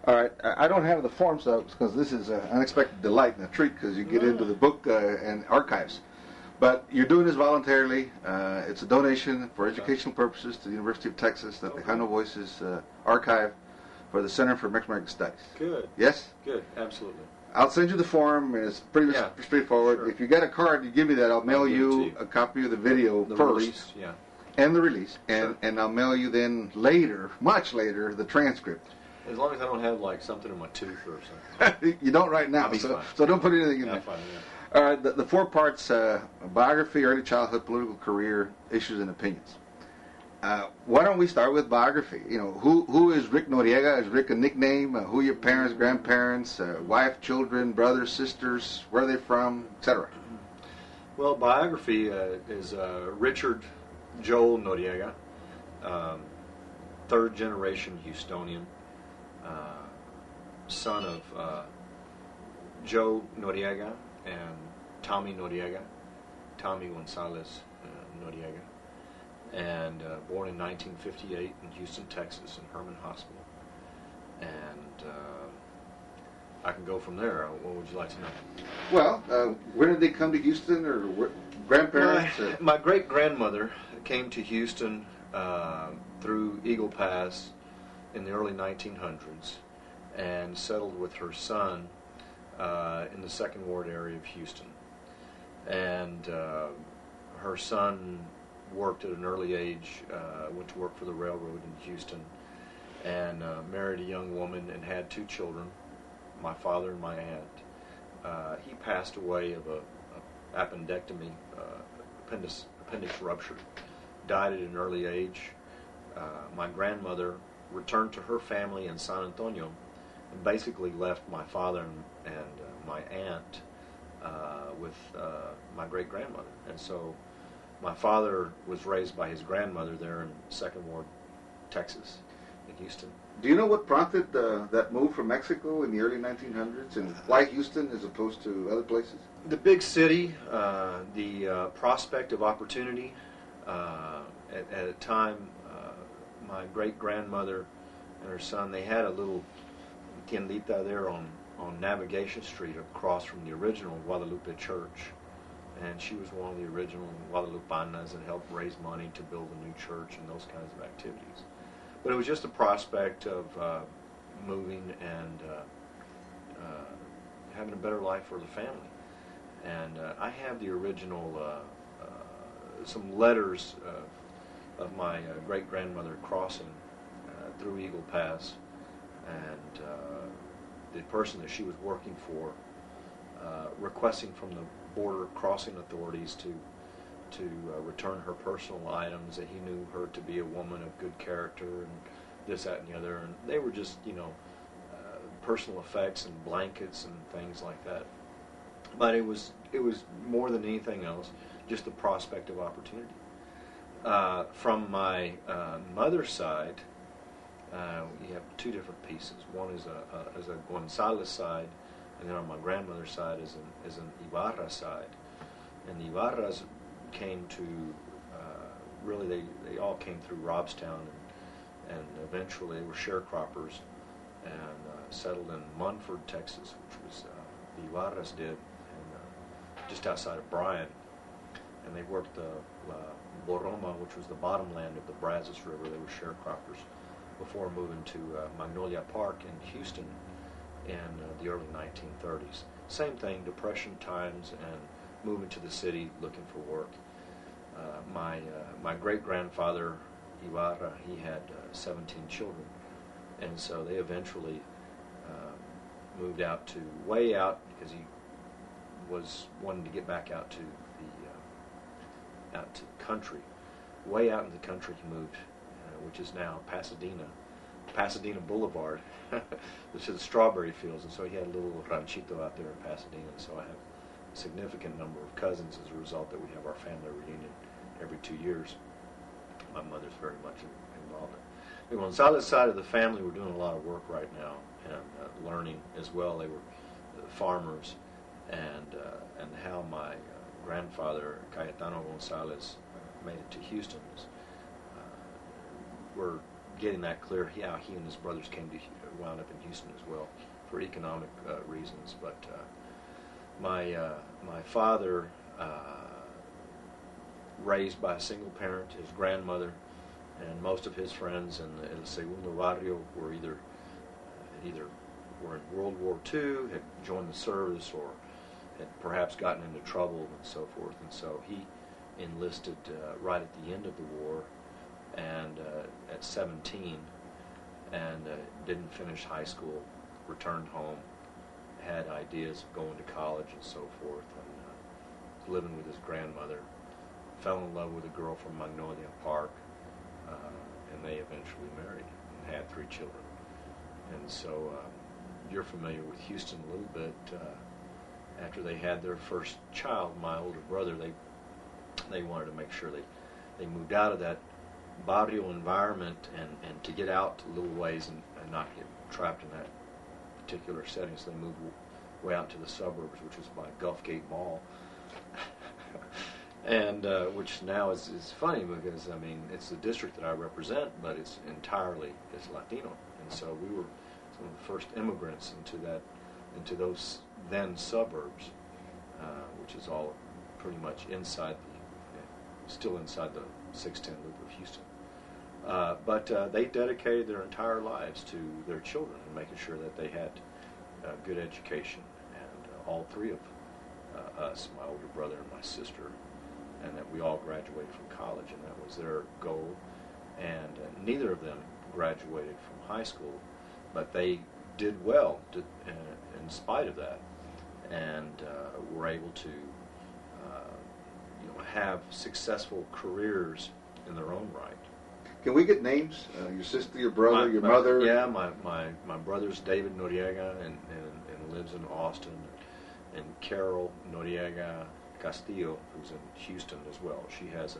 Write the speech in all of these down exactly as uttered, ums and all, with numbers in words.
All right, I don't have the forms up because this is an unexpected delight and a treat because you get Yeah. into the book uh, and archives. But you're doing this voluntarily. Uh, it's a donation for educational purposes to the University of Texas, the Okay. Tejano Voices uh, archive for the Center for Mexican American Studies. Good. Yes? Good. Absolutely. I'll send you the form. It's pretty Yeah. straightforward. Sure. If you got a card, you give me that. I'll mail I'll give it you, to you. a copy of the video The first. release. Yeah. And the release. And, Sure. and I'll mail you then later, much later, the transcript. As long as I don't have like something in my tooth or something. You don't right now, I'll be so, fine. so don't put anything in Yeah, there. fine, yeah. All right, the, the four parts, uh, biography, early childhood, political career, issues, and opinions. Uh, why don't we start with biography? You know, who who is Rick Noriega? Is Rick a nickname? Uh, who are your parents, grandparents, uh, wife, children, brothers, sisters, where are they from, et cetera? Well, biography uh, is uh, Richard Joel Noriega, um, third generation Houstonian, uh, son of uh, Joe Noriega and Tommy Noriega, Tommy Gonzalez uh, Noriega, and uh, born in nineteen fifty-eight in Houston, Texas, in Herman Hospital. And uh, I can go from there. What would you like to know? Well, uh, when did they come to Houston, or where, grandparents? My, or- my great-grandmother came to Houston uh, through Eagle Pass in the early nineteen hundreds and settled with her son uh, in the Second Ward area of Houston. And uh, her son worked at an early age, uh, went to work for the railroad in Houston, and uh, married a young woman and had two children, my father and my aunt. Uh, he passed away of a, a appendectomy, uh, appendix, appendix rupture, died at an early age. Uh, my grandmother returned to her family in San Antonio and basically left my father and, and uh, my aunt uh, with uh, my great-grandmother. And so my father was raised by his grandmother there in Second Ward, Texas, in Houston. Do you know what prompted uh, that move from Mexico in the early nineteen hundreds, and why Houston as opposed to other places? The big city, uh, the uh, prospect of opportunity. Uh, at, at a time, uh, my great-grandmother and her son, they had a little tiendita there on, on Navigation Street across from the original Guadalupe Church. And she was one of the original Guadalupanas that helped raise money to build a new church and those kinds of activities. But it was just a prospect of uh, moving and uh, uh, having a better life for the family. And uh, I have the original, uh, uh, some letters uh, of my uh, great-grandmother crossing uh, through Eagle Pass, and uh, the person that she was working for uh, requesting from the border crossing authorities to to uh, return her personal items, that he knew her to be a woman of good character and this, that, and the other. And they were just, you know, uh, personal effects and blankets and things like that. But it was it was more than anything else, just the prospect of opportunity. Uh, from my uh, mother's side, uh, we have two different pieces. One is a, a is a Gonzalez side, and then on my grandmother's side is an is an Ibarra side. And the Ibarras came to uh, really they, they all came through Robstown, and, and eventually they were sharecroppers and uh, settled in Munford, Texas, which was uh, the Ibarras did, and uh, just outside of Bryan. And they worked the uh, Boroma, which was the bottomland of the Brazos River. They were sharecroppers before moving to uh, Magnolia Park in Houston in uh, the early nineteen thirties. Same thing, Depression times, and moving to the city looking for work. Uh, my uh, my great-grandfather, Ibarra, he had uh, seventeen children, and so they eventually uh, moved out to, way out, because he was wanting to get back out to the uh, out to country. Way out in the country he moved, uh, which is now Pasadena, Pasadena Boulevard, which is the strawberry fields, and so he had a little ranchito out there in Pasadena, so I have a significant number of cousins as a result that we have our family reunion every two years. My mother's very much involved in it. The Gonzalez side of the family were doing a lot of work right now and uh, learning as well. They were uh, farmers, and uh, and how my uh, grandfather, Cayetano Gonzalez, uh, made it to Houston was, uh, were getting that clear, yeah, he and his brothers came to wound up in Houston as well for economic uh, reasons. But uh, my uh, my father, uh, raised by a single parent, his grandmother, and most of his friends in the, in the Segundo Barrio were either uh, either were in World War Two, had joined the service, or had perhaps gotten into trouble and so forth. And so he enlisted uh, right at the end of the war, and uh, at seventeen, and uh, didn't finish high school, returned home, had ideas of going to college and so forth, and uh, living with his grandmother, fell in love with a girl from Magnolia Park, uh, and they eventually married and had three children. And so um, you're familiar with Houston a little bit. Uh, after they had their first child, my older brother, they they wanted to make sure they, they moved out of that barrio environment and, and to get out a little ways and, and not get trapped in that particular setting. So they moved way out to the suburbs, which is by Gulfgate Mall. And uh, which now is, is funny because, I mean, it's the district that I represent, but it's entirely it's Latino. And so we were some of the first immigrants into that, into those then suburbs, uh, which is all pretty much inside the, still inside the six ten loop of Houston. Uh, but uh, they dedicated their entire lives to their children and making sure that they had uh, good education. And uh, all three of uh, us, my older brother and my sister, and that we all graduated from college, and that was their goal. And uh, neither of them graduated from high school, but they did well to, uh, in spite of that, and uh, were able to uh, you know, have successful careers in their own right. Can we get names? Uh, your sister, your brother, my, your my, mother? Yeah, my, my, my brother's David Noriega and, and, and lives in Austin, and Carol Noriega Castillo, who's in Houston as well. She has a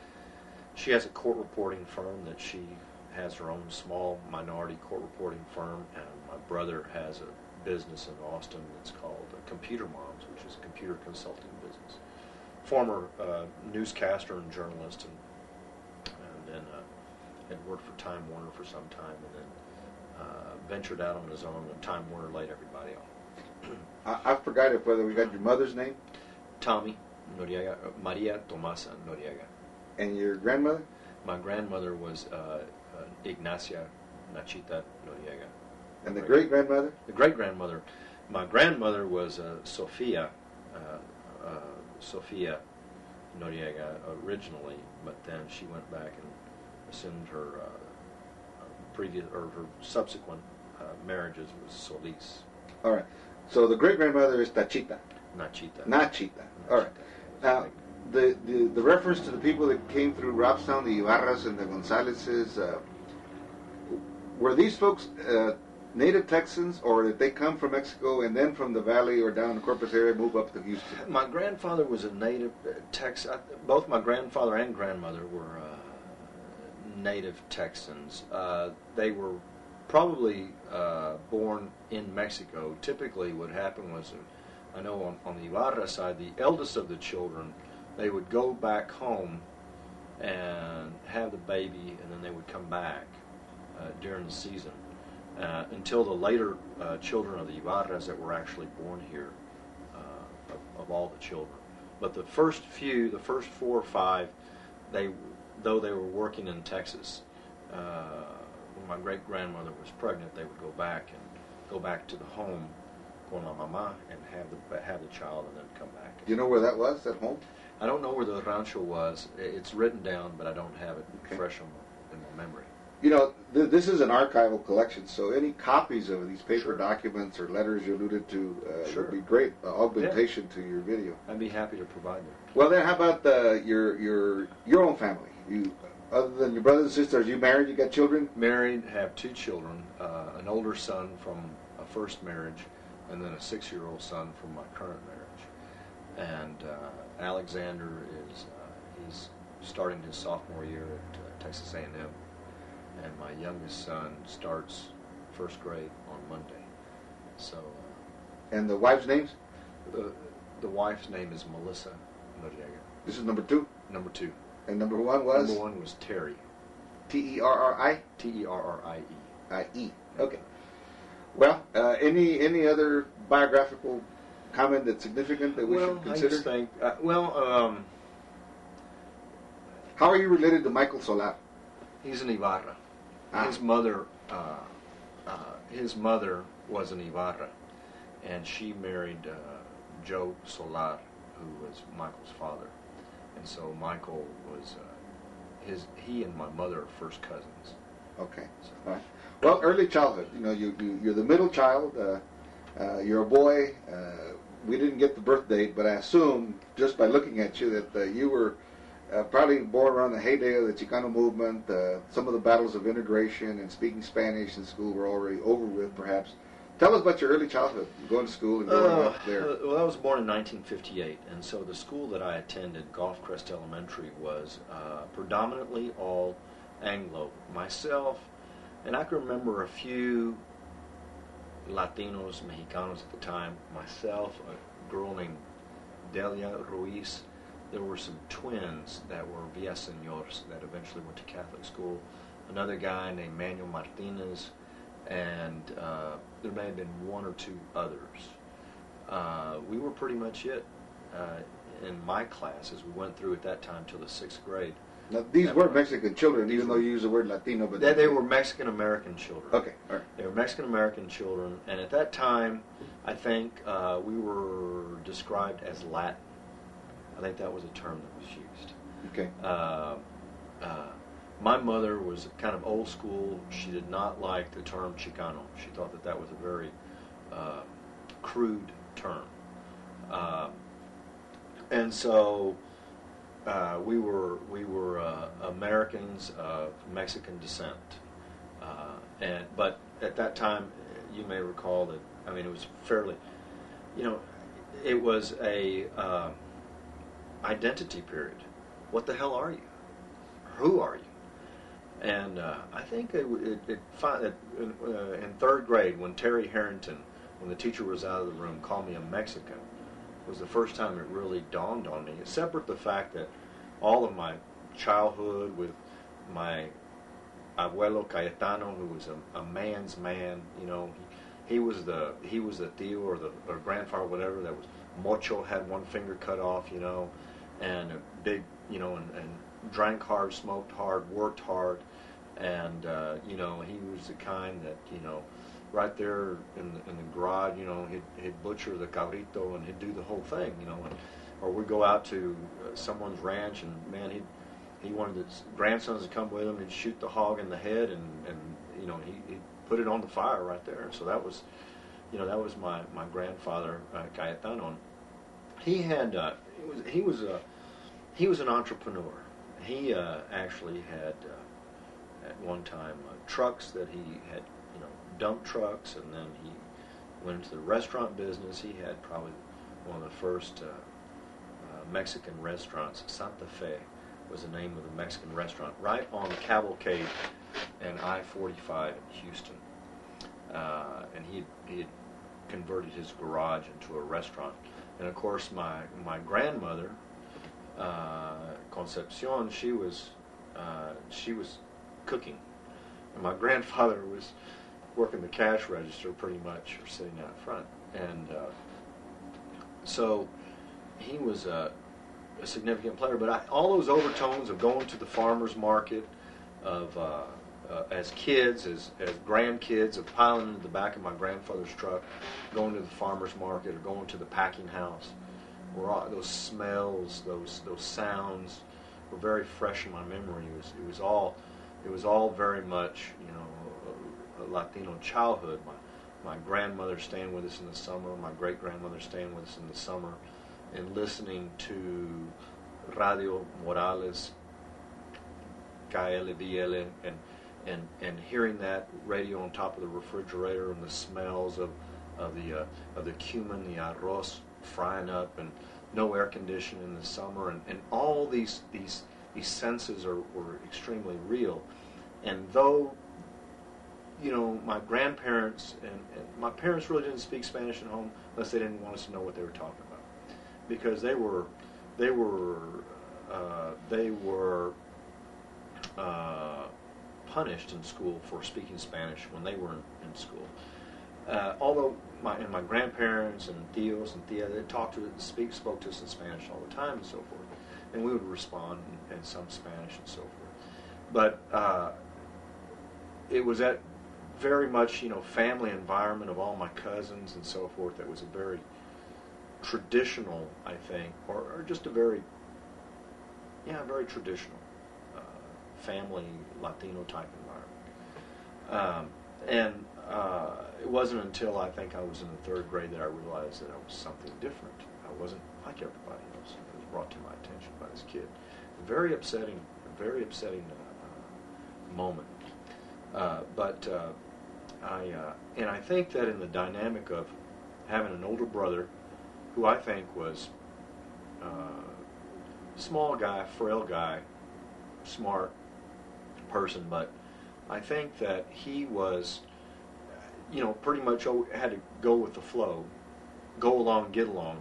she has a court reporting firm that she has her own small minority court reporting firm, and my brother has a business in Austin that's called uh, Computer Moms, which is a computer consulting business. Former uh, newscaster and journalist, and, and then uh, had worked for Time Warner for some time, and then uh, ventured out on his own when Time Warner laid everybody off. I, I forgot if whether we got your mother's name. Tommy Noriega, uh, Maria Tomasa Noriega. And your grandmother? My grandmother was uh, uh, Ignacia Nachita Noriega. And the great grandmother? The great grandmother. My grandmother was uh, Sofia, uh, uh, Sofia Noriega originally, but then she went back and assumed her uh, previous or her subsequent uh, marriages was Solis. All right. So the great grandmother is Tachita. Nachita. Nachita. All right. Now, the, the, the reference to the people that came through Robstown, the Ibarras and the Gonzaleses, uh, were these folks uh, native Texans, or did they come from Mexico and then from the valley or down the Corpus area move up to Houston? My grandfather was a native uh, Texan. Both my grandfather and grandmother were uh, native Texans. Uh, they were probably uh, born in Mexico. Typically what happened was, uh, I know on, on the Ibarra side, the eldest of the children, they would go back home and have the baby, and then they would come back uh, during the season uh, until the later uh, children of the Ibarras that were actually born here, uh, of, of all the children. But the first few, the first four or five, they, though they were working in Texas, uh, when my great-grandmother was pregnant, they would go back and go back to the home con la mamá and have the have the child and then come back. Do you know where that was, at home? I don't know where the rancho was. It's written down, but I don't have it okay. fresh on my, in my memory. You know, th- this is an archival collection, so any copies of these paper Sure. documents or letters you alluded to uh, Sure. would be great uh, augmentation yeah. to your video. I'd be happy to provide them. Well, then, how about uh, your your your own family? You, other than your brothers and sisters, you married? You got children? Married, have two children. Uh, an older son from a first marriage, and then a six-year-old son from my current marriage. And uh, Alexander is uh, he's starting his sophomore year at uh, Texas A and M, and my youngest son starts first grade on Monday. So, uh, and the wives' names? The the wife's name is Melissa Noriega. This is number two. Number two. And number one was? Number one was Terry. T E R R I? T E R R I E. I E. Okay. Well, uh, any any other biographical comment that's significant that we well, should consider? I just think, uh, well, um, how are you related to Michael Solar? he's an Ibarra. Ah. His mother, uh, uh, his mother was an Ibarra, and she married uh, Joe Solar, who was Michael's father, and so Michael was uh, his. He and my mother are first cousins. Okay. So, All right. Well, early childhood. You know, you, you you're the middle child. Uh, uh, you're a boy. Uh, we didn't get the birth date, but I assume just by looking at you that uh, you were uh, probably born around the heyday of the Chicano movement. Uh, some of the battles of integration and speaking Spanish in school were already over with, perhaps. Tell us about your early childhood, going to school and growing uh, up there. uh, well, I was born in nineteen fifty-eight, and so the school that I attended, Gulf Crest Elementary, was uh, predominantly all Anglo. Myself, and I can remember a few Latinos, Mexicanos at the time. Myself, a girl named Delia Ruiz. There were some twins that were Villaseñors that eventually went to Catholic school. Another guy named Manuel Martinez, and uh, there may have been one or two others. Uh, we were pretty much it uh, in my class as we went through at that time till the sixth grade. Now, these That were was- Mexican children, these even were- though you use the word Latino. But They, they were Mexican American children. Okay, all right. They were Mexican American children, and at that time, I think uh, we were described as Latin. I think that was a term that was used. Okay. Uh, uh, my mother was kind of old school. She did not like the term Chicano. She thought that that was a very uh, crude term. Uh, and so uh, we were we were uh, Americans of Mexican descent. Uh, and but at that time, you may recall that, I mean, it was fairly, you know, it was a uh, identity period. What the hell are you? Who are you? And uh, I think it, it, it, fi- it in, uh, in third grade, when Terry Harrington, when the teacher was out of the room, called me a Mexican, was the first time it really dawned on me. Separate the fact that all of my childhood with my abuelo Cayetano, who was a, a man's man, you know, he, he was the he was the tío or the or grandfather, whatever. That was mocho, had one finger cut off, you know, and a big, you know, and, and drank hard, smoked hard, worked hard, and uh, you know, he was the kind that, you know, right there in the, in the garage, you know, he'd, he'd butcher the cabrito and he'd do the whole thing, you know, and, or we'd go out to uh, someone's ranch and man, he he wanted his grandsons to come with him and shoot the hog in the head, and, and you know, he he put it on the fire right there. So that was, you know, that was my my grandfather uh, Cayetano. And he had uh, he was he was a he was an entrepreneur. He uh, actually had uh, at one time uh, trucks that he had, you know, dump trucks, and then he went into the restaurant business. He had probably one of the first uh, uh, Mexican restaurants. Santa Fe was the name of the Mexican restaurant, right on Cavalcade and I forty-five in Houston. Uh, and he he had converted his garage into a restaurant. And of course, my my grandmother, uh, Concepcion, she was uh, she was cooking, and my grandfather was working the cash register pretty much, or sitting out front. And uh, so he was a, a significant player. But I, all those overtones of going to the farmer's market, of uh, uh, as kids, as as grandkids, of piling into the back of my grandfather's truck, going to the farmer's market or going to the packing house, were all, those smells, those those sounds were very fresh in my memory. It was it was all it was all very much, you know, a, a Latino childhood. My my grandmother staying with us in the summer, my great grandmother staying with us in the summer, and listening to Radio Morales, K L V L, and and and hearing that radio on top of the refrigerator, and the smells of of the uh, of the cumin, the arroz frying up, and no air conditioning in the summer, and, and all these these these senses are were extremely real. And though, you know, my grandparents and, and my parents really didn't speak Spanish at home unless they didn't want us to know what they were talking about, because they were they were uh, they were uh, punished in school for speaking Spanish when they were in, in school. Uh, although my and my grandparents and tios and tia, they talked to us, speak, spoke to us in Spanish all the time and so forth, and we would respond in, in some Spanish and so forth. But uh, it was that very much, you know, family environment of all my cousins and so forth that was a very traditional, I think, or, or just a very, yeah, very traditional uh, family Latino type environment. Um, and uh, it wasn't until I think I was in the third grade that I realized that I was something different. I wasn't like everybody else. It was brought to my attention by this kid. A very upsetting, a very upsetting uh, moment. Uh, but uh, I, uh, and I think that in the dynamic of having an older brother, who I think was a uh, small guy, frail guy, smart person, but I think that he was, you know, pretty much had to go with the flow, go along, get along,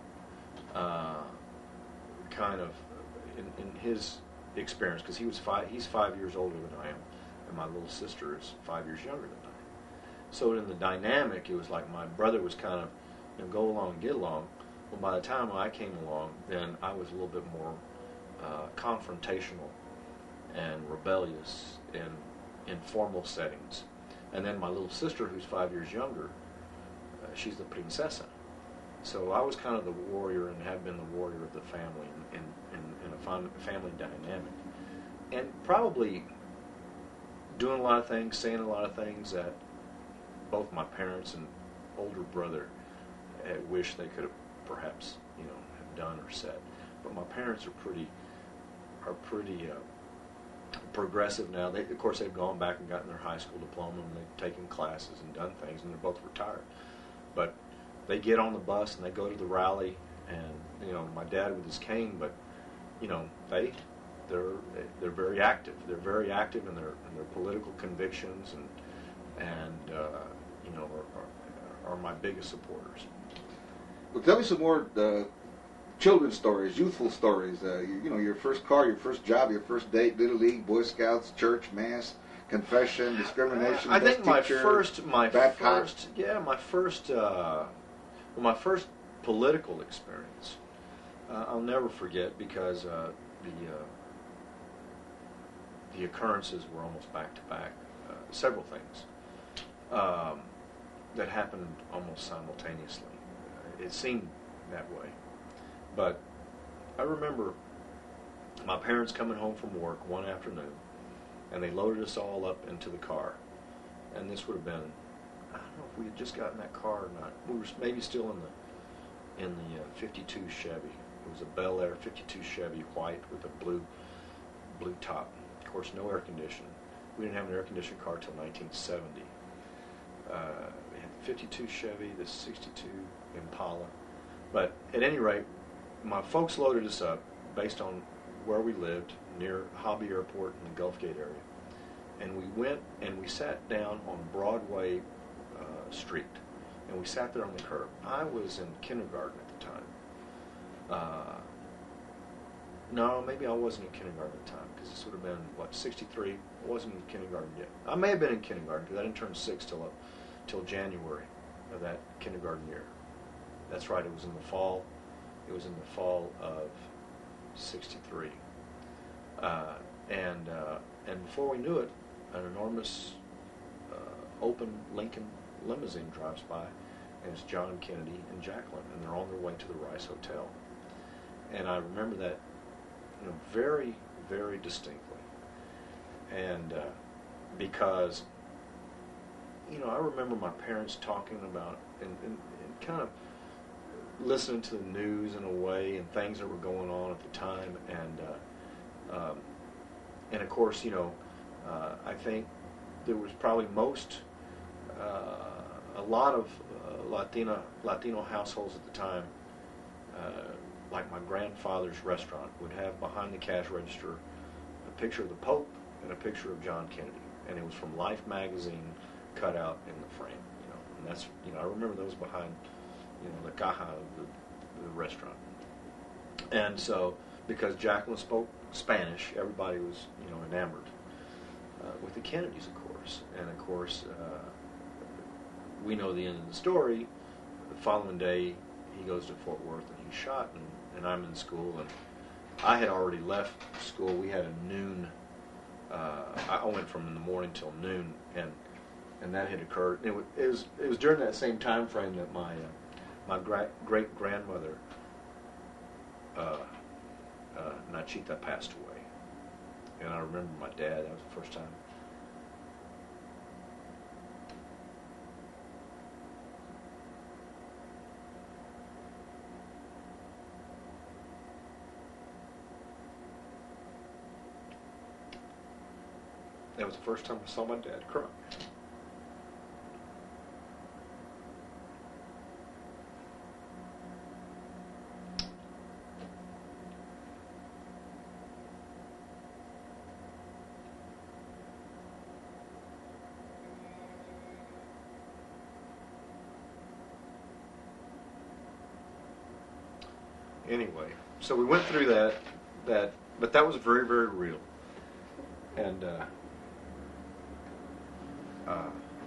uh, kind of in, in his experience, because he was five, he's five years older than I am, and my little sister is five years younger than I am. So in the dynamic, it was like my brother was kind of, you know, go along, get along. Well, by the time I came along, then I was a little bit more uh, confrontational and rebellious in informal settings. And then my little sister, who's five years younger, uh, she's the princesa. So I was kind of the warrior and have been the warrior of the family in, in, in a fam- family dynamic. And probably doing a lot of things, saying a lot of things that both my parents and older brother uh, wish they could have perhaps, you know, have done or said. But my parents are pretty, are pretty uh, progressive now. They, of course, they've gone back and gotten their high school diploma and they've taken classes and done things, and they're both retired. But they get on the bus and they go to the rally, and you know, my dad with his cane, but you know, they they're they're very active. They're very active in their in their political convictions, and and uh, you know, are, are, are my biggest supporters. Well, tell me some more uh, children's stories, youthful stories. Uh, you, you know, your first car, your first job, your first date, Little League, Boy Scouts, church, mass, confession, discrimination. Uh, I think my teacher, first, my bad first, cop. yeah, my first, uh, well, my first political experience. Uh, I'll never forget because uh, the uh, the occurrences were almost back to back. Uh, several things um, that happened almost simultaneously. It seemed that way. But I remember my parents coming home from work one afternoon, and they loaded us all up into the car. And this would have been, I don't know if we had just gotten that car or not. We were maybe still in the in the uh, fifty-two Chevy. It was a Bel Air fifty-two Chevy, white with a blue blue top. Of course, no air conditioning. We didn't have an air conditioned car till nineteen seventy. Uh, we had the fifty-two Chevy, the sixty-two Impala. But at any rate, my folks loaded us up based on where we lived, near Hobby Airport in the Gulf Gate area. And we went and we sat down on Broadway uh, Street. And we sat there on the curb. I was in kindergarten at the time. Uh, no, maybe I wasn't in kindergarten at the time, because this would have been, what, sixty-three? I wasn't in kindergarten yet. I may have been in kindergarten, because I didn't turn six till, uh, till January of that kindergarten year. That's right, it was in the fall. It was in the fall of sixty-three. Uh, and uh, and before we knew it, an enormous uh, open Lincoln limousine drives by, and it's John Kennedy and Jacqueline, and they're on their way to the Rice Hotel. And I remember that, you know, very, very distinctly. And uh, because, you know, I remember my parents talking about and, and, and kind of listening to the news in a way and things that were going on at the time, and uh, um, and of course, you know, uh, I think there was probably most uh, a lot of uh, Latina Latino households at the time, uh, like my grandfather's restaurant, would have behind the cash register a picture of the Pope and a picture of John Kennedy, and it was from Life magazine, cut out in the frame, you know, and that's, you know, I remember those behind, you know, the caja of the, the restaurant. And so, because Jacqueline spoke Spanish, everybody was, you know, enamored uh, with the Kennedys, of course. And of course, uh, we know the end of the story. The following day, he goes to Fort Worth and he's shot, and, and I'm in school, and I had already left school. We had a noon. Uh, I went from in the morning till noon, and and that had occurred. It was it was, it was during that same time frame that my uh, my gra- great grandmother uh, uh, Nachita passed away, and I remember my dad. That was the first time. That was the first time I saw my dad cry. Anyway, so we went through that, that, but that was very, very real. And uh, uh,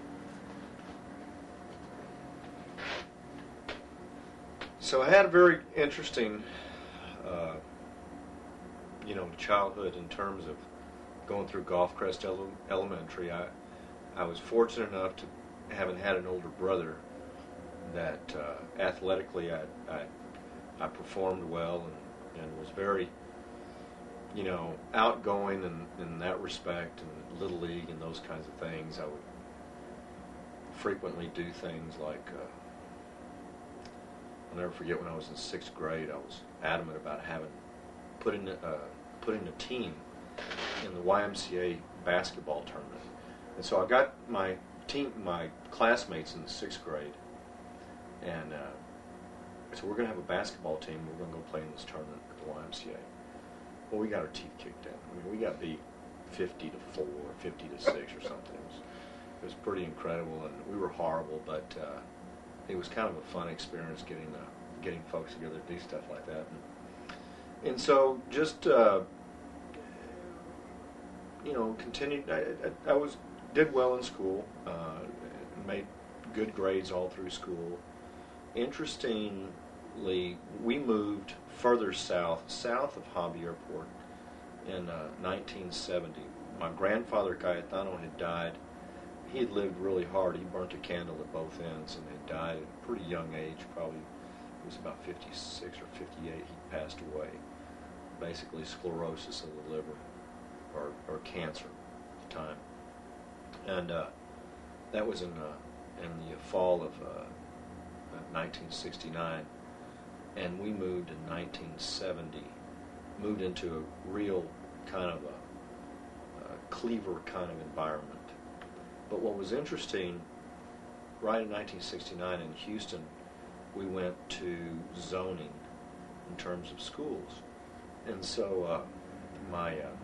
so I had a very interesting, uh, you know, childhood in terms of going through Gulfcrest Ele- Elementary. I, I was fortunate enough to, having had an older brother, that uh, athletically I, I I performed well and, and was very, you know, outgoing in, in that respect, and Little League and those kinds of things. I would frequently do things like, uh, I'll never forget when I was in sixth grade, I was adamant about having, putting, uh, putting a team in the Y M C A basketball tournament. And so I got my team, my classmates in the sixth grade, and uh, so we're going to have a basketball team. We're going to go play in this tournament at the Y M C A. Well, we got our teeth kicked in. I mean, we got beat fifty to four, fifty to six, or something. It was, it was pretty incredible, and we were horrible. But uh, it was kind of a fun experience getting uh, getting folks together to do stuff like that. And, and so, just uh, you know, continued. I, I, I was did well in school. Uh, made good grades all through school. Interestingly, we moved further south, south of Hobby Airport in uh, nineteen seventy. My grandfather, Cayetano, had died. He had lived really hard. He burnt a candle at both ends and had died at a pretty young age, probably he was about fifty-six or fifty-eight. He passed away, basically sclerosis of the liver, or, or cancer at the time. And uh, that was in, uh, in the fall of uh, nineteen sixty-nine, and we moved in nineteen seventy, moved into a real kind of a, a Cleaver kind of environment. But what was interesting, right in nineteen sixty-nine in Houston, we went to zoning in terms of schools. And so uh, my uh,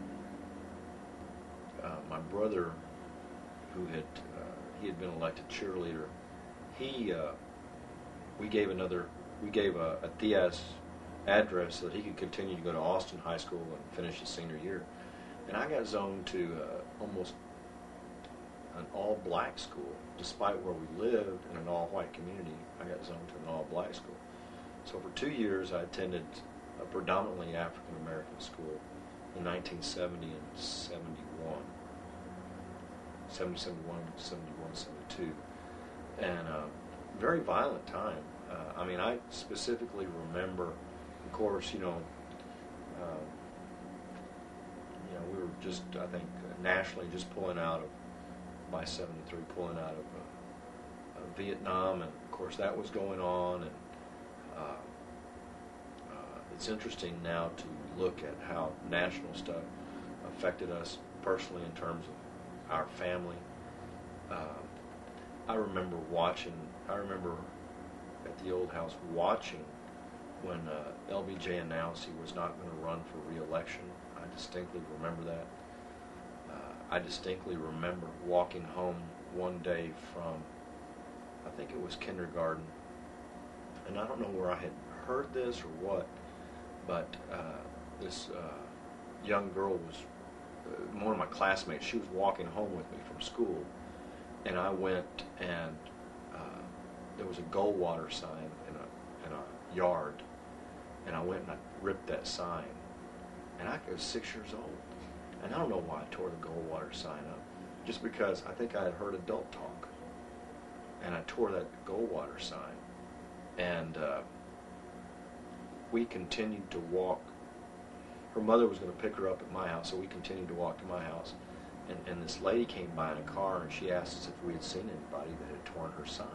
uh, my brother, who had uh, he had been elected cheerleader, he uh, we gave another we gave a, a Diaz address so that he could continue to go to Austin High School and finish his senior year. And I got zoned to uh, almost an all-black school, despite where we lived in an all-white community. I got zoned to an all-black school. So for two years, I attended a predominantly African-American school in nineteen seventy and seventy-one. seventy, seventy-one, seventy-one, seventy-two. And uh, very violent time. Uh, I mean, I specifically remember, of course, you know, uh, you know, we were just, I think, nationally just pulling out of, by seventy-three, pulling out of uh, uh, Vietnam, and of course that was going on, and uh, uh, it's interesting now to look at how national stuff affected us personally in terms of our family. Uh, I remember watching, I remember at the old house watching when uh, L B J announced he was not going to run for re-election. I distinctly remember that. Uh, I distinctly remember walking home one day from, I think it was kindergarten, and I don't know where I had heard this or what, but uh, this uh, young girl was uh, one of my classmates, she was walking home with me from school, and I went and uh, there was a Goldwater sign in a in a yard, and I went and I ripped that sign, and I was six years old, and I don't know why I tore the Goldwater sign up, just because I think I had heard adult talk, and I tore that Goldwater sign, and uh, we continued to walk. Her mother was going to pick her up at my house, so we continued to walk to my house. And, and this lady came by in a car, and she asked us if we had seen anybody that had torn her sign.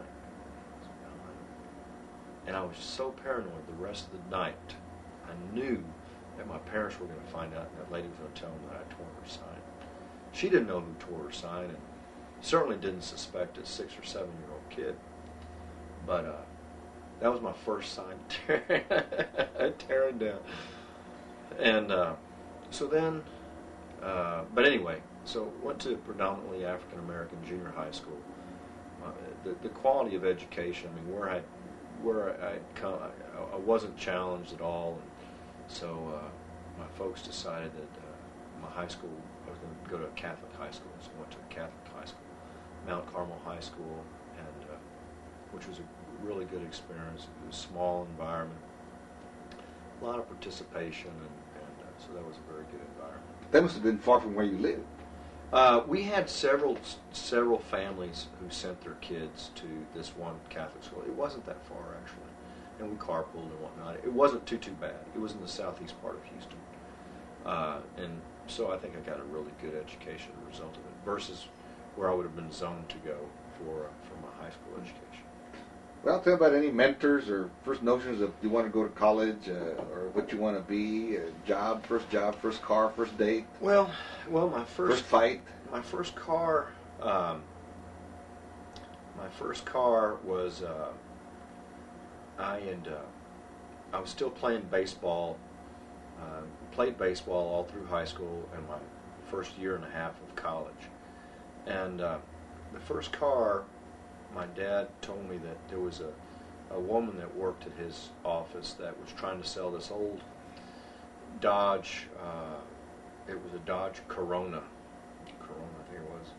And I was so paranoid the rest of the night. I knew that my parents were going to find out, and that lady was going to tell them that I tore her sign. She didn't know who tore her sign, and certainly didn't suspect a six or seven year old kid. But uh, that was my first sign tearing, tearing down. And uh, so then, uh, but anyway, so went to predominantly African American junior high school. Uh, the, the quality of education, I mean, where I where I come, I, I wasn't challenged at all. And so uh, my folks decided that uh, my high school, I was going to go to a Catholic high school, so I went to a Catholic high school, Mount Carmel High School, and uh, which was a really good experience. It was a small environment, a lot of participation, and, and uh, so that was a very good environment. That must have been far from where you lived. Uh, we had several several families who sent their kids to this one Catholic school. It wasn't that far, actually, and we carpooled and whatnot. It wasn't too too bad. It was in the southeast part of Houston, uh, and so I think I got a really good education as a result of it, versus where I would have been zoned to go for uh, for my high school education. Well, tell me about any mentors or first notions of you want to go to college uh, or what you want to be, a job, first job, first car, first date. Well, well, my first, first fight. My first car, um, my first car was uh, I had uh, I was still playing baseball. Uh, played baseball all through high school and my first year and a half of college. And uh, the first car, my dad told me that there was a, a woman that worked at his office that was trying to sell this old Dodge, uh, it was a Dodge Corona, Corona I think it was,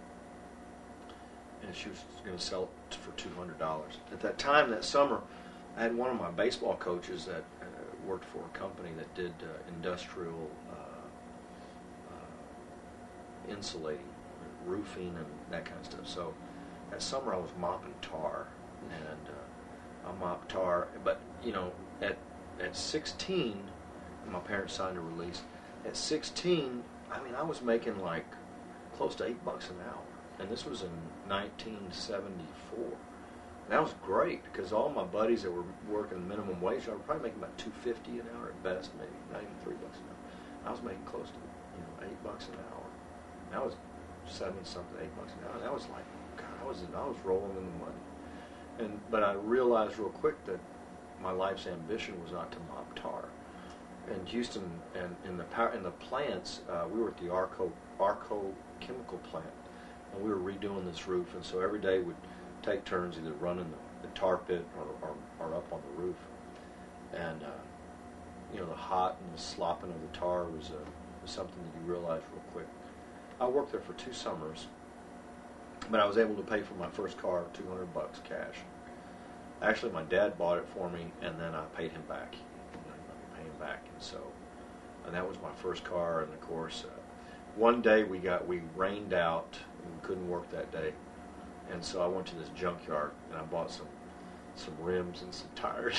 and she was going to sell it for two hundred dollars. At that time, that summer, I had one of my baseball coaches that uh, worked for a company that did uh, industrial uh, uh, insulating, roofing, and that kind of stuff. So that summer I was mopping tar, and uh, I mopped tar. But you know, at at sixteen, my parents signed a release. At sixteen, I mean, I was making like close to eight bucks an hour, and this was in nineteen seventy-four. And that was great because all my buddies that were working minimum wage, I was probably making about two fifty an hour at best, maybe not even three bucks an hour. I was making close to you know eight bucks an hour. That was seven something, eight bucks an hour. That was like, God, I was I was rolling in the money. And but I realized real quick that my life's ambition was not to mop tar. In Houston and in the power in the plants, uh, we were at the Arco Arco chemical plant, and we were redoing this roof. And so every day we'd take turns either running the, the tar pit or, or, or up on the roof. And uh, you know, the hot and the slopping of the tar was, uh, was something that you realized real quick. I worked there for two summers, but I was able to pay for my first car two hundred bucks cash. Actually, my dad bought it for me, and then I paid him back. You know, let me pay him back, and so, and that was my first car. And of course, uh, one day we got we rained out, and we couldn't work that day, and so I went to this junkyard and I bought some some rims and some tires.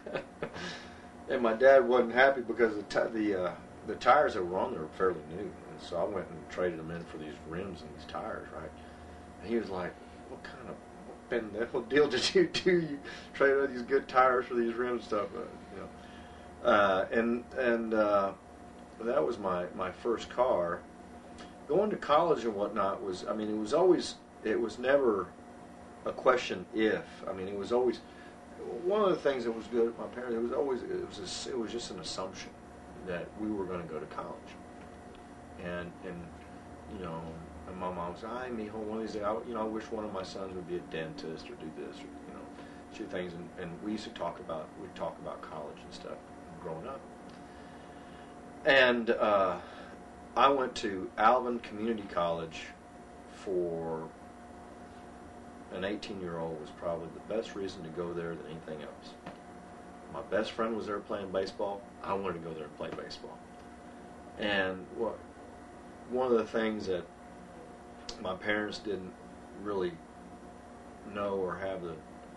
And my dad wasn't happy because the t- the uh, the tires that were on there were fairly new, and so I went and traded them in for these rims and these tires, right? And he was like, "What kind of what deal did you do? You traded all these good tires for these rims and stuff, uh, you know?" Uh, and and uh, that was my my first car. Going to college and whatnot was, I mean, it was always, it was never a question if. I mean, it was always. One of the things that was good at my parents, it was always, it was a, it was just an assumption that we were going to go to college. And, and you know, and my mom said, "Ay, mijo, one of these days, I, you know, I wish one of my sons would be a dentist or do this, or, you know, two things." And, and we used to talk about, we'd talk about college and stuff growing up. And uh, I went to Alvin Community College for an eighteen-year-old was probably the best reason to go there than anything else. My best friend was there playing baseball. I wanted to go there and play baseball. And what, one of the things that my parents didn't really know or have the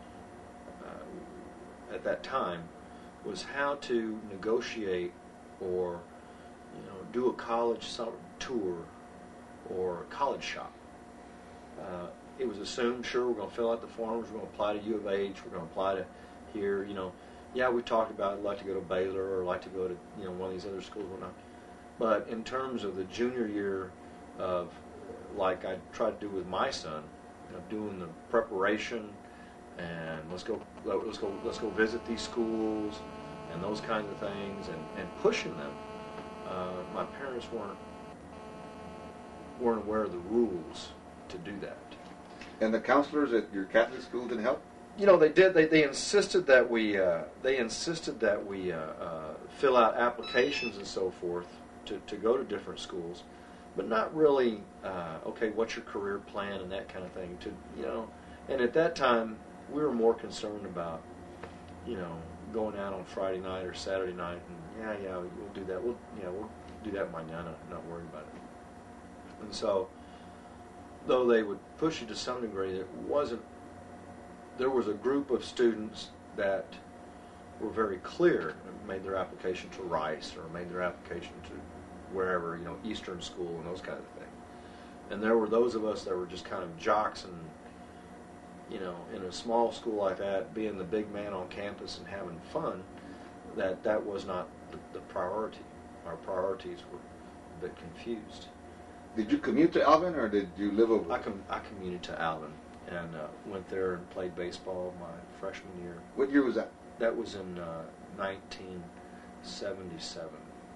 uh, at that time was how to negotiate or you know do a college summer tour or a college shop. Uh, it was assumed, sure, we're going to fill out the forms, we're going to apply to U of H, we're going to apply to here, you know. Yeah, we talked about I'd like to go to Baylor or like to go to you know one of these other schools, whatnot. But in terms of the junior year of, like I tried to do with my son, you know, doing the preparation and let's go, let's go, let's go visit these schools and those kinds of things, and, and pushing them. Uh, my parents weren't weren't aware of the rules to do that. And the counselors at your Catholic school didn't help? You know, they did. They, they insisted that we uh, they insisted that we uh, uh, fill out applications and so forth to, to go to different schools, but not really. Uh, okay, what's your career plan and that kind of thing. To you know, and at that time we were more concerned about you know going out on Friday night or Saturday night and yeah yeah we'll do that. We'll yeah we'll do that mañana. Not worried about it. And so, though they would push you to some degree, it wasn't. There was a group of students that were very clear and made their application to Rice or made their application to wherever, you know, Eastern School and those kind of things. And there were those of us that were just kind of jocks and, you know, in a small school like that, being the big man on campus and having fun, that that was not the, the priority. Our priorities were a bit confused. Did you commute to Alvin or did you live over? I, com- I commuted to Alvin. And uh, went there and played baseball my freshman year. What year was that? That was in uh, nineteen seventy-seven.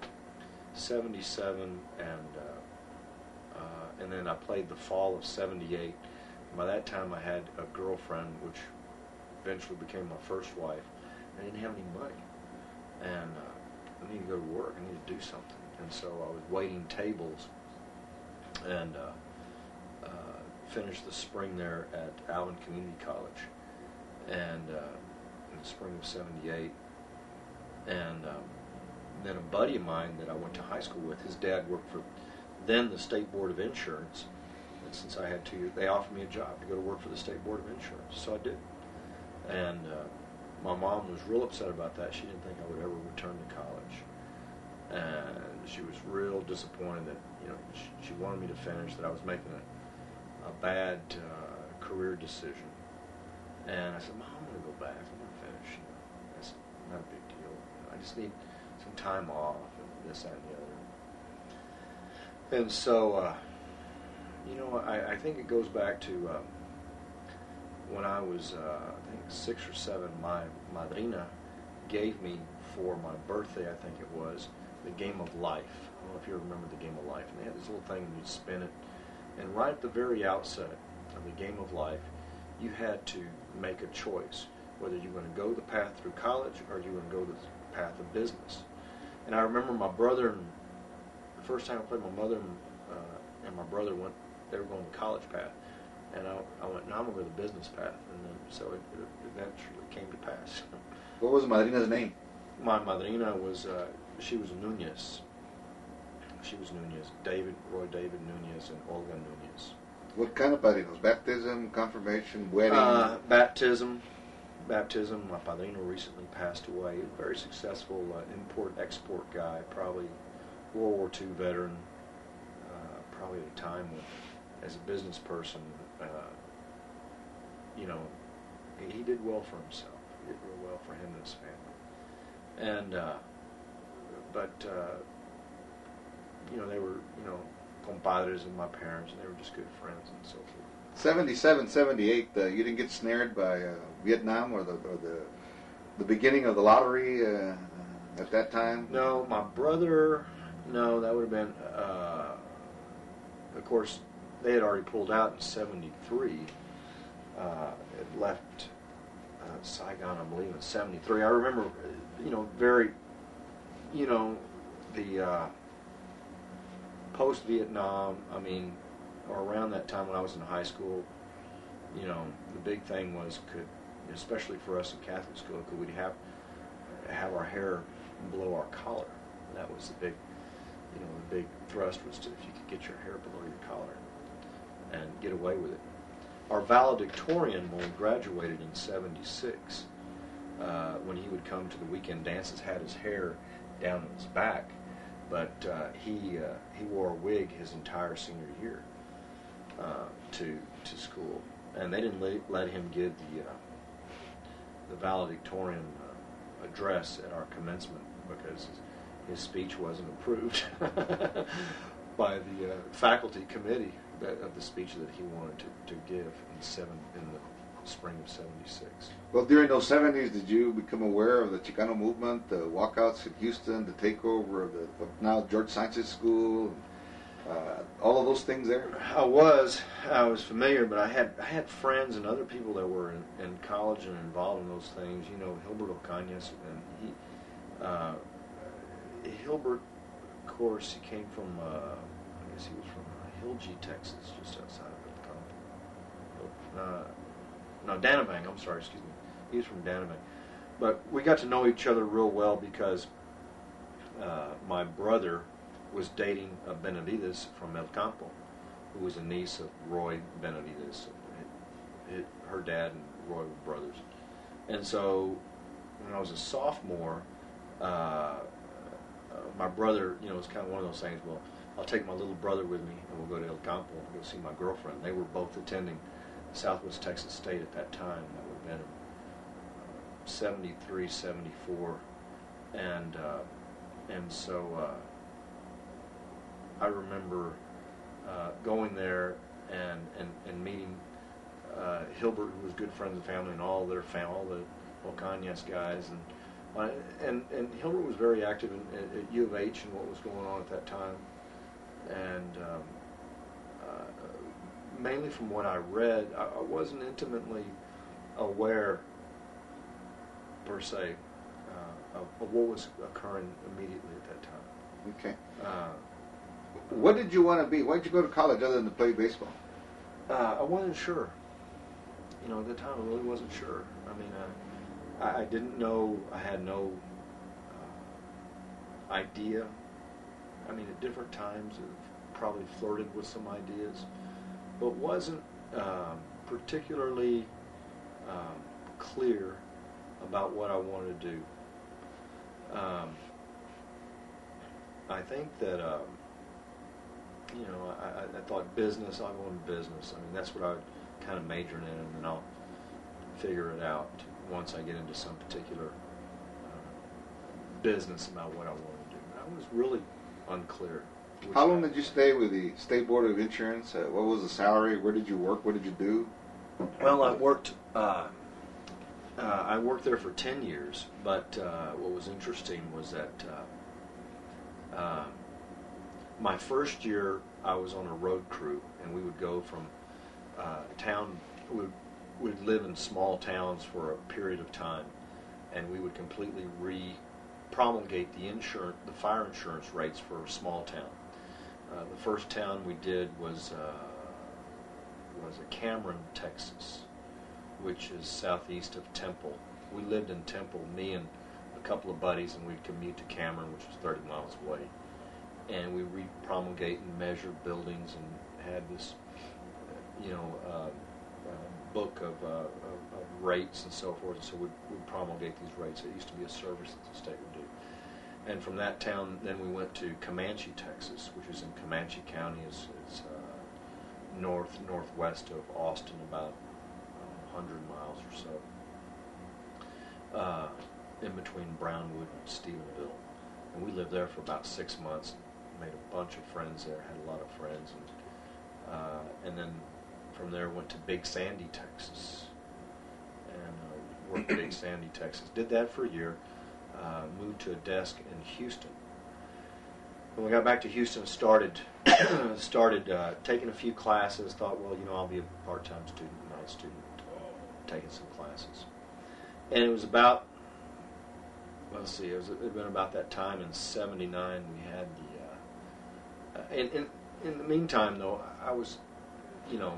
seventy-seven, and uh, uh, and then I played the fall of seventy-eight. By that time, I had a girlfriend, which eventually became my first wife. I didn't have any money, and uh, I needed to go to work. I needed to do something, and so I was waiting tables, and. Uh, finished the spring there at Alvin Community College, and uh, in the spring of seventy-eight. And um, then a buddy of mine that I went to high school with, his dad worked for then the State Board of Insurance, and since I had two years, they offered me a job to go to work for the State Board of Insurance, so I did. And uh, my mom was real upset about that. She didn't think I would ever return to college, and she was real disappointed that you know she, she wanted me to finish, that I was making a a bad uh, career decision. And I said, Mom, I'm going to go back. I'm going to finish. You know, it's not a big deal. You know, I just need some time off and this, that, and the other. And so, uh, you know, I, I think it goes back to um, when I was, uh, I think, six or seven, my madrina gave me for my birthday, I think it was, the Game of Life. I don't know if you remember the Game of Life. And they had this little thing, and you'd spin it. And right at the very outset of the Game of Life, you had to make a choice, whether you were going to go the path through college or you were going to go the path of business. And I remember my brother, and the first time I played, my mother and, uh, and my brother went, they were going the college path. And I, I went, no, I'm going to go the business path. And then, so it, it eventually came to pass. What was Madrina's name? My madrina was, uh, she was Nunez. She was Nunez, David, Roy David Nunez, and Olga Nunez. What kind of padrinos? Baptism, confirmation, wedding? Uh, baptism. Baptism. My padrino recently passed away. A very successful uh, import-export guy, probably World War Two veteran, uh, probably at a time when, as a business person, uh, you know, he, he did well for himself. He did real well for him and his family. And, uh, but... Uh, you know, they were, you know, compadres of my parents, and they were just good friends and so forth. seventy-seven, seventy-eight, uh, you didn't get snared by uh, Vietnam or the or the the beginning of the lottery uh, at that time? No, my brother, no, that would have been, uh, of course, they had already pulled out in seventy-three. Uh, it left uh, Saigon, I believe, in seventy-three. I remember, you know, very, you know, the... Uh, post-Vietnam, I mean, or around that time when I was in high school, you know, the big thing was, could, especially for us in Catholic school, could we have have our hair below our collar? That was the big, you know, the big thrust was to, if you could get your hair below your collar and get away with it. Our valedictorian, when we graduated in seventy-six, uh, when he would come to the weekend dances, had his hair down his back, but uh, he uh, he wore a wig his entire senior year uh, to to school, and they didn't let, let him give the uh, the valedictorian uh, address at our commencement because his, his speech wasn't approved by the uh, faculty committee that, of the speech that he wanted to, to give in seven in the spring of seventy-six. Well, during those seventies, did you become aware of the Chicano movement, the walkouts in Houston, the takeover of the of now George Sanchez School, uh, all of those things there? I was, I was familiar, but I had I had friends and other people that were in, in college and involved in those things. You know, Hilbert Ocañas, and he, uh, Hilbert, of course, he came from, uh, I guess he was from uh, Hilgi, Texas, just outside of El Campo. Uh, no, Danabang, I'm sorry, excuse me. He was from Danabang. But we got to know each other real well because uh, my brother was dating a Benavides from El Campo, who was a niece of Roy Benavides. It, it, her dad and Roy were brothers. And so when I was a sophomore, uh, uh, my brother, you know, it was kind of one of those things, well, I'll take my little brother with me and we'll go to El Campo and go see my girlfriend. They were both attending Southwest Texas State at that time. That would have been uh, seventy-three, seventy-four. And, uh, and so uh, I remember uh, going there and, and, and meeting uh, Hilbert, who was good friends of the family, and all their fam- all the Ocañas guys. And, uh, and, and Hilbert was very active in, at, at U of H and what was going on at that time. And um, uh, mainly from what I read, I, I wasn't intimately aware, per se, uh, of, of what was occurring immediately at that time. Okay. Uh, What did you want to be? Why did you go to college other than to play baseball? uh, I wasn't sure. You know, at the time I really wasn't sure. I mean, uh, I, I didn't know, I had no uh, idea. I mean, at different times I've probably flirted with some ideas, but wasn't um, particularly um, clear about what I wanted to do. Um, I think that, um, you know, I, I thought business, I'll go into business. I mean, that's what I would kind of major in, and then I'll figure it out once I get into some particular uh, business about what I want to do. I was really unclear. How long did you stay with the State Board of Insurance? Uh, what was the salary? Where did you work? What did you do? Well, I worked. Uh, uh, I worked there for ten years. But uh, what was interesting was that uh, uh, my first year I was on a road crew, and we would go from uh, town. We would would live in small towns for a period of time, and we would completely re. promulgate the insurance, the fire insurance rates for a small town. Uh, the first town we did was uh, was a Cameron, Texas, which is southeast of Temple. We lived in Temple, me and a couple of buddies, and we'd commute to Cameron, which was thirty miles away. And we re-promulgate and measure buildings and had this, you know, uh, uh, book of, uh, of, of rates and so forth. And so we'd, we'd promulgate these rates. It used to be a service that the state would do. And from that town, then we went to Comanche, Texas, which is in Comanche County. It's, it's uh, north, northwest of Austin, about uh, one hundred miles or so, uh, in between Brownwood and Stephenville. And we lived there for about six months, made a bunch of friends there, had a lot of friends. And, uh, and then from there went to Big Sandy, Texas, and uh, worked in Big Sandy, Texas. Did that for a year. Uh, moved to a desk in Houston. When we got back to Houston, started started uh, taking a few classes. Thought, well, you know, I'll be a part-time student, night student, taking some classes. And it was about, let's see, it was it had been about that time in seventy-nine. We had the uh, in, in in the meantime, though, I was, you know,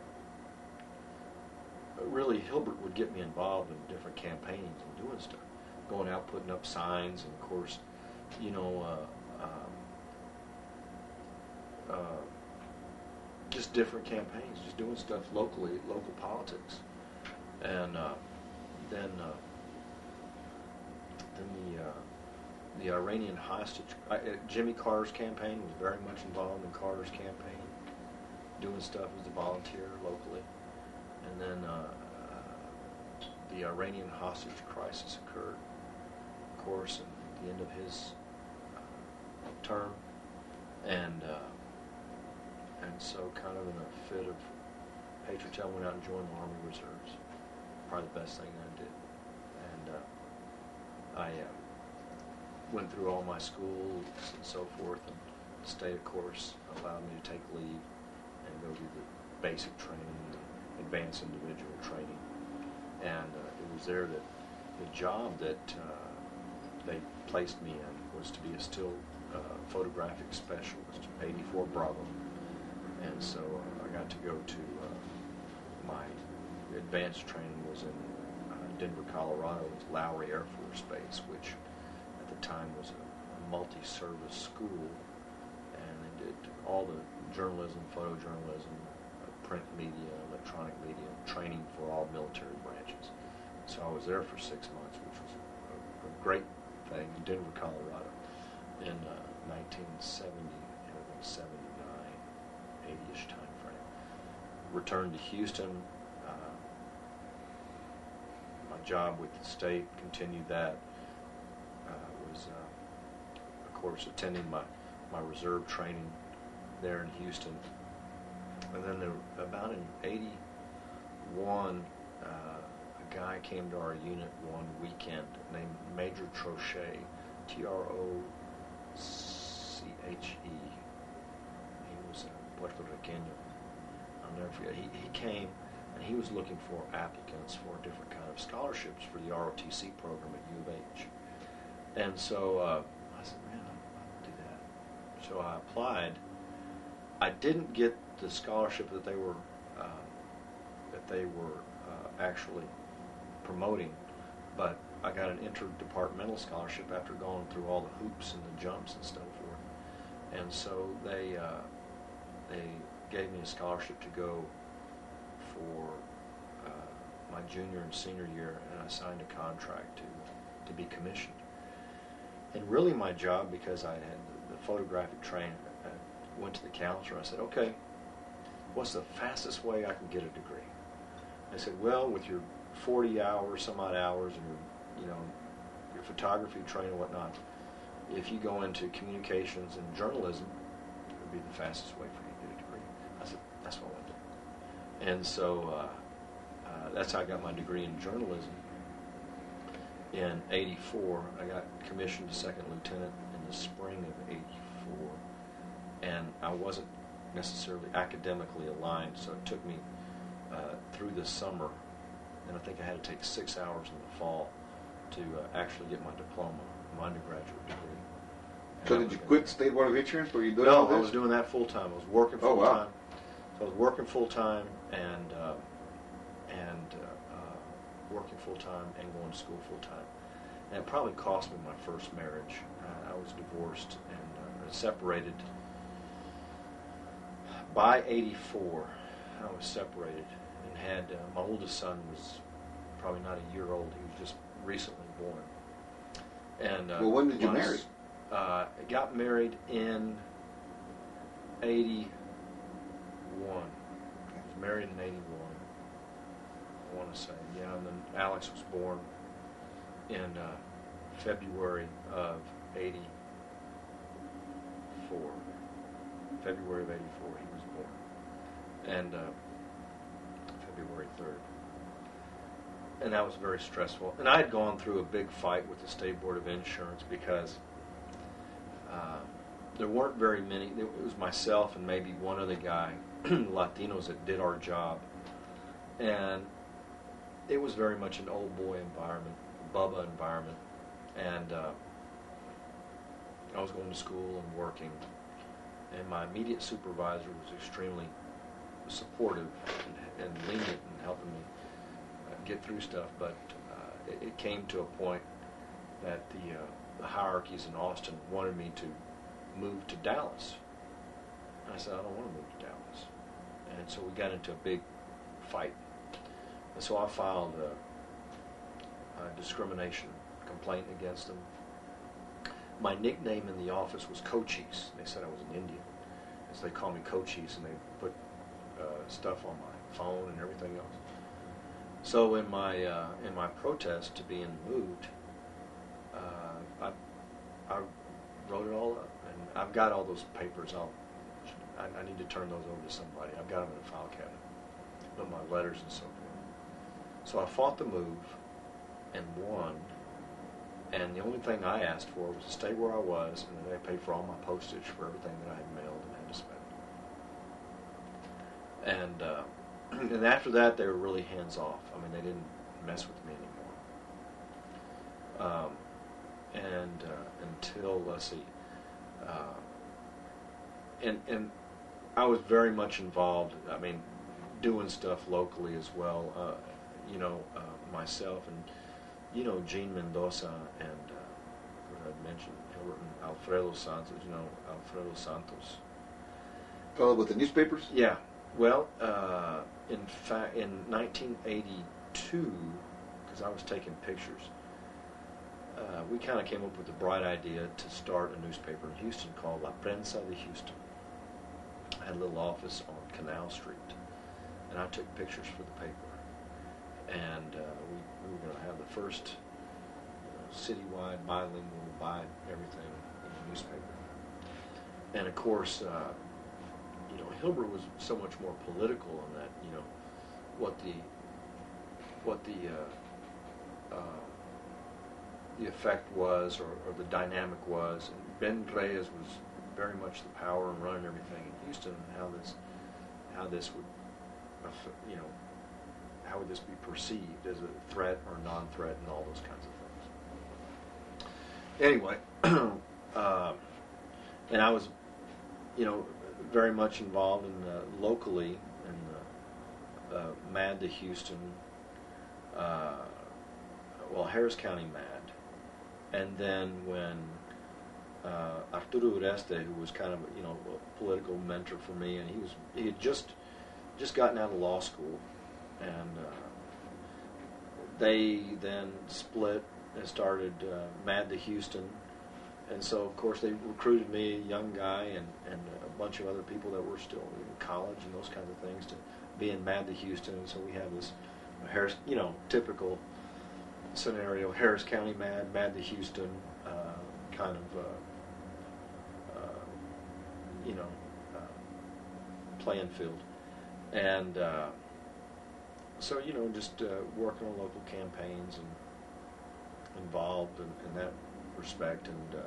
really Hilbert would get me involved in different campaigns and doing stuff, going out putting up signs, and of course, you know, uh, um, uh, just different campaigns, just doing stuff locally, local politics, and uh, then uh, then the uh, the Iranian hostage. I, uh, Jimmy Carter's campaign was very much involved in Carter's campaign, doing stuff as a volunteer locally. And then uh, uh, the Iranian hostage crisis occurred, of course, at the end of his uh, term, and uh, and so kind of in a fit of patriotism, I went out and joined the Army Reserves. Probably the best thing I did, and uh, I uh, went through all my schools and so forth, and the state, of course, allowed me to take leave and go do the basic training, advanced individual training, and uh, it was there that the job that uh, they placed me in was to be a still uh, photographic specialist, eighty-four Bravo, and so uh, I got to go to uh, my advanced training was in uh, Denver, Colorado, at Lowry Air Force Base, which at the time was a, a multi-service school, and they did all the journalism, photojournalism, print media, electronic media, training for all military branches. So I was there for six months, which was a, a great thing in Denver, Colorado, in uh, nineteen seventy, seventy-nine, eighty-ish time frame. Returned to Houston. Uh, my job with the state, continued that. Uh, was, uh, of course, attending my, my reserve training there in Houston. And then there, about in eighty-one, uh, a guy came to our unit one weekend named Major Trochet, T R O C H E. He was a Puerto Rican. I'll never forget. He, he came, and he was looking for applicants for different kind of scholarships for the R O T C program at U of H. And so uh, I said, man, I'll do that. So I applied. I didn't get the scholarship that they were uh, that they were uh, actually promoting, but I got an interdepartmental scholarship after going through all the hoops and the jumps and so forth. And so they uh, they gave me a scholarship to go for uh, my junior and senior year, and I signed a contract to to be commissioned. And really, my job, because I had the, the photographic training, I went to the counselor. I said, "Okay, what's the fastest way I can get a degree?" I said, "Well, with your forty hours, some odd hours, and your, you know, your photography training and whatnot, if you go into communications and journalism, it would be the fastest way for you to get a degree." I said, "That's what I want to do." And so uh, uh, that's how I got my degree in journalism. In eighty-four, I got commissioned to second lieutenant in the spring of eighty-four, and I wasn't necessarily academically aligned, so it took me uh, through the summer, and I think I had to take six hours in the fall to uh, actually get my diploma, my undergraduate degree. And so did you quit State Board of Insurance? Were you doing all No, this? I was doing that full time. I was working full Oh, wow. time. So I was working full time and uh, and uh, uh, working full time and going to school full time. And it probably cost me my first marriage. Uh, I was divorced and uh, separated. By eighty-four, I was separated and had uh, my oldest son was probably not a year old. He was just recently born. And uh, well, when did you was, marry? Uh, I got married in eighty-one. I was married in eighty-one. I want to say, yeah. And then Alex was born in uh, February of eighty-four. February of eighty-four, he was born, and uh, February third. And that was very stressful. And I had gone through a big fight with the State Board of Insurance because uh, there weren't very many. It was myself and maybe one other guy, Latinos, that did our job. And it was very much an old boy environment, Bubba environment. And uh, I was going to school and working. and my immediate supervisor was extremely supportive and, and lenient in helping me uh, get through stuff. But uh, it, it came to a point that the, uh, the hierarchies in Austin wanted me to move to Dallas. And I said, I don't want to move to Dallas. And so we got into a big fight. And so I filed a, a discrimination complaint against them. My nickname in the office was Cochise. They said I was an Indian. And so they called me Cochise, and they put uh, stuff on my phone and everything else. So in my uh, in my protest to being moved, uh, I, I wrote it all up. And I've got all those papers. I'll, I, I need to turn those over to somebody. I've got them in a file cabinet. With my letters and so forth. So I fought the move and won. And the only thing I asked for was to stay where I was, and then they paid for all my postage for everything that I had mailed and had to spend. And uh, and after that, they were really hands off. I mean, they didn't mess with me anymore. Um, and uh, until let's see, uh, and and I was very much involved. I mean, doing stuff locally as well. Uh, you know, uh, myself and. You know, Gene Mendoza and, uh, what I mentioned, Hilbert and Alfredo Santos, you know, Alfredo Santos. Fellow with the newspapers? Yeah. Well, uh, in fact, in nineteen eighty-two, because I was taking pictures, uh, we kind of came up with the bright idea to start a newspaper in Houston called La Prensa de Houston. I had a little office on Canal Street, and I took pictures for the paper. And uh, we, we were going to have the first uh, citywide bilingual buy everything in the newspaper. And of course, uh, you know, Hilbert was so much more political in that, you know, what the what the uh, uh, the effect was, or, or the dynamic was. And Ben Reyes was very much the power in running everything in Houston, and how this how this would, you know. How would this be perceived as a threat or non-threat, and all those kinds of things. Anyway, uh, and I was, you know, very much involved in uh, locally in the uh, Mad to Houston, uh, well, Harris County Mad, and then when uh, Arturo Ureste, who was kind of, you know, a political mentor for me, and he was he had just just gotten out of law school. And uh, they then split and started uh, Mad to Houston. And so, of course, they recruited me, a young guy, and, and a bunch of other people that were still in college and those kinds of things, to be in Mad to Houston. And so we have this Harris, you know, typical scenario, Harris County Mad, Mad to Houston, uh, kind of, uh, uh, you know, uh, playing field. And uh, so, you know, just uh, working on local campaigns and involved in, in that respect. And uh,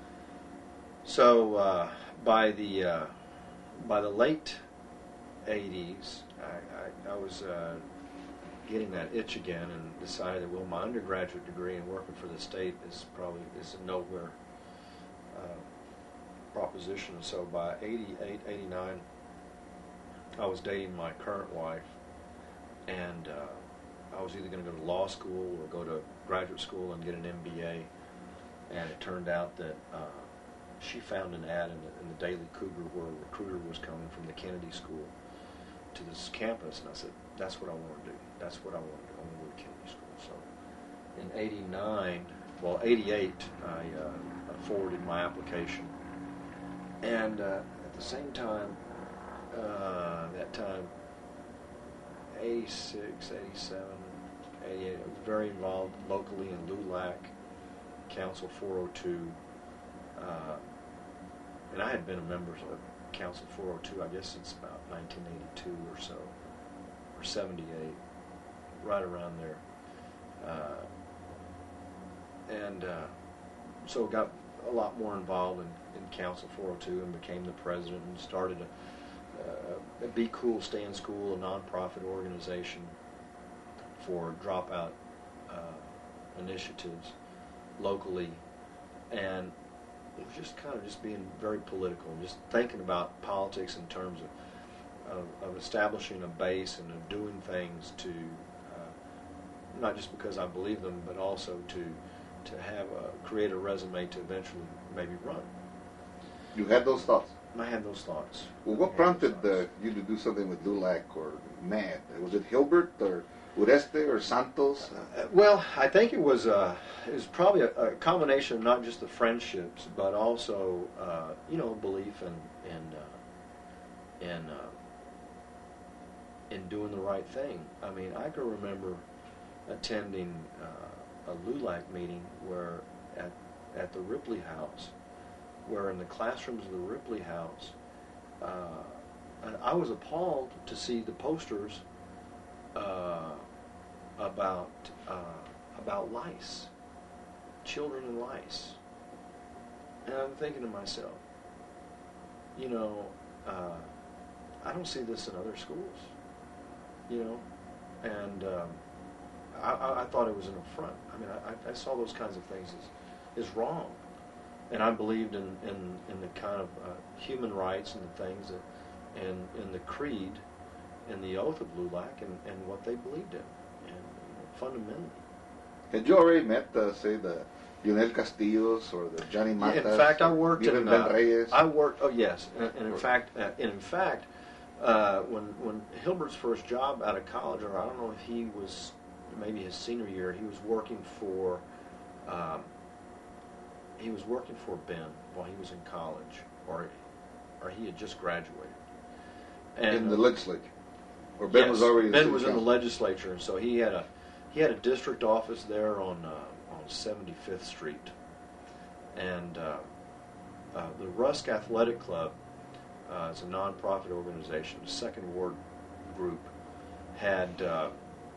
so uh, by the uh, by the late eighties, I, I, I was uh, getting that itch again, and decided that, well, my undergraduate degree and working for the state is probably is a nowhere uh, proposition. So by eighty-eight, eighty-nine, I was dating my current wife. And uh, I was either going to go to law school or go to graduate school and get an M B A. And it turned out that uh, she found an ad in the, in the Daily Cougar where a recruiter was coming from the Kennedy School to this campus. And I said, that's what I want to do. That's what I want to do. I want to go to Kennedy School. So in eighty-nine, well, eighty-eight, I, uh, I forwarded my application. And uh, at the same time, uh, that time, eighty-six, eighty-seven, eighty-eight. I was very involved locally in L U L A C, Council four oh two. Uh, and I had been a member of Council four oh two, I guess since about nineteen eighty-two or so, or seventy-eight, right around there. Uh, and uh, so got a lot more involved in, in Council four oh two and became the president and started a Uh, a Be Cool, Stay in School, a nonprofit organization for dropout uh, initiatives locally. And was just kind of just being very political, and just thinking about politics in terms of of, of establishing a base and of doing things to uh, not just because I believe them, but also to to have a, create a resume to eventually maybe run. You had those thoughts? I had those thoughts. Well, what prompted uh, you to do something with LULAC or M A D? Was it Hilbert or Ureste or Santos? Uh, well, I think it was uh, it was probably a, a combination of not just the friendships, but also uh, you know belief in in uh, in uh, in doing the right thing. I mean, I can remember attending uh, a LULAC meeting where at at the Ripley House, where in the classrooms of the Ripley House, uh, I was appalled to see the posters uh, about uh, about lice, children and lice, and I'm thinking to myself, you know, uh, I don't see this in other schools, you know, and um, I, I thought it was an affront. I mean, I, I saw those kinds of things as, as wrong. And I believed in, in, in the kind of uh, human rights and the things that, and in the creed and the oath of LULAC and, and what they believed in, and you know, fundamentally. Had you already met, uh, say, the Lionel Castillos or the Johnny Matas? In fact, I worked even in. Ben Uh, Reyes? I worked. Oh yes, and, and in fact, uh, and in fact, uh, when when Hilbert's first job out of college, or I don't know if he was maybe his senior year, he was working for. Um, He was working for Ben while he was in college, or or he had just graduated. And, in the legislature, or Ben yes, was already. Ben in was in council. the legislature, and so he had a he had a district office there on uh, on seventy-fifth Street, and uh, uh, the Rusk Athletic Club uh, is a nonprofit organization, a Second Ward group, had uh,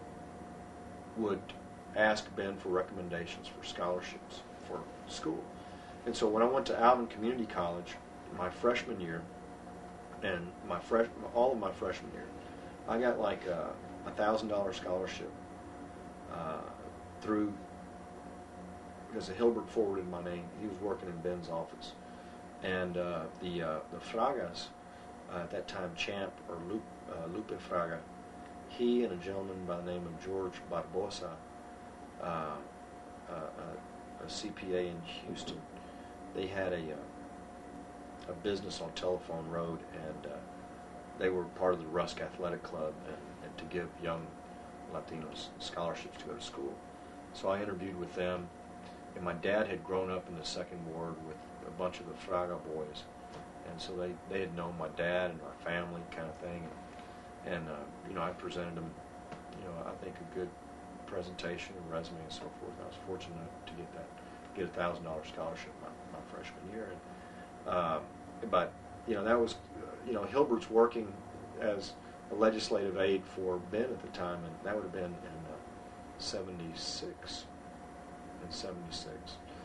would ask Ben for recommendations for scholarships for school. And so when I went to Alvin Community College my freshman year, and my fresh all of my freshman year, I got like a a thousand dollar scholarship uh, through because Hilbert forwarded my name. He was working in Ben's office, and uh, the uh, the Fragas uh, at that time, Champ or Lupe, uh, Lupe Fraga, he and a gentleman by the name of George Barbosa, uh, uh, uh, a C P A in Houston. They had a uh, a business on Telephone Road, and uh, they were part of the Rusk Athletic Club, and, and to give young Latinos scholarships to go to school. So I interviewed with them, and my dad had grown up in the Second Ward with a bunch of the Fraga boys, and so they, they had known my dad and our family kind of thing, and, and uh, you know, I presented them, you know, I think a good presentation and resume and so forth. I was fortunate enough to get that, get a thousand dollar scholarship my, my freshman year, and um, but you know that was, you know, Hilbert's working as a legislative aide for Ben at the time, and that would have been in uh, seventy-six, in seventy-six.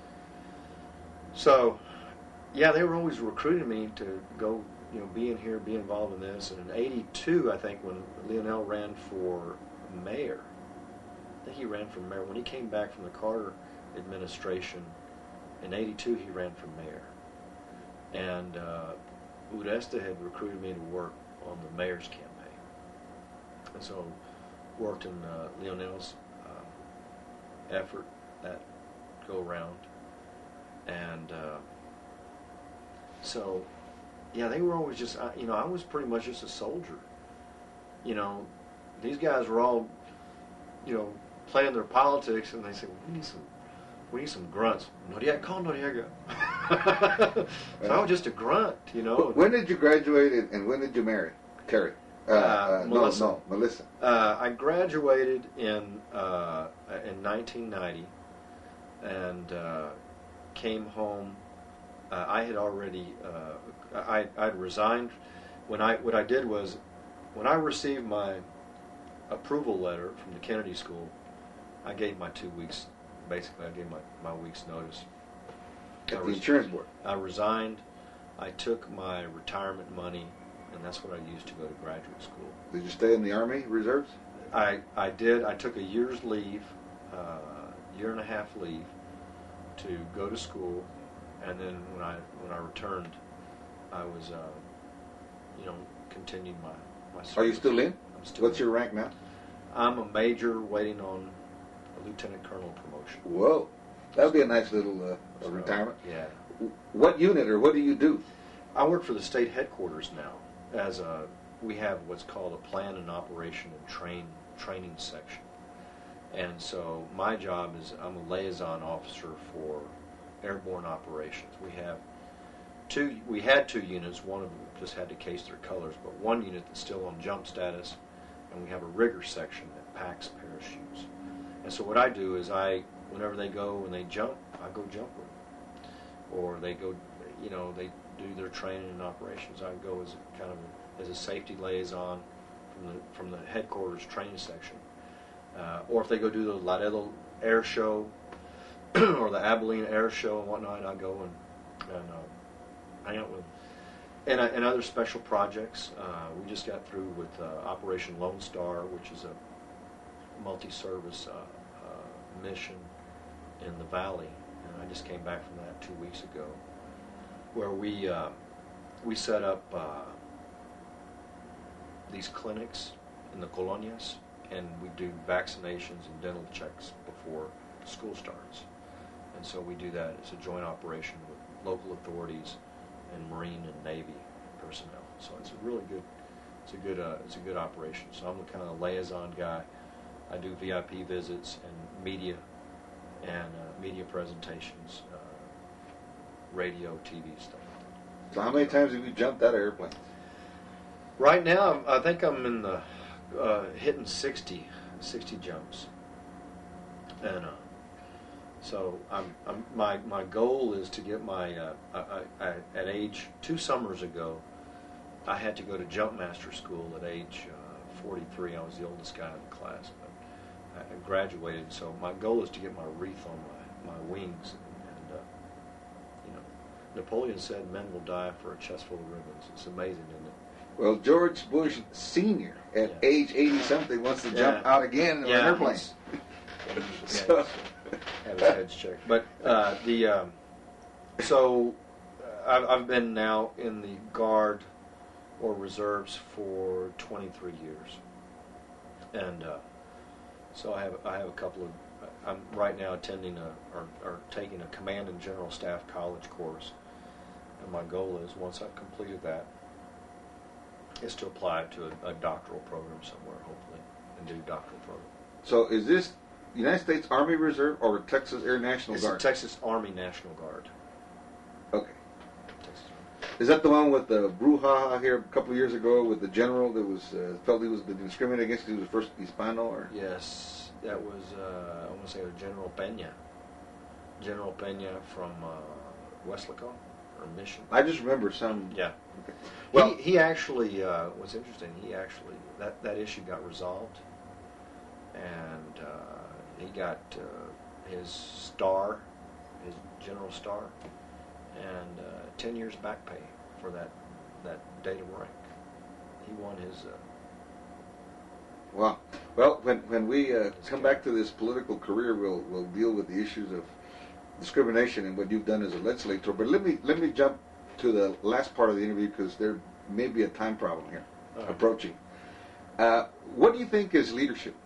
So, yeah, they were always recruiting me to go, you know, be in here, be involved in this. And in eighty-two, I think, when Lionel ran for mayor, I think he ran for mayor. When he came back from the Carter administration, in eighty-two, he ran for mayor. And uh, Ureste had recruited me to work on the mayor's campaign. And so worked in uh, Lionel's uh, effort that go round. And uh, so, yeah, they were always just, you know, I was pretty much just a soldier. You know, these guys were all, you know, playing their politics, and they said, well, we need some, we need some grunts. Noriega, call Noriega. So I was just a grunt, you know. When did you graduate, and when did you marry? Carrie? Uh, Uh, uh, Melissa. No, no, Melissa. Uh, I graduated in uh, in nineteen ninety, and uh, came home. Uh, I had already uh, I I'd resigned. When I what I did was, when I received my approval letter from the Kennedy School, I gave my two weeks. Basically, I gave my, my week's notice. At I the res- insurance board. I resigned. I took my retirement money, and that's what I used to go to graduate school. Did you stay in the Army Reserves? I, I did. I took a year's leave, uh, year and a half leave, to go to school, and then when I when I returned, I was, uh, you know, continued my my service. Are you still in? I'm still. What's in. your rank now? I'm a major waiting on a lieutenant colonel promotion. Whoa, that would be a nice little uh, So, retirement. Yeah. What unit or what do you do? I work for the state headquarters now. As a, we have what's called a plan and operation and train training section, and so my job is I'm a liaison officer for airborne operations. We have two. We had two units. One of them just had to case their colors, but one unit that's still on jump status, and we have a rigger section that packs parachutes. And so what I do is I, whenever they go and they jump, I go jump with them, or they go, you know, they do their training and operations. I go as a, kind of a, as a safety liaison from the from the headquarters training section, uh, or if they go do the Laredo Air Show or the Abilene Air Show and whatnot, I go and and uh, hang out with them. And, uh, and other special projects. Uh, we just got through with uh, Operation Lone Star, which is a multi-service uh, uh, mission in the Valley, and I just came back from that two weeks ago, where we uh, we set up uh, these clinics in the colonias, and we do vaccinations and dental checks before school starts. And so we do that. It's a joint operation with local authorities and Marine and Navy personnel. So it's a really good, it's a good, uh, it's a good operation. So I'm the kind of liaison guy. I do V I P visits and media, and uh, media presentations, uh, radio, T V stuff. So how many times have you jumped out of airplane? Right now, I'm, I think I'm in the uh, hitting sixty, sixty jumps, and uh, so I'm, I'm my my goal is to get my uh, I, I, I, at age two summers ago, I had to go to jump master school at age uh, forty-three. I was the oldest guy in the class, but I graduated. So my goal is to get my wreath on my, my wings. And, and uh, you know, Napoleon said, "Men will die for a chest full of ribbons." It's amazing, isn't it? Well, George Bush Senior at Yeah. age eighty something wants to Yeah. jump out again in Yeah, an airplane. he's- Yeah, So- he's, uh, have his heads checked. But uh, the um, so uh, I've, I've been now in the Guard or reserves for twenty-three years, and uh, so I have I have a couple of. I'm right now attending a or, or taking a Command and General Staff College course, and my goal is once I've completed that, is to apply to a, a doctoral program somewhere, hopefully, and do doctoral program. So is this United States Army Reserve or Texas Air National It's Guard? the Texas Army National Guard. Okay. Texas. Is that the one with the brouhaha here a couple of years ago with the general that was uh, felt he was discriminated against because he was first Hispano? Or? Yes, that was, uh, I want to say, it was General Pena. General Pena from uh, Weslaco, or Mission. I just remember some. Yeah. Okay. Well, Well, he, he actually, uh, what's interesting, he actually, that, that issue got resolved, and uh, he got uh, his star, his general star, and uh, ten years back pay for that that date of rank. He won his. Uh, wow. Well, when when we uh, come back to this political career, we'll we'll deal with the issues of discrimination and what you've done as a legislator. But let me let me jump to the last part of the interview because there may be a time problem here uh, approaching. Uh, what do you think is leadership?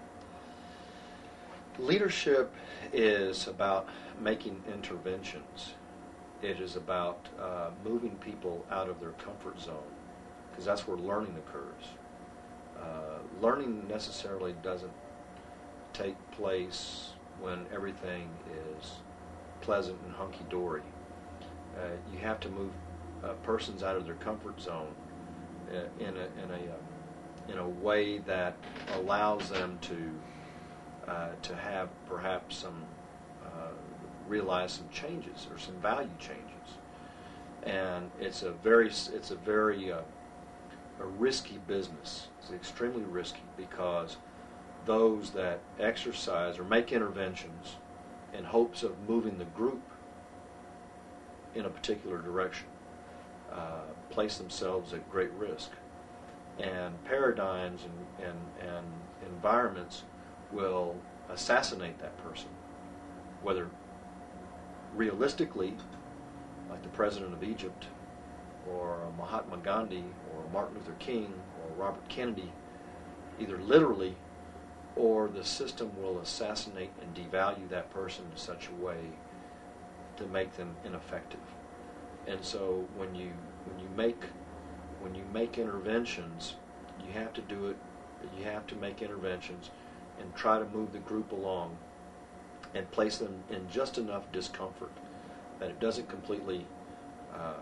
Leadership is about making interventions. It is about uh, moving people out of their comfort zone, because that's where learning occurs. Uh, learning necessarily doesn't take place when everything is pleasant and hunky-dory. Uh, you have to move uh, persons out of their comfort zone uh, in a in a uh, in a way that allows them to uh, to have perhaps some uh, realize some changes or some value changes. And it's a very it's a very uh, a risky business. It's extremely risky because those that exercise or make interventions in hopes of moving the group in a particular direction uh, place themselves at great risk. And paradigms and, and, and environments will assassinate that person, whether realistically like the President of Egypt, or Mahatma Gandhi, or Martin Luther King, or Robert Kennedy, either literally or the system will assassinate and devalue that person in such a way to make them ineffective. And so when you when you make when you make interventions, you have to do it. You have to make interventions and try to move the group along and place them in just enough discomfort that it doesn't completely uh,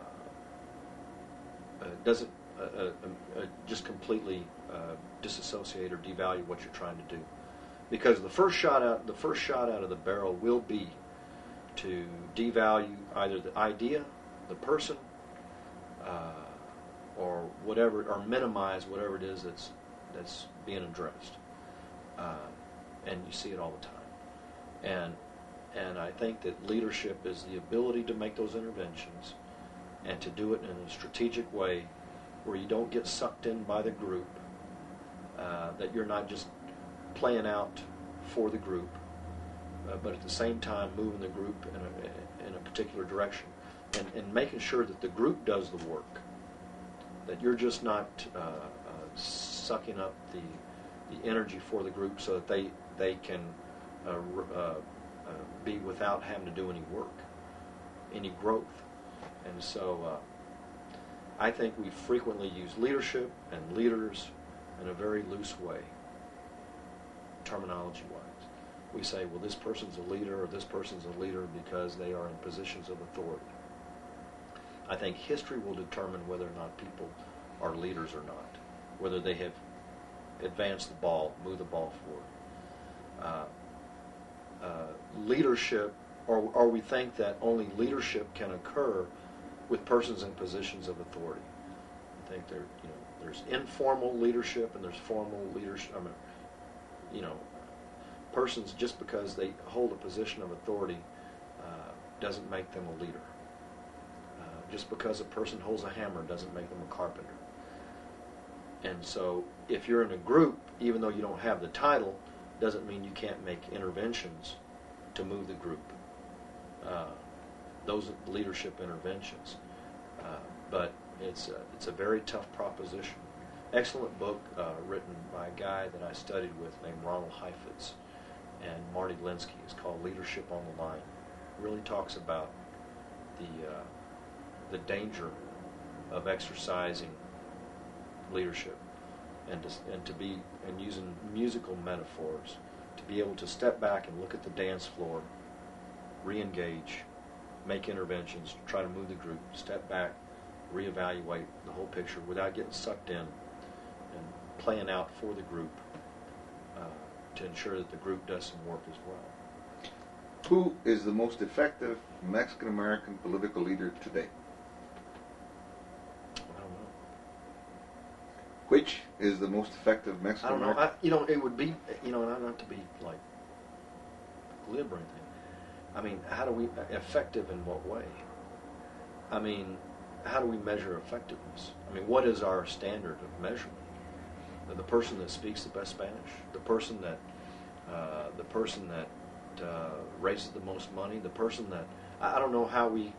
uh, doesn't uh, uh, uh, just completely uh, disassociate or devalue what you're trying to do. Because the first shot out the first shot out of the barrel will be to devalue either the idea, the person, uh, or whatever, or minimize whatever it is that's that's being addressed. Uh, and you see it all the time. And and I think that leadership is the ability to make those interventions and to do it in a strategic way where you don't get sucked in by the group, uh, that you're not just playing out for the group, uh, but at the same time moving the group in a, in a particular direction, and, and making sure that the group does the work, that you're just not uh, uh, sucking up the, the energy for the group so that they, they can uh, uh, uh, be without having to do any work, any growth. And so uh, I think we frequently use leadership and leaders in a very loose way, terminology-wise. We say, well, this person's a leader or this person's a leader because they are in positions of authority. I think history will determine whether or not people are leaders or not, whether they have advanced the ball, moved the ball forward. Uh, uh, leadership, or, or we think that only leadership can occur with persons in positions of authority. I think there, you know, there's informal leadership and there's formal leadership. I mean, you know, persons just because they hold a position of authority uh, doesn't make them a leader. Uh, just because a person holds a hammer doesn't make them a carpenter. And so, if you're in a group, even though you don't have the title, doesn't mean you can't make interventions to move the group. Uh, those are leadership interventions. Uh, but it's a, it's a very tough proposition. Excellent book uh, written by a guy that I studied with named Ronald Heifetz and Marty Linsky. It's called Leadership on the Line. It really talks about the uh, the danger of exercising leadership and to, and to be and using musical metaphors to be able to step back and look at the dance floor, re-engage, make interventions, try to move the group, step back, reevaluate the whole picture without getting sucked in and playing out for the group uh, to ensure that the group does some work as well. Who is the most effective Mexican-American political leader today? I don't know. Which is the most effective I don't Mexican-American? know. I, you know, it would be, you know, not to be like glib or anything. I mean, how do we, effective in what way? I mean, how do we measure effectiveness? I mean, what is our standard of measurement? The person that speaks the best Spanish, the person that, uh, the person that uh, raises the most money, the person that, I don't know how we,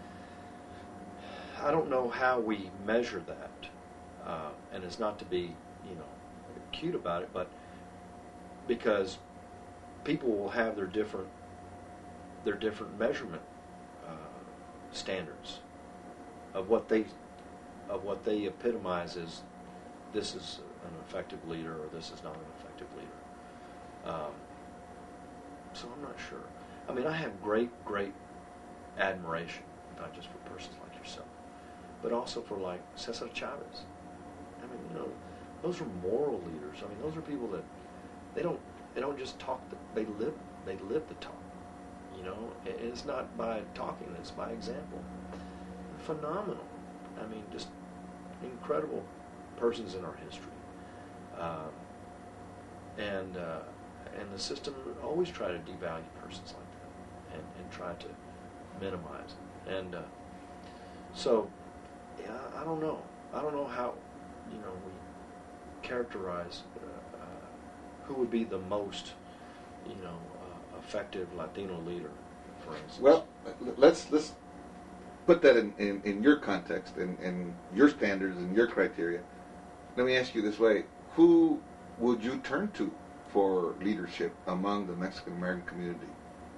I don't know how we measure that. Uh, and it's not to be, you know, cute about it, but because people will have their different, their different measurement uh, standards of what they, of what they epitomize as this is an effective leader or this is not an effective leader. Um, so I'm not sure. I mean, I have great, great admiration, not just for persons like yourself, but also for like Cesar Chavez. I mean, you know, those are moral leaders. I mean, those are people that they don't they don't just talk. The, they live they live the talk. You know, and it's not by talking; it's by example. Phenomenal. I mean, just incredible persons in our history. Uh, and uh, and the system always try to devalue persons like that and, and try to minimize it. And uh, so, yeah, I don't know. I don't know how, you know, we characterize uh, uh, who would be the most, you know, uh, effective Latino leader, for instance. Well, let's let's put that in, in, in your context and, and your standards and your criteria, let me ask you this way. Who would you turn to for leadership among the Mexican American community?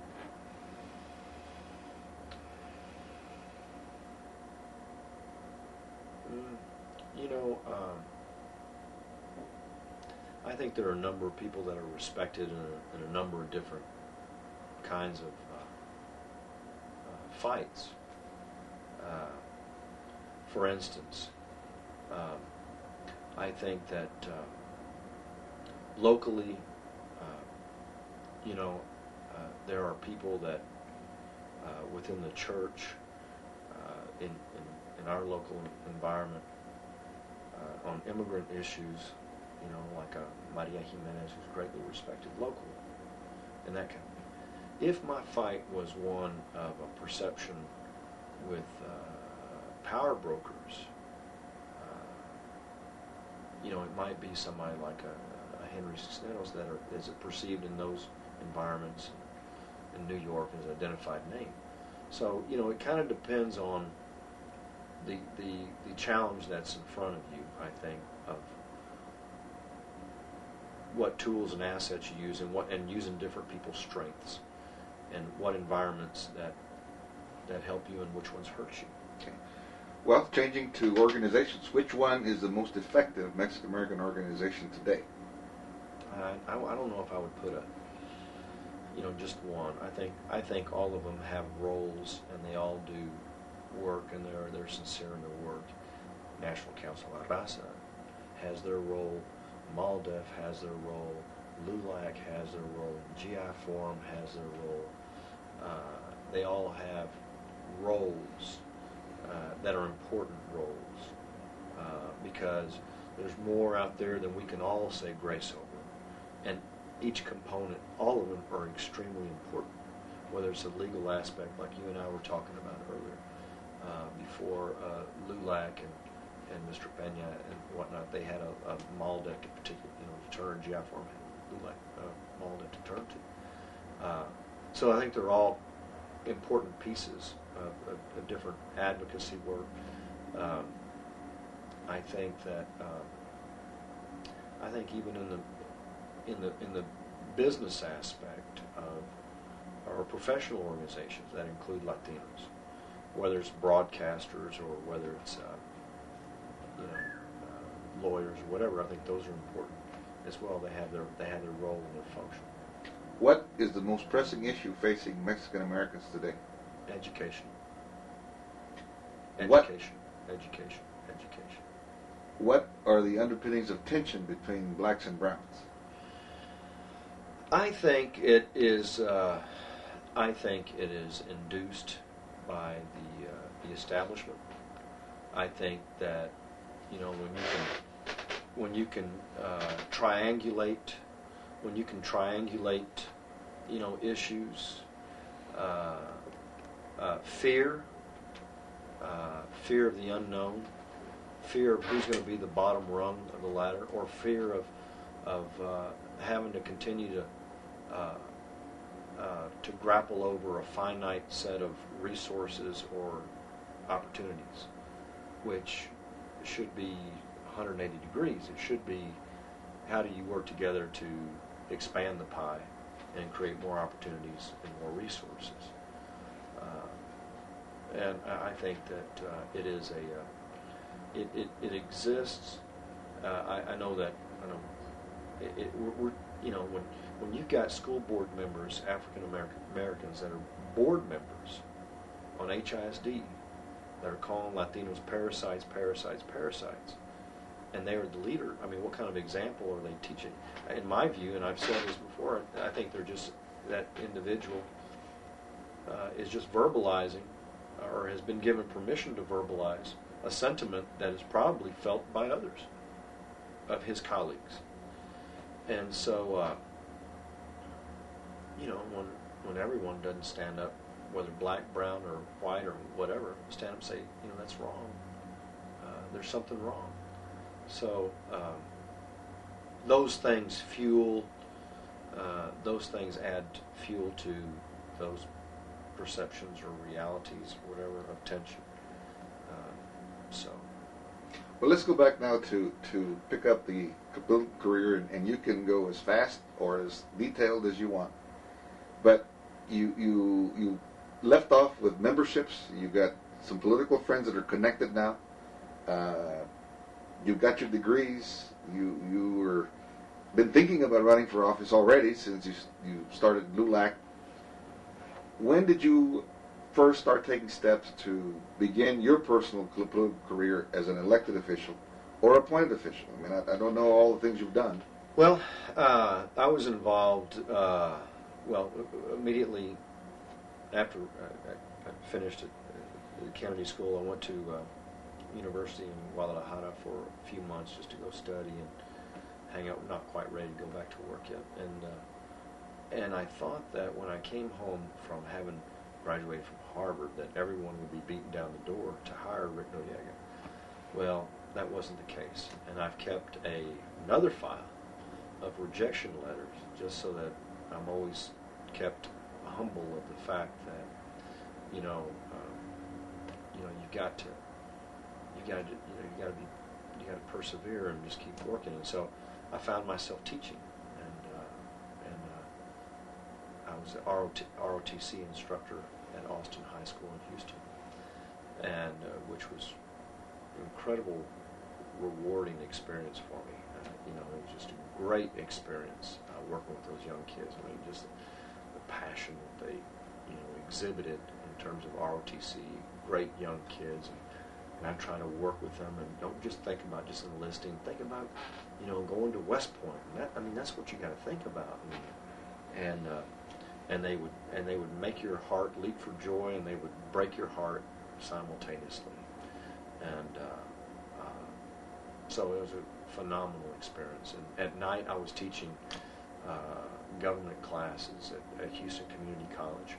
Mm, you know, um, I think there are a number of people that are respected in a, in a number of different kinds of uh, uh, fights. Uh, for instance, um, I think that uh, locally, uh, you know, uh, there are people that uh, within the church, uh, in, in, in our local environment, uh, on immigrant issues, you know, like a Maria Jimenez, who's greatly respected locally, and that kind of. If my fight was one of a perception with uh, power brokers, uh, you know, it might be somebody like a, a Henry Cisneros that are, is perceived in those environments in New York as an identified name. So, you know, it kind of depends on the, the the challenge that's in front of you, I think, of what tools and assets you use and what and using different people's strengths and what environments that that help you and which ones hurt you. Okay. Well, changing to organizations, which one is the most effective Mexican American organization today? I, I, I don't know if I would put a, you know, just one. I think I think all of them have roles and they all do work and they're they're sincere in their work. National Council La Raza has their role. MALDEF has their role. LULAC has their role. G I Forum has their role. Uh, they all have roles uh, that are important roles uh, because there's more out there than we can all say grace over. And each component, all of them are extremely important, whether it's a legal aspect like you and I were talking about earlier. Uh, before uh, LULAC and and Mister Pena and whatnot, they had a, a MALDEF to particular, you know, to turn. G I Forum had LULAC, uh, MALDEF to turn to. Uh, so I think they're all important pieces of, of, of different advocacy work. Um, I think that uh, I think even in the in the in the business aspect of our professional organizations that include Latinos, whether it's broadcasters or whether it's uh, you know, uh, lawyers or whatever, I think those are important as well. They have their they have their role and their function. What is the most pressing issue facing Mexican Americans today? Education. What? Education. Education. Education. What are the underpinnings of tension between blacks and browns? I think it is. Uh, I think it is induced by the uh, the establishment. I think that, you know, when you can, when you can uh, triangulate, when you can triangulate, you know, issues, uh, uh, fear, uh, fear of the unknown, fear of who's going to be the bottom rung of the ladder, or fear of of uh, having to continue to uh, uh, to grapple over a finite set of resources or opportunities, which should be one hundred eighty degrees. It should be, how do you work together to expand the pie and create more opportunities and more resources? Uh, and I think that uh, it is a, uh, it, it, it exists. Uh, I, I know that, I know, it, it, we're, we're, you know, when, when you've got school board members, African American Americans that are board members on H I S D, that are calling Latinos parasites, parasites, parasites, and they are the leader. I mean, what kind of example are they teaching? In my view, and I've said this before, I think they're just, that individual uh, is just verbalizing, or has been given permission to verbalize, a sentiment that is probably felt by others of his colleagues. And so, uh, you know, when when everyone doesn't stand up, whether black, brown, or white, or whatever, stand up and say, you know, that's wrong. Uh, there's something wrong. So um, those things fuel, uh, those things add fuel to those perceptions or realities, whatever, of tension. Uh, so. Well, let's go back now to, to pick up the political career, and, and you can go as fast or as detailed as you want. But you you you left off with memberships. You got some political friends that are connected now. Uh, you got your degrees. You you were been thinking about running for office already since you you started L U L A C. When did you first start taking steps to begin your personal political career as an elected official or appointed official? I mean, I, I don't know all the things you've done. Well, uh, I was involved, uh, well, immediately after I, I finished at the Kennedy School. I went to uh, university in Guadalajara for a few months just to go study and hang out, not quite ready to go back to work yet. And, uh, and I thought that when I came home from having graduated from Harvard, that everyone would be beating down the door to hire Rick Noriega. Well, that wasn't the case, and I've kept a another file of rejection letters just so that I'm always kept humble of the fact that you know um, you know you've got to you got to you know you got to be you got to persevere and just keep working. And so I found myself teaching, and uh, and uh, I was an R O T C instructor at Austin High School in Houston, and uh, which was an incredible, rewarding experience for me. Uh, you know, it was just a great experience uh, working with those young kids. I mean, just the, the passion that they, you know, exhibited in terms of R O T C. Great young kids, and, and I try to work with them, and don't just think about just enlisting. Think about, you know, going to West Point. And that, I mean, that's what you got to think about. I mean, and uh, and they would and they would make your heart leap for joy, and they would break your heart simultaneously. And uh, uh, so it was a phenomenal experience. And at night, I was teaching uh, government classes at, at Houston Community College.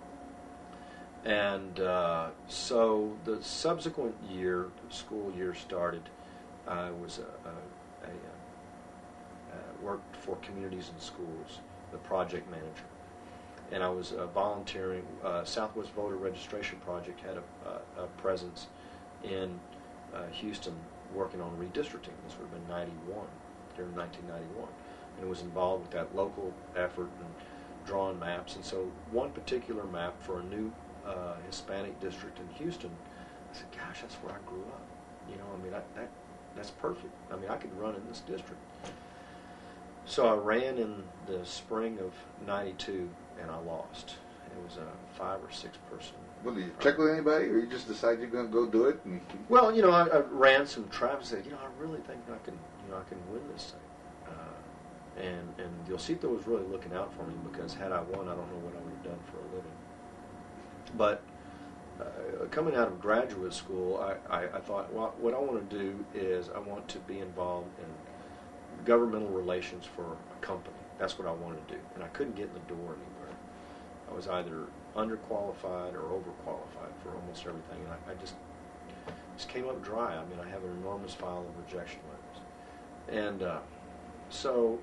And uh, so the subsequent year, the school year started. I was a, a, a, a worked for Communities and Schools, the project manager. And I was uh, volunteering. Uh, Southwest Voter Registration Project had a, a, a presence in uh, Houston working on redistricting. This would have been ninety-one, during nineteen ninety-one. And it was involved with that local effort and drawing maps. And so one particular map for a new uh, Hispanic district in Houston, I said, gosh, that's where I grew up. You know, I mean, I, that that's perfect. I mean, I could run in this district. So I ran in the spring of ninety-two, and I lost. It was a five or six person. Well, did you check with anybody, or you just decide you're going to go do it? And well, you know, I, I ran some traffic and said, you know, I really think I can, you know, I can win this thing. Uh, and and Diosito was really looking out for me, because had I won, I don't know what I would have done for a living. But uh, coming out of graduate school, I, I, I thought, well, what I want to do is I want to be involved in governmental relations for a company. That's what I wanted to do. And I couldn't get in the door anywhere. I was either underqualified or overqualified for almost everything. And I, I just just came up dry. I mean, I have an enormous file of rejection letters. And uh, so,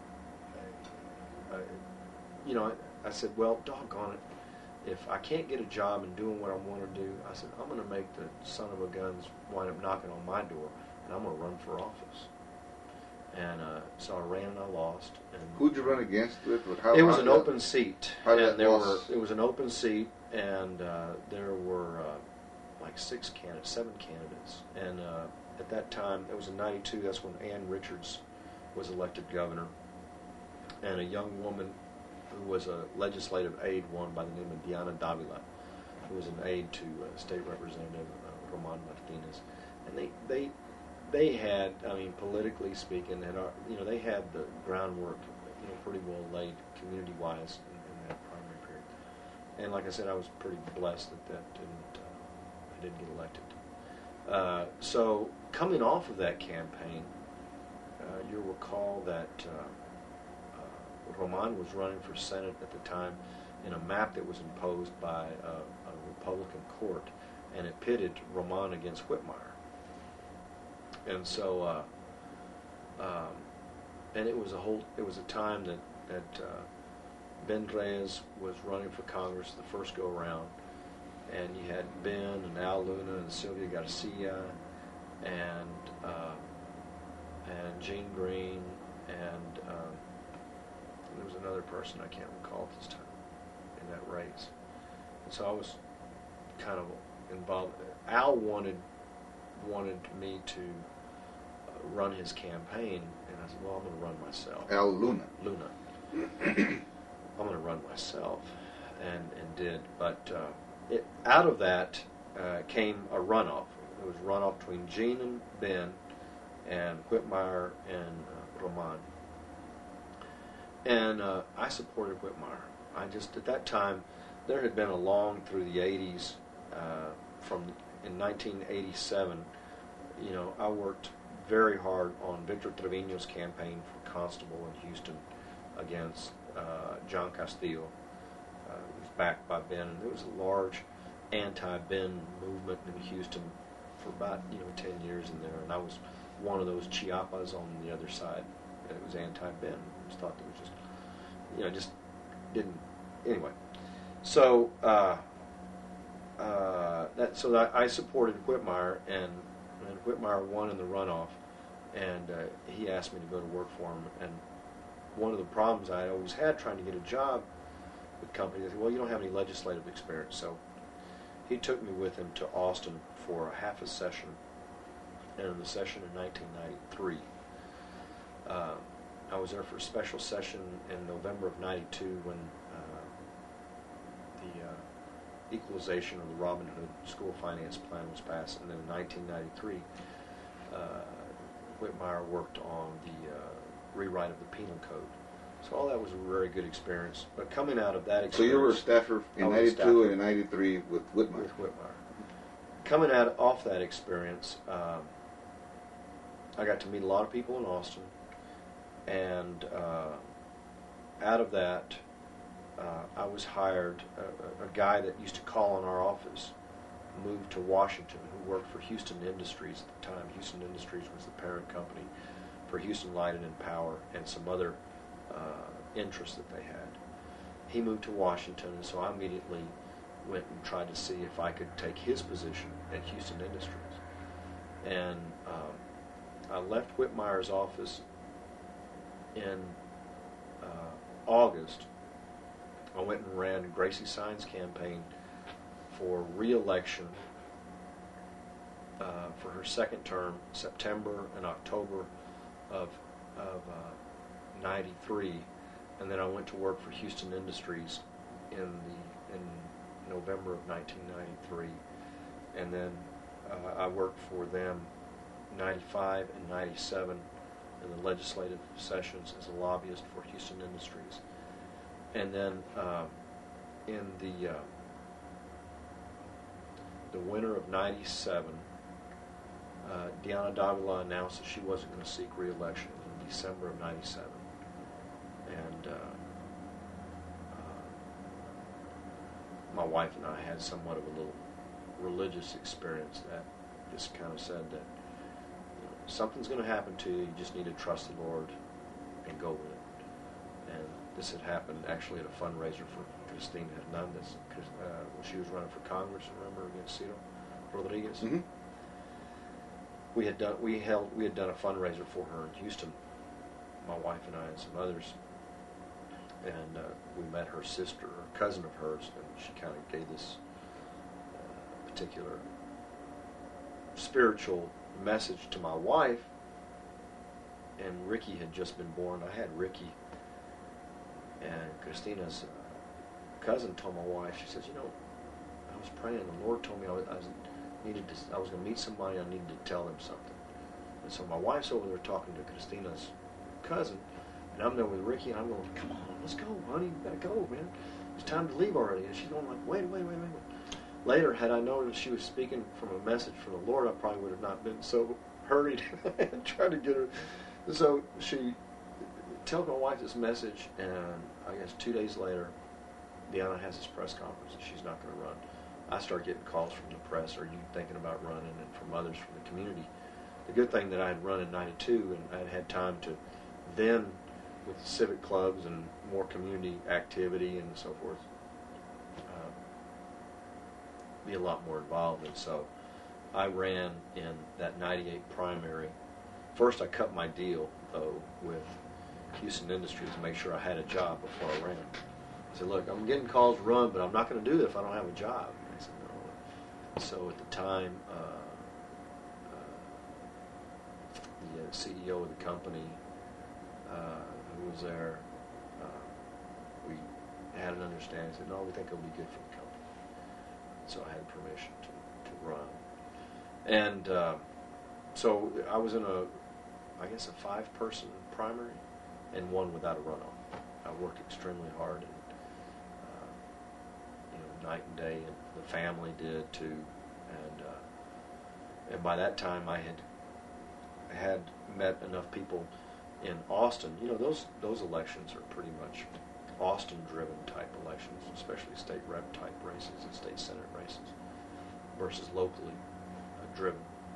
I, you know, I, I said, well, doggone it. If I can't get a job in doing what I want to do, I said, I'm going to make the son of a guns wind up knocking on my door, and I'm going to run for office. And uh, so I ran and I lost. And who'd you run against? With? How, it was how an open that, seat, how and there loss? were it was an open seat, and uh, there were uh, like six candidates, seven candidates. And uh, at that time, it was in ninety-two. That's when Ann Richards was elected governor, and a young woman who was a legislative aide won by the name of Diana Davila, who was an aide to uh, State Representative uh, Roman Martinez, and they they. They had, I mean, politically speaking, and you know, they had the groundwork, you know, pretty well laid community-wise in, in that primary period. And like I said, I was pretty blessed that that didn't, uh, I didn't get elected. Uh, so coming off of that campaign, uh, you'll recall that uh, uh, Roman was running for Senate at the time in a map that was imposed by a, a Republican court, and it pitted Roman against Whitmire. And so, uh, um, and it was a whole, it was a time that, that uh, Ben Reyes was running for Congress the first go around, and you had Ben and Al Luna and Sylvia Garcia and uh, and Gene Green and um, there was another person I can't recall at this time in that race. And so I was kind of involved. Al wanted wanted me to uh, run his campaign, and I said, well, I'm going to run myself. Al Luna. Luna. I'm going to run myself, and, and did. But uh, it, out of that uh, came a runoff. It was a runoff between Gene and Ben and Whitmire and uh, Roman. And uh, I supported Whitmire. I just, at that time, there had been a long through the eighties, uh, from in nineteen eighty-seven, you know, I worked very hard on Victor Trevino's campaign for constable in Houston against uh, John Castillo. Uh, it was backed by Ben, and there was a large anti-Ben movement in Houston for about, you know, ten years in there, and I was one of those Chiapas on the other side that was anti-Ben. I just thought that was just, you know, just didn't, anyway. So, uh, uh, that, so that I supported Whitmire, and, and Whitmire won in the runoff, and uh, he asked me to go to work for him, and one of the problems I always had trying to get a job with companies, well, you don't have any legislative experience, so he took me with him to Austin for a half a session, and in the session in nineteen ninety-three, uh, I was there for a special session in November of ninety-two when uh, the uh, equalization of the Robin Hood school finance plan was passed, and then in nineteen ninety-three, uh, Whitmire worked on the uh, rewrite of the penal code. So all that was a very good experience. But coming out of that experience... So you were a staffer in ninety-two and in ninety-three with Whitmire. With Whitmire. Coming out off that experience, um, I got to meet a lot of people in Austin, and uh, out of that, uh, I was hired. A, a guy that used to call in our office moved to Washington, who worked for Houston Industries at the time. Houston Industries was the parent company for Houston Light and Power and some other uh, interests that they had. He moved to Washington, and so I immediately went and tried to see if I could take his position at Houston Industries. And um, I left Whitmire's office in uh, August. I went and ran Gracie Sign's campaign for re-election uh, for her second term, September and October of of uh, ninety-three, and then I went to work for Houston Industries in the in November of nineteen ninety-three, and then uh, I worked for them ninety-five and ninety-seven in the legislative sessions as a lobbyist for Houston Industries, and then uh, in the uh, the winter of ninety-seven, uh, Diana Davila announced that she wasn't going to seek re-election in December of ninety-seven, and uh, uh, my wife and I had somewhat of a little religious experience that just kind of said that, you know, something's going to happen to you, you just need to trust the Lord and go with it. And this had happened actually at a fundraiser for Cristina Hernandez, because uh, when she was running for Congress, remember, against Ciro Rodriguez. Mm-hmm. We had done we held we had done a fundraiser for her in Houston, my wife and I and some others, and uh, we met her sister or cousin of hers, and she kind of gave this uh, particular spiritual message to my wife. And Ricky had just been born. I had Ricky, and Christina's uh, cousin told my wife, she says, you know, I was praying, the Lord told me I was, I was needed to, I was going to meet somebody, I needed to tell them something. And so my wife's over there talking to Christina's cousin, and I'm there with Ricky, and I'm going, come on, let's go, honey, you gotta go, man. It's time to leave already. And she's going like, wait, wait, wait, wait, wait. Later, had I known that she was speaking from a message from the Lord, I probably would have not been so hurried and tried to get her. So she tells my wife this message, and I guess two days later, Deanna has this press conference, and she's not going to run. I start getting calls from the press, are you thinking about running, and from others from the community. The good thing that I had run in ninety-two, and I had had time to then with civic clubs and more community activity and so forth, uh, be a lot more involved. And so I ran in that ninety-eight primary. First, I cut my deal, though, with Houston Industries to make sure I had a job before I ran. I said, look, I'm getting calls to run, but I'm not going to do that if I don't have a job. And I said, no. So at the time, uh, uh, the uh, C E O of the company uh, who was there, uh, we had an understanding. He said, no, we think it'll be good for the company. So I had permission to, to run. And uh, so I was in a, I guess, a five-person primary and one without a runoff. I worked extremely hard, and uh, you know, night and day, and the family did too. And uh, and by that time, I had had met enough people in Austin. You know, those those elections are pretty much Austin-driven type elections, especially state rep type races and state senate races, versus locally uh, driven.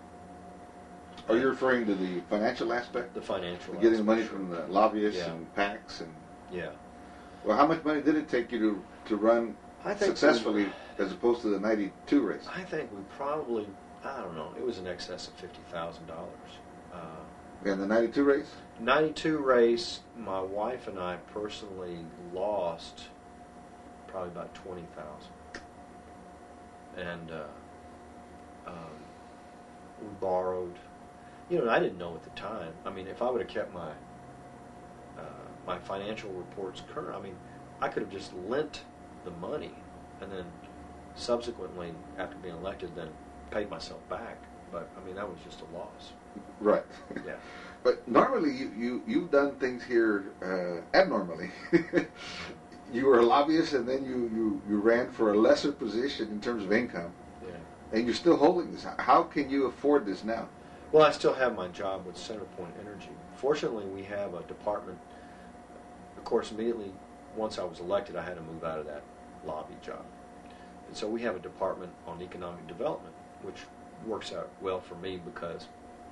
Are you referring to the financial aspect? The financial Getting aspect, money sure. from the lobbyists Yeah. and PACs and Yeah. well, how much money did it take you to to run I think successfully as opposed to the ninety-two race? I think we probably, I don't know, it was in excess of fifty thousand dollars. Uh, And the ninety-two race? ninety-two race, my wife and I personally lost probably about twenty thousand dollars. And uh, um, we borrowed. You know, I didn't know at the time. I mean, if I would have kept my uh, my financial reports current, I mean, I could have just lent the money and then subsequently, after being elected, then paid myself back. But, I mean, that was just a loss. Right. Yeah. But normally you, you, you've done things here uh, abnormally. You were a lobbyist and then you, you, you ran for a lesser position in terms of income. Yeah. And you're still holding this. How can you afford this now? Well, I still have my job with CenterPoint Energy. Fortunately, we have a department. Of course, immediately once I was elected, I had to move out of that lobby job. And so we have a department on economic development, which works out well for me because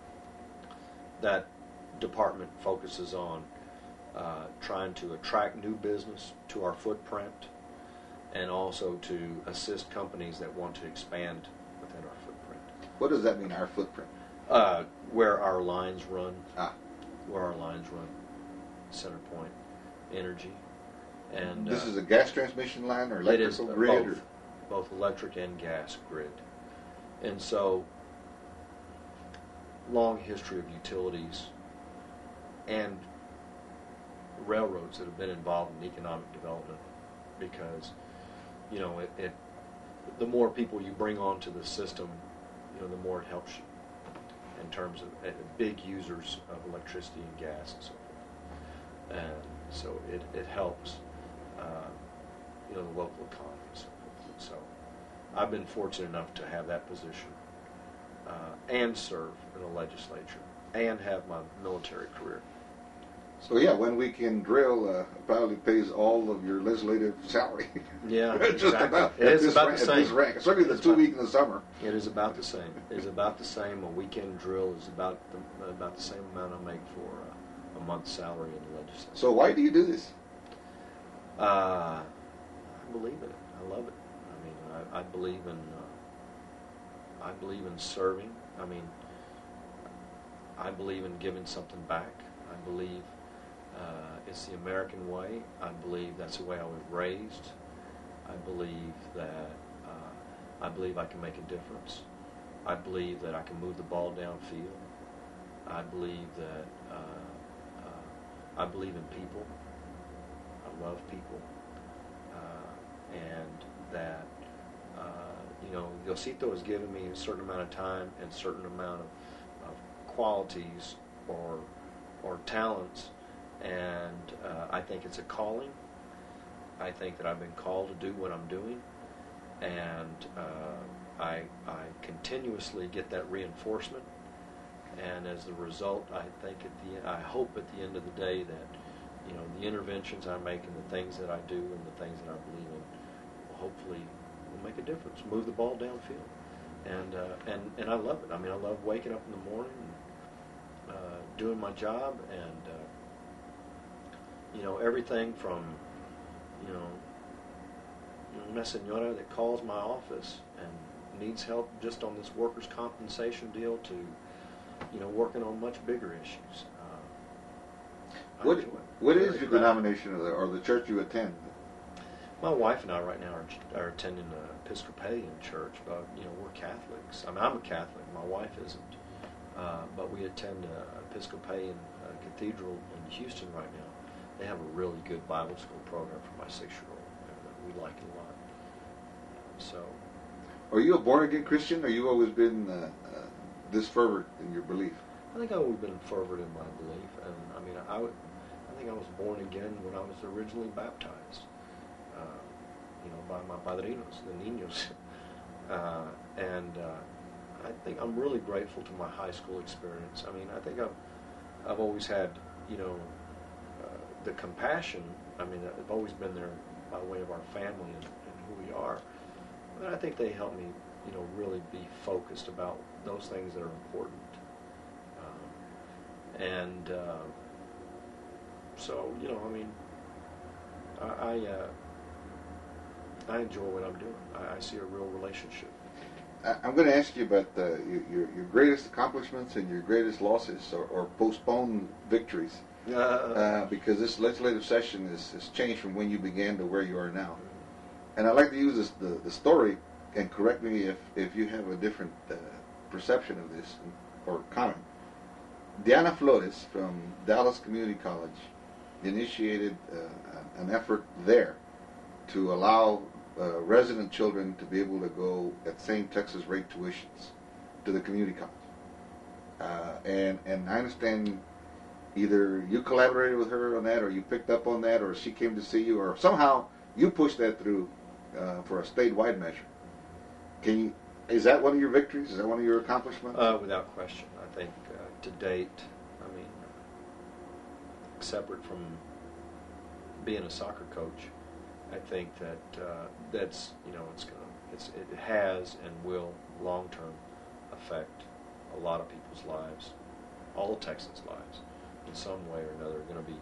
that department focuses on uh, trying to attract new business to our footprint and also to assist companies that want to expand within our footprint. What does that mean, our footprint? Uh, where our lines run, Ah. where our lines run, CenterPoint Energy, and This uh, is a gas transmission line or it is electrical grid? both, both electric and gas grid, and so long history of utilities and railroads that have been involved in economic development, because you know it, it the more people you bring onto the system, you know, the more it helps you in terms of uh, big users of electricity and gas and so forth. And so it, it helps, uh, you know, the local economy and so forth. So I've been fortunate enough to have that position uh, and serve in the legislature and have my military career. So yeah, one weekend drill uh, probably pays all of your legislative salary. Yeah, Just exactly. about. It at is this about rank, the at this same. rank, especially the It's two about- week in the summer. It is about the same. It is about the same. A weekend drill is about the, about the same amount I make for uh, a month's salary in the legislature. So why do you do this? Uh, I believe in it. I love it. I mean, I, I believe in. Uh, I believe in serving. I mean, I believe in giving something back. I believe uh, it's the American way. I believe that's the way I was raised. I believe that uh, I believe I can make a difference. I believe that I can move the ball downfield. I believe that uh, uh, I believe in people. I love people, uh, and that uh, you know, Yosito has given me a certain amount of time and a certain amount of, of qualities or or talents, and uh, I think it's a calling. I think that I've been called to do what I'm doing, and uh, I I continuously get that reinforcement, and as the result, I think at the I hope at the end of the day that, you know, the interventions I make and the things that I do and the things that I believe in will hopefully will make a difference, move the ball downfield, and uh, and and I love it. I mean, I love waking up in the morning and uh, doing my job, and uh, you know, everything from, you know, una señora that calls my office and needs help just on this workers' compensation deal to, you know, working on much bigger issues. Uh, what what is your glad. denomination or the, or the church you attend? My wife and I right now are, are attending an Episcopalian church, but, you know, we're Catholics. I mean, I'm a Catholic. My wife isn't. Uh, but we attend an Episcopalian uh, cathedral in Houston right now. They have a really good Bible school program for my six-year-old, and we like it a lot. So, are you a born-again Christian, or you always been uh, uh, this fervent in your belief? I think I've always been fervent in my belief, and I mean, I, would, I think I was born again when I was originally baptized, uh, you know, by my padrinos, the niños, uh, and uh, I think I'm really grateful to my high school experience. I mean, I think I've I've always had, you know, uh, the compassion. I mean, I've always been there by way of our family and, and who we are. But I think they help me, you know, really be focused about those things that are important. Um, and uh, so, you know, I mean, I I, uh, I enjoy what I'm doing. I, I see a real relationship. I, I'm going to ask you about uh, your, your greatest accomplishments and your greatest losses or, or postponed victories, Uh, uh, because this legislative session is, has changed from when you began to where you are now. And I'd like to use this, the, the story, and correct me if, if you have a different uh, perception of this or comment. Diana Flores from Dallas Community College initiated uh, an effort there to allow uh, resident children to be able to go at same Texas rate tuitions to the community college. Uh, and, and I understand either you collaborated with her on that, or you picked up on that, or she came to see you, or somehow you pushed that through uh, for a statewide measure. Can you? Is that one of your victories? Is that one of your accomplishments? Uh, without question. I think uh, to date, I mean, separate from being a soccer coach, I think that uh, that's, you know, it's gonna, it's, it has and will long term affect a lot of people's lives, all Texans' lives, in some way or another, are going to be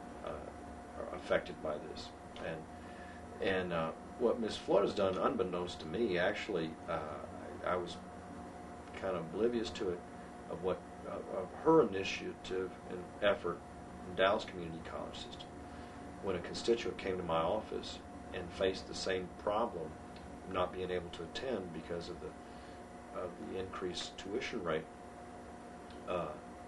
uh, affected by this. And and uh, what Miz Flores has done, unbeknownst to me, actually, uh, I, I was kind of oblivious to it, of what uh, of her initiative and effort in Dallas Community College System. When a constituent came to my office and faced the same problem, not being able to attend because of the of the increased tuition rate, uh,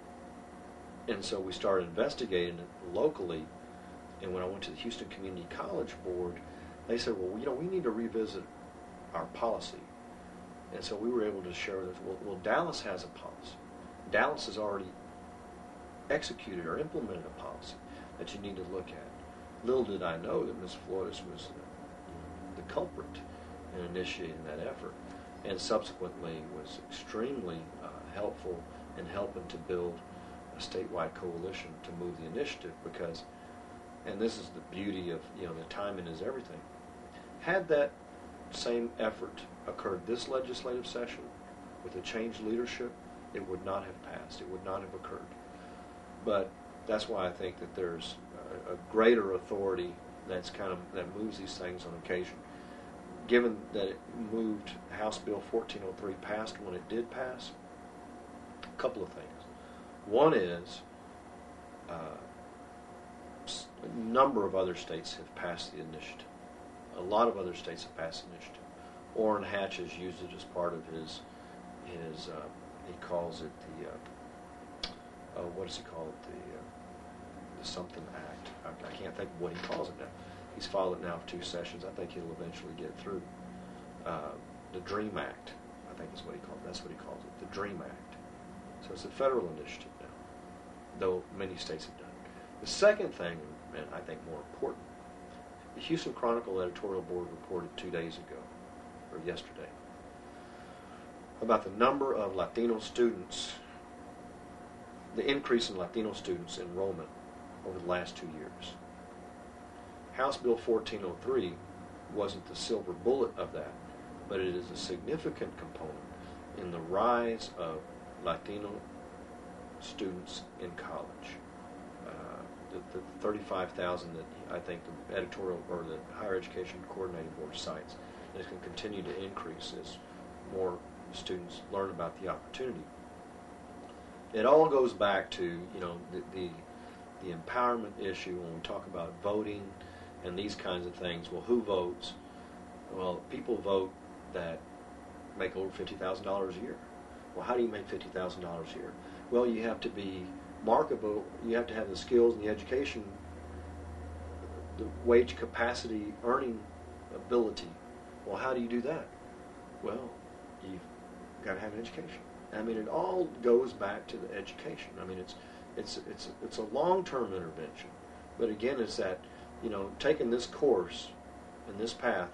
and so we started investigating it locally. And when I went to the Houston Community College Board, they said, well, you know, we need to revisit our policy. And so we were able to share with them, well, well, Dallas has a policy. Dallas has already executed or implemented a policy that you need to look at. Little did I know that Miz Flores was the, the culprit in initiating that effort, and subsequently was extremely uh, helpful in helping to build a statewide coalition to move the initiative, because, and this is the beauty of, you know, the timing is everything. Had that same effort occurred this legislative session with a changed leadership, it would not have passed. It would not have occurred. But that's why I think that there's a, a greater authority that's kind of, that moves these things on occasion. Given that it moved, House Bill fourteen oh three passed when it did pass, a couple of things. One is, uh, a number of other states have passed the initiative. A lot of other states have passed the initiative. Orrin Hatch has used it as part of his, his uh, he calls it the, uh, uh, what does he call it, the, uh, the something act. I, I can't think of what he calls it now. He's filed it now for two sessions. I think he'll eventually get through. Uh, the DREAM Act, I think is what he calls it. That's what he calls it, the DREAM Act. So it's a federal initiative now, though many states have done it. The second thing, and I think more important, the Houston Chronicle editorial board reported two days ago, or yesterday, about the number of Latino students, the increase in Latino students enrollment over the last two years. House Bill fourteen oh three wasn't the silver bullet of that, but it is a significant component in the rise of Latino students in college. Uh, the, the thirty-five thousand that I think the editorial or the Higher Education Coordinating Board cites, and it's going to continue to increase as more students learn about the opportunity. It all goes back to, you know, the, the the empowerment issue when we talk about voting and these kinds of things. Well, who votes? Well, people vote that make over fifty thousand dollars a year. Well, how do you make fifty thousand dollars a year? Well, you have to be marketable. You have to have the skills and the education, the wage capacity, earning ability. Well, how do you do that? Well, you've got to have an education. I mean, it all goes back to the education. I mean, it's it's it's it's a long-term intervention, but again, it's that, you know, taking this course and this path,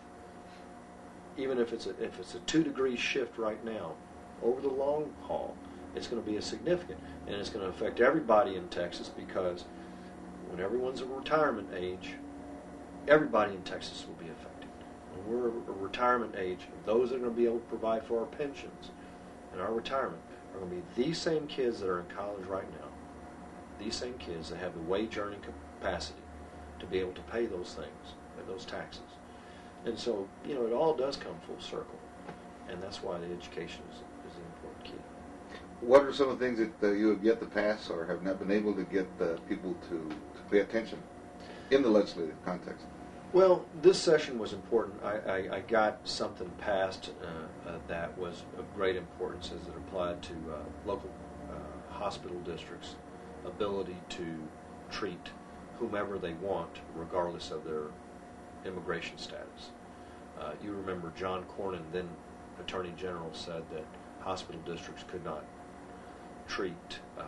even if it's a, if it's a two-degree shift right now, over the long haul, it's going to be a significant, and it's going to affect everybody in Texas, because when everyone's of retirement age, everybody in Texas will be affected. When we're a retirement age, those that are going to be able to provide for our pensions and our retirement are going to be these same kids that are in college right now, these same kids that have the wage earning capacity to be able to pay those things, those taxes. And so, you know, it all does come full circle, and that's why the education is, is an important key. What are some of the things that uh, you have yet to pass or have not been able to get uh, people to, to pay attention in the legislative context? Well, this session was important. I, I, I got something passed uh, uh, that was of great importance as it applied to uh, local uh, hospital districts' ability to treat whomever they want, regardless of their immigration status. Uh, you remember John Cornyn, then Attorney General, said that hospital districts could not treat uh,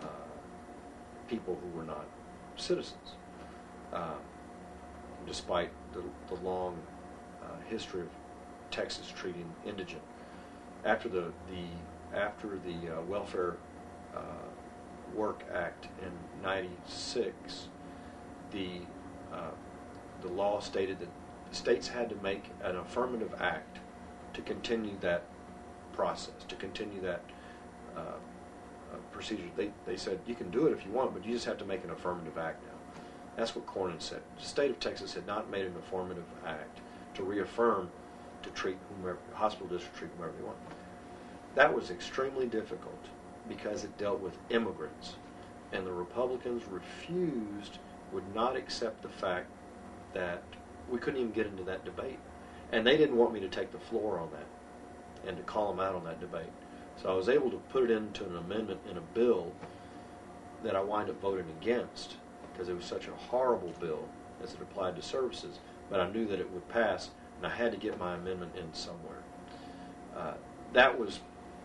people who were not citizens, uh, despite the, the long uh, history of Texas treating indigent. After the, the after the uh, Welfare uh, Work Act in ninety-six, the uh, the law stated that the states had to make an affirmative act to continue that process, to continue that uh, uh, procedure. They, they said, you can do it if you want, but you just have to make an affirmative act now. That's what Cornyn said. The state of Texas had not made an affirmative act to reaffirm to treat whomever, hospital district treat whomever they want. That was extremely difficult because it dealt with immigrants, and the Republicans refused, would not accept the fact that we couldn't even get into that debate. And they didn't want me to take the floor on that and to call them out on that debate. So I was able to put it into an amendment in a bill that I wind up voting against because it was such a horrible bill as it applied to services, but I knew that it would pass, and I had to get my amendment in somewhere. Uh, that was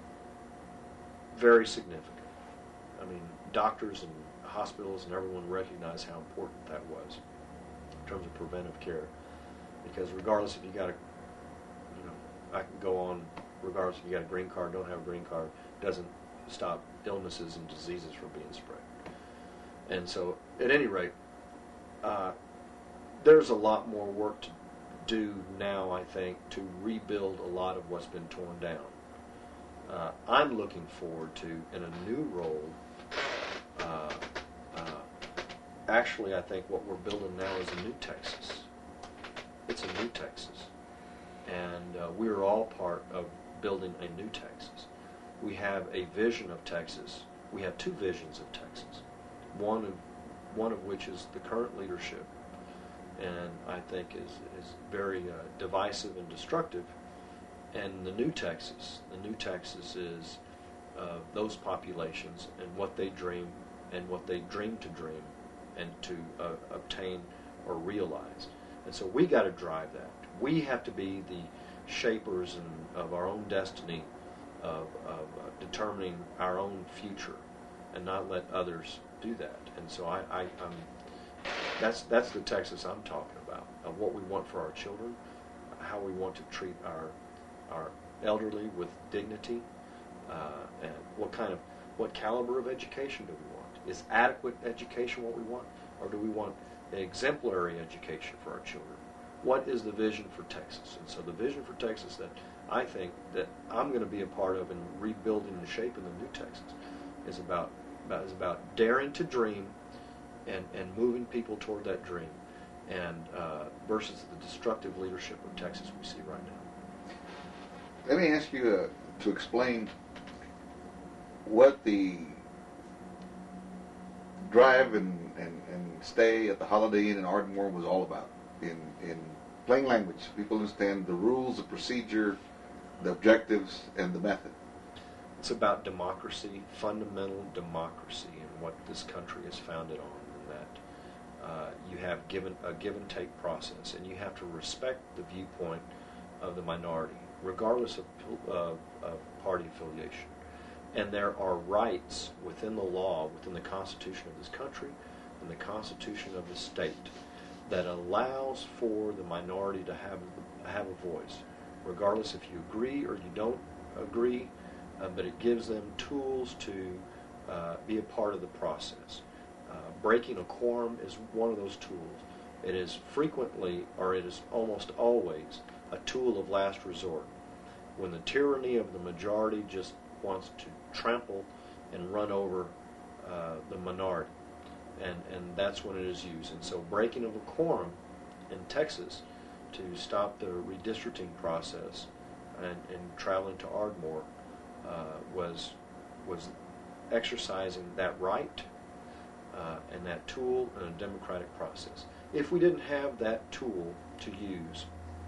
very significant. I mean, doctors and hospitals and everyone recognized how important that was in terms of preventive care, because regardless if you got a, you know, I can go on, regardless if you got a green card, don't have a green card, doesn't stop illnesses and diseases from being spread. And so, at any rate, uh, there's a lot more work to do now, I think, to rebuild a lot of what's been torn down. Uh, I'm looking forward to, in a new role, uh, uh, actually, I think what we're building now is a new Texas. It's a new Texas. And uh, we're all part of building a new Texas. We have a vision of Texas. We have two visions of Texas. One of, one of which is the current leadership, and I think is, is very uh, divisive and destructive. And the new Texas, the new Texas is uh, those populations and what they dream and what they dream to dream and to uh, obtain or realize. And so we got to drive that. We have to be the shapers in, of our own destiny, of, of uh, determining our own future, and not let others do that. And so I, I, I'm, that's that's the Texas I'm talking about, of what we want for our children, how we want to treat our our elderly with dignity, uh, and what kind of, what caliber of education do we want? Is adequate education what we want, or do we want exemplary education for our children? What is the vision for Texas? And so the vision for Texas that I think that I'm going to be a part of in rebuilding and shaping the new Texas is about, about is about daring to dream and, and moving people toward that dream, and uh, versus the destructive leadership of Texas we see right now. Let me ask you uh, to explain what the drive and, and, and stay at the Holiday Inn in Ardmore was all about. In, in plain language, people understand the rules, the procedure, the objectives, and the method. It's about democracy, fundamental democracy, and what this country is founded on, and that uh, you have given a give and take process, and you have to respect the viewpoint of the minority, regardless of, uh, of party affiliation. And there are rights within the law, within the Constitution of this country, and the Constitution of the state, that allows for the minority to have have a voice, regardless if you agree or you don't agree. Uh, but it gives them tools to uh, be a part of the process. Uh, breaking a quorum is one of those tools. It is frequently, or it is almost always, a tool of last resort. When the tyranny of the majority just wants to trample and run over uh, the minority. And, and that's when it is used. And so breaking of a quorum in Texas to stop the redistricting process and, and traveling to Ardmore Uh, was was exercising that right uh, and that tool in a democratic process. If we didn't have that tool to use,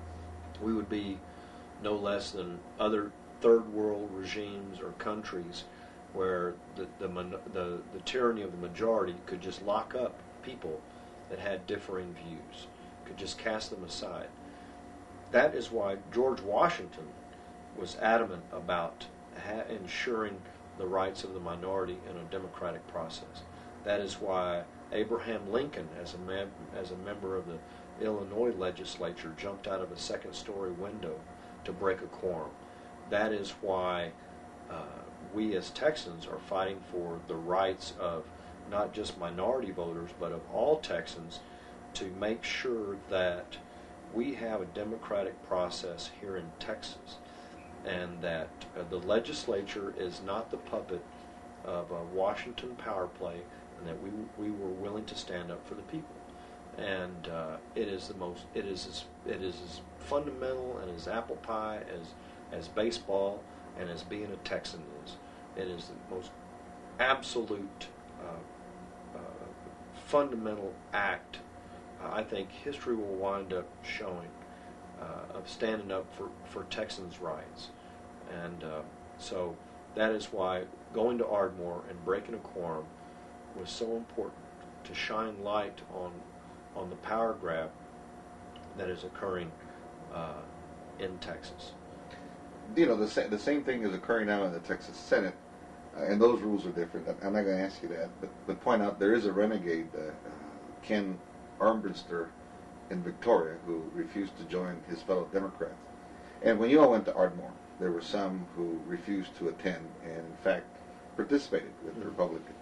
we would be no less than other third world regimes or countries where the the, the the tyranny of the majority could just lock up people that had differing views, could just cast them aside. That is why George Washington was adamant about Ha- ensuring the rights of the minority in a democratic process. That is why Abraham Lincoln, as a mem- as a member of the Illinois legislature, jumped out of a second-story window to break a quorum. That is why uh, we as Texans are fighting for the rights of not just minority voters, but of all Texans, to make sure that we have a democratic process here in Texas, and that uh, the legislature is not the puppet of a Washington power play, and that we we were willing to stand up for the people. And uh, it is the most it is as, it is as fundamental and as apple pie as as baseball and as being a Texan is. It is the most absolute uh, uh, fundamental act. Uh, I think history will wind up showing. Uh, of standing up for, for Texans' rights. And uh, so that is why going to Ardmore and breaking a quorum was so important, to shine light on on the power grab that is occurring uh, in Texas. You know, the, sa- the same thing is occurring now in the Texas Senate, uh, and those rules are different. I'm not going to ask you that, but, but point out there is a renegade, uh, Ken Armbruster, in Victoria, who refused to join his fellow Democrats. And when you all went to Ardmore, there were some who refused to attend and, in fact, participated with the Republicans.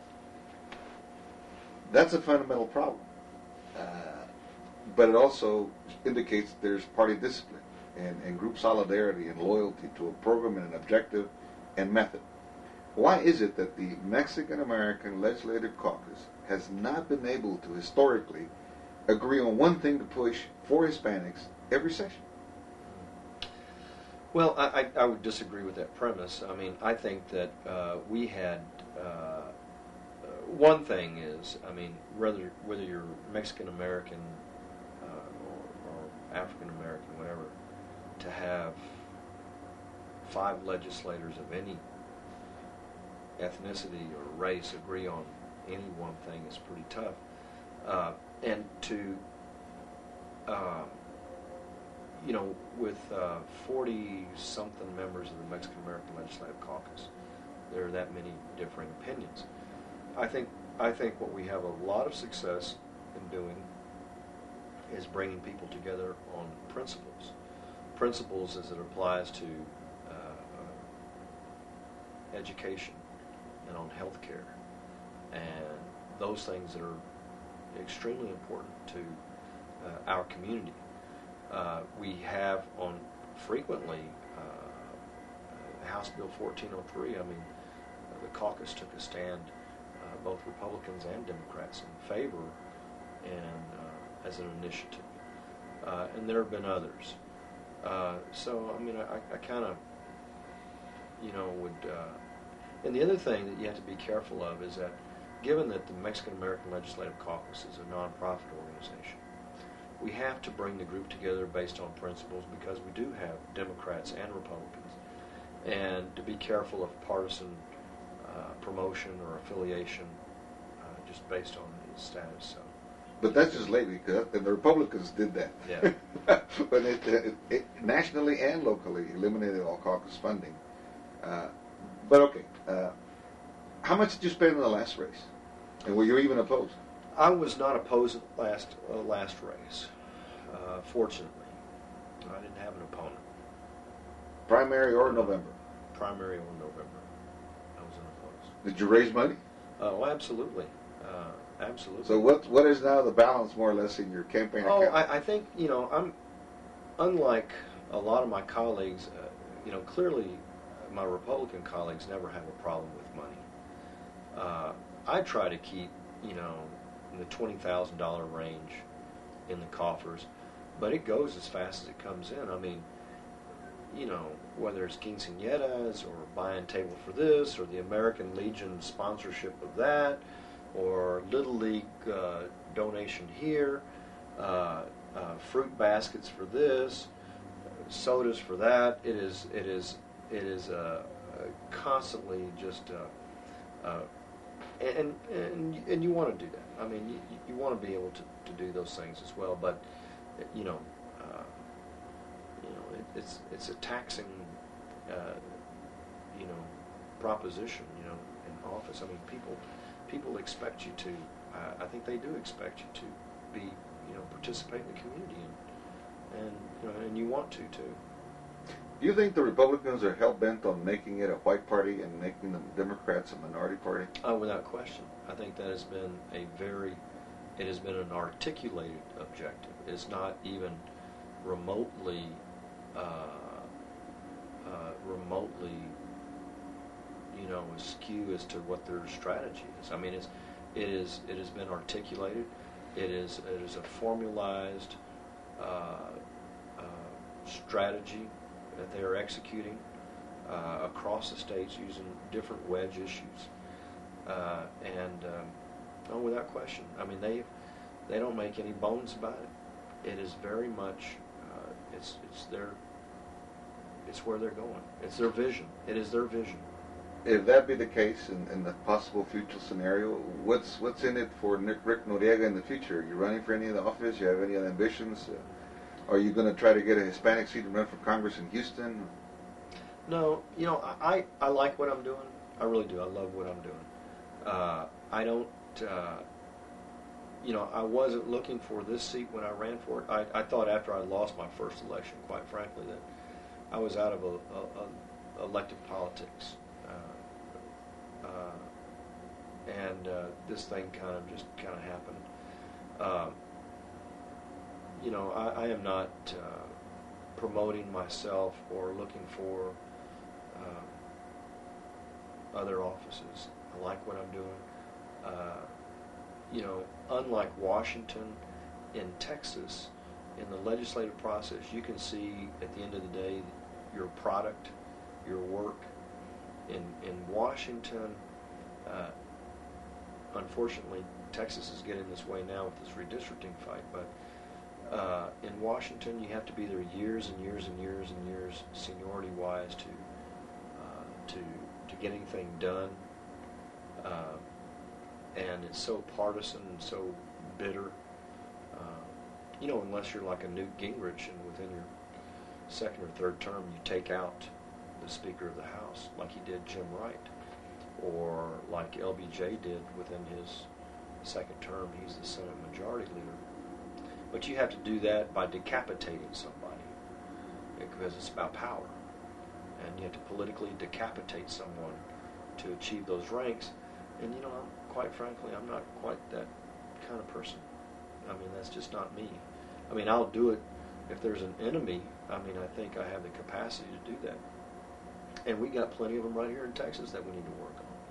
That's a fundamental problem. Uh, but it also indicates there's party discipline and, and group solidarity and loyalty to a program and an objective and method. Why is it that the Mexican-American Legislative Caucus has not been able to historically agree on one thing to push for Hispanics every session? Well, I, I, I would disagree with that premise. I mean, I think that uh, we had uh, one thing is, I mean, whether whether you're Mexican American uh, or, or African American, whatever, to have five legislators of any ethnicity or race agree on any one thing is pretty tough. Uh, and to, uh, you know, with uh, forty-something members of the Mexican-American Legislative Caucus, there are that many differing opinions. I think I think what we have a lot of success in doing is bringing people together on principles. Principles as it applies to uh, uh, education and on health care, and those things that are extremely important to uh, our community. Uh, we have on frequently uh, House Bill fourteen oh three. I mean, uh, the caucus took a stand uh, both Republicans and Democrats in favor and uh, as an initiative. Uh, and there have been others. Uh, so, I mean, I, I kind of, you know, would... Uh, and the other thing that you have to be careful of is that given that the Mexican American Legislative Caucus is a nonprofit organization, we have to bring the group together based on principles because we do have Democrats and Republicans, and to be careful of partisan uh, promotion or affiliation uh, just based on the status. So. But that's just lately, because the Republicans did that. Yeah. When it, it, it nationally and locally eliminated all caucus funding. Uh, but okay, uh, how much did you spend in the last race? And were you even opposed? I was not opposed at the last, uh, last race, uh, fortunately. I didn't have an opponent. Primary or November? Primary or November. I was unopposed. Did you raise money? Uh, oh, absolutely. Uh, absolutely. So what what is now the balance, more or less, in your campaign Oh, account? I, I think, you know, I'm, unlike a lot of my colleagues, uh, you know, clearly my Republican colleagues never have a problem with money. Uh, I try to keep, you know, in the twenty thousand dollars range in the coffers, but it goes as fast as it comes in. I mean, you know, whether it's quinceañeras or buying table for this or the American Legion sponsorship of that or Little League uh, donation here, uh, uh, fruit baskets for this, sodas for that. It is, it is, it is uh, uh, constantly just, uh, uh, and and and you want to do that. I mean, you, you want to be able to, to do those things as well. But you know, uh, you know, it, it's it's a taxing, uh, you know, proposition. You know, in office. I mean, people people expect you to. Uh, I think they do expect you to be, you know, participate in the community, and and you know, and you want to too. Do you think the Republicans are hell-bent on making it a white party and making the Democrats a minority party? Oh, without question. I think that has been a very, it has been an articulated objective. It's not even remotely, uh, uh, remotely, you know, askew as to what their strategy is. I mean, it's, it is, it has been articulated. It is, it is a formalized uh, uh, strategy that they are executing uh, across the states using different wedge issues, uh, and um, oh, without question. I mean, they they don't make any bones about it. It is very much uh, it's it's their it's where they're going. It's their vision. It is their vision. If that be the case, in, in the possible future scenario, what's what's in it for Nick, Rick Noriega in the future? Are you running for any of the office? You have any other ambitions? Uh, Are you going to try to get a Hispanic seat and run for Congress in Houston? No, you know, I, I like what I'm doing. I really do. I love what I'm doing. Uh, I don't, uh, you know, I wasn't looking for this seat when I ran for it. I, I thought after I lost my first election, quite frankly, that I was out of a, a, a elective politics. Uh, uh, and uh, this thing kind of just kind of happened. Uh, You know, I, I am not uh, promoting myself or looking for uh, other offices. I like what I'm doing. Uh, you know, unlike Washington, in Texas, in the legislative process, you can see at the end of the day your product, your work. In in Washington, uh, unfortunately, Texas is getting this way now with this redistricting fight, but Uh, in Washington, you have to be there years and years and years and years, seniority-wise, to uh, to to get anything done. Uh, and it's so partisan and so bitter. Uh, you know, unless you're like a Newt Gingrich and within your second or third term you take out the Speaker of the House, like he did Jim Wright, or like L B J did within his second term. He's the Senate Majority Leader. But you have to do that by decapitating somebody, because it's about power. And you have to politically decapitate someone to achieve those ranks. And, you know, I'm, quite frankly, I'm not quite that kind of person. I mean, that's just not me. I mean, I'll do it if there's an enemy. I mean, I think I have the capacity to do that. And we got plenty of them right here in Texas that we need to work on.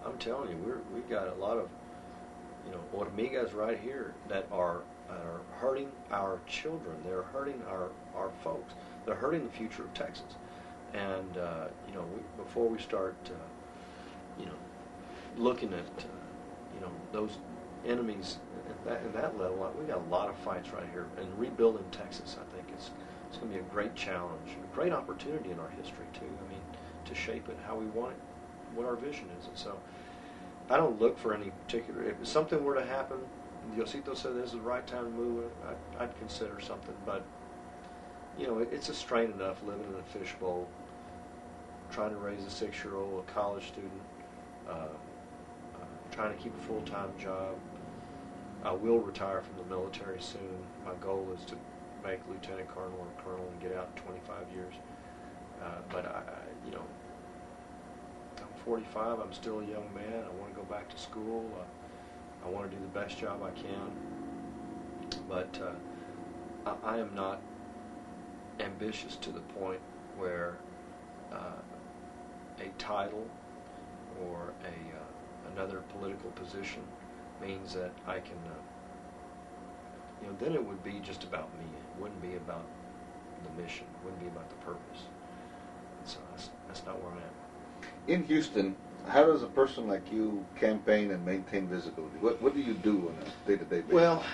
I'm telling you, we're we've got a lot of, you know, hormigas right here that are are hurting our children. They're hurting our our folks. They're hurting the future of Texas. And uh, you know, we, before we start, uh, you know, looking at, uh, you know, those enemies at that, at that level, we got a lot of fights right here. And rebuilding Texas, I think, is it's going to be a great challenge, a great opportunity in our history too. I mean, to shape it how we want it, what our vision is. And so, I don't look for any particular. If something were to happen, Diosito said this is the right time to move, I'd, I'd consider something. But you know, it, it's a strain enough living in a fishbowl, trying to raise a six-year-old, a college student, uh, uh, trying to keep a full-time job. I will retire from the military soon. My goal is to make lieutenant colonel or colonel and get out in twenty-five years. Uh, but I, I, you know, I'm forty-five. I'm still a young man. I want to go back to school. Uh, I want to do the best job I can. But uh, I, I am not ambitious to the point where uh, a title or a uh, another political position means that I can, uh, you know, then it would be just about me. It wouldn't be about the mission. It wouldn't be about the purpose. And so that's, that's not where I am. In Houston, how does a person like you campaign and maintain visibility? What what do you do on a day-to-day basis? Well,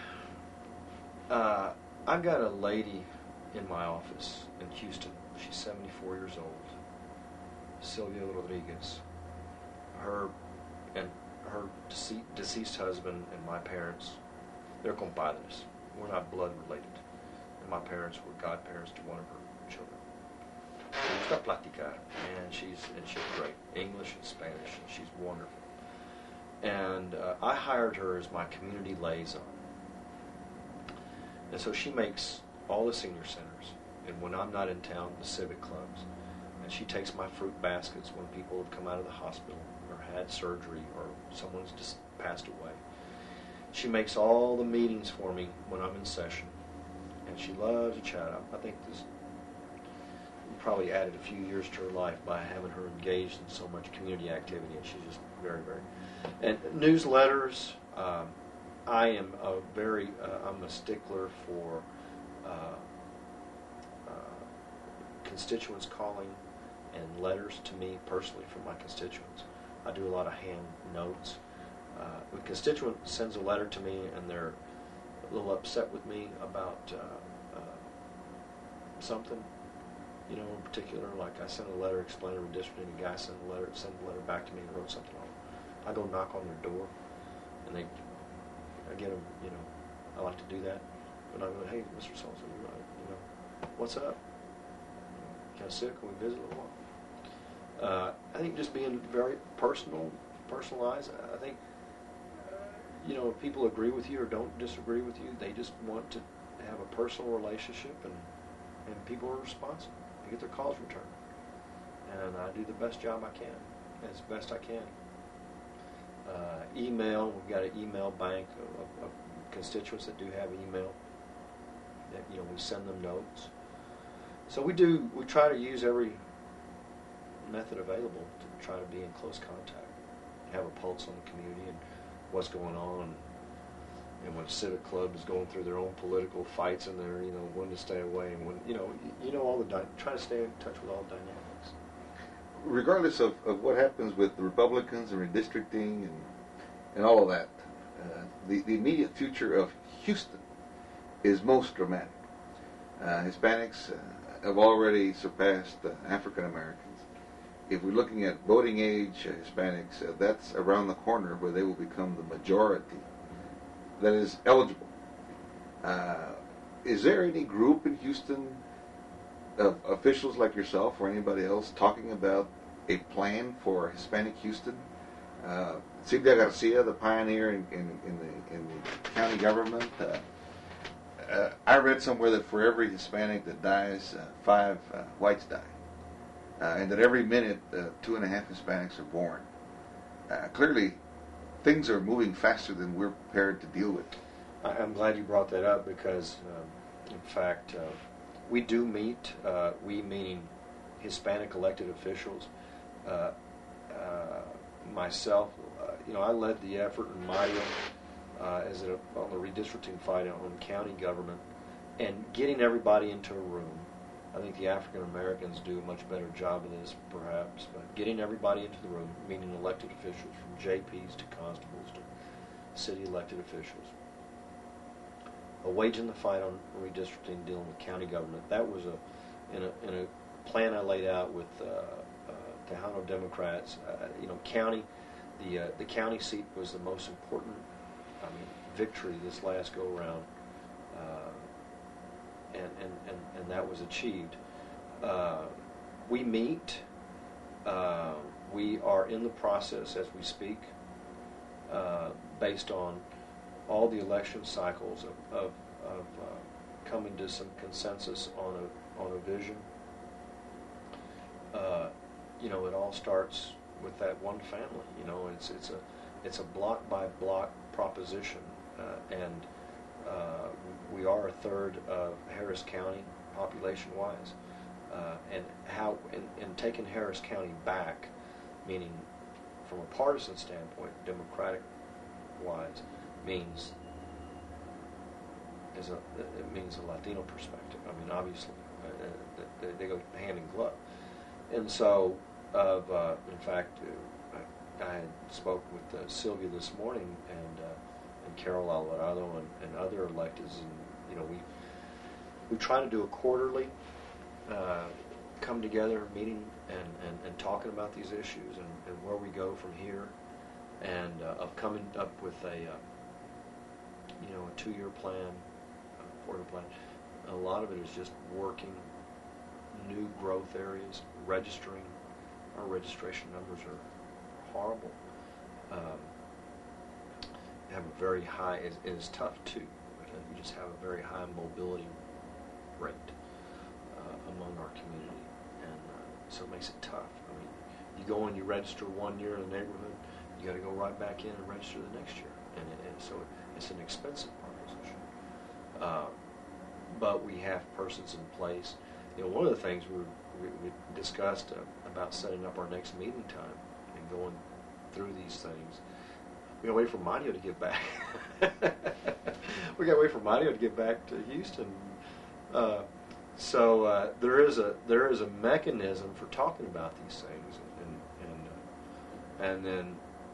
uh, I've got a lady in my office in Houston. She's seventy-four years old. Sylvia Rodriguez. Her and her dece- deceased husband and my parents, they're compadres. We're not blood related. And my parents were godparents to one of her children. She gusta platicar, and she's and she's great, English and Spanish, and she's wonderful. And uh, I hired her as my community liaison. And so she makes all the senior centers, and when I'm not in town, the civic clubs. And she takes my fruit baskets when people have come out of the hospital or had surgery or someone's just passed away. She makes all the meetings for me when I'm in session, and she loves to chat. I think this probably added a few years to her life by having her engaged in so much community activity, and she's just very, very... And newsletters, um, I am a very, uh, I'm a stickler for uh, uh, constituents calling and letters to me personally from my constituents. I do a lot of hand notes. Uh, a constituent sends a letter to me and they're a little upset with me about uh, uh, something, you know, in particular. Like I sent a letter explaining redistricting, a guy sent a letter, sent a letter back to me and wrote something on it. I go knock on their door, and they, I get them, you know, I like to do that. But I go, hey, Mister So-and-so, you know, what's up? Kind of sick? Can we visit a little while? Uh, I think just being very personal, personalized. I think, uh, you know, if people agree with you or don't disagree with you, they just want to have a personal relationship, and and people are responsive. They get their calls returned, and I do the best job I can, as best I can. Uh, email, we've got an email bank of, of constituents that do have email. That, you know, we send them notes. So we do. We try to use every method available to try to be in close contact, have a pulse on the community and what's going on. And when a civic club is going through their own political fights in there, you know, when to stay away and when, you know, you know all the dy- try to stay in touch with all the dynamics. Regardless of, of what happens with the Republicans and redistricting and and all of that, uh, the the immediate future of Houston is most dramatic. Uh, Hispanics uh, have already surpassed uh, African Americans. If we're looking at voting age, uh, Hispanics, uh, that's around the corner where they will become the majority that is eligible. Uh, is there any group in Houston of officials like yourself or anybody else talking about a plan for Hispanic Houston? Uh, Silvia Garcia, the pioneer in, in, in, the, in the county government, uh, uh, I read somewhere that for every Hispanic that dies, uh, five uh, whites die. Uh, and that every minute, uh, two and a half Hispanics are born. Uh, clearly, things are moving faster than we're prepared to deal with. I'm glad you brought that up because, um, in fact, uh, we do meet, uh, we meaning Hispanic elected officials, uh, uh, myself, uh, you know, I led the effort in Mario uh, as a, on the redistricting fight on county government, and getting everybody into a room. I think the African Americans do a much better job of this, perhaps, but getting everybody into the room, meaning elected officials from J Ps to constables to city elected officials, a waging the fight on redistricting, dealing with county government. That was a in a, in a plan I laid out with uh, uh, Tejano Democrats. Uh, you know, county, the uh, the county seat was the most important. I mean, victory this last go around. Uh, And, and, and, and that was achieved. Uh, we meet. Uh, we are in the process as we speak, uh, based on all the election cycles of, of, of uh, coming to some consensus on a on a vision. Uh, you know, it all starts with that one family. You know, it's it's a it's a block by block proposition, uh, and. Uh, we are a third of Harris County population-wise, uh, and how and, and taking Harris County back, meaning from a partisan standpoint, Democratic-wise, means is a it means a Latino perspective. I mean, obviously, uh, they, they go hand in glove, and so of uh, in fact, uh, I, I had spoke with uh, Sylvia this morning and. Uh, and Carol Alvarado and, and other electeds, and you know we we try to do a quarterly uh, come together meeting and, and, and talking about these issues and, and where we go from here, and uh, of coming up with a uh, you know a two-year plan, a four-year plan. A lot of it is just working new growth areas, registering. Our registration numbers are horrible. Um, have a very high, it, it is tough too, but we just have a very high mobility rate uh, among our community, and uh, so it makes it tough. I mean, you go and you register one year in the neighborhood, you got to go right back in and register the next year, and, it, and so it's an expensive proposition. Uh, but we have persons in place. You know, one of the things we, we, we discussed uh, about setting up our next meeting time and going through these things. We got to wait for Mario to get back. we got to wait for Mario to get back to Houston. Uh, so uh, there is a there is a mechanism for talking about these things, and and uh, and then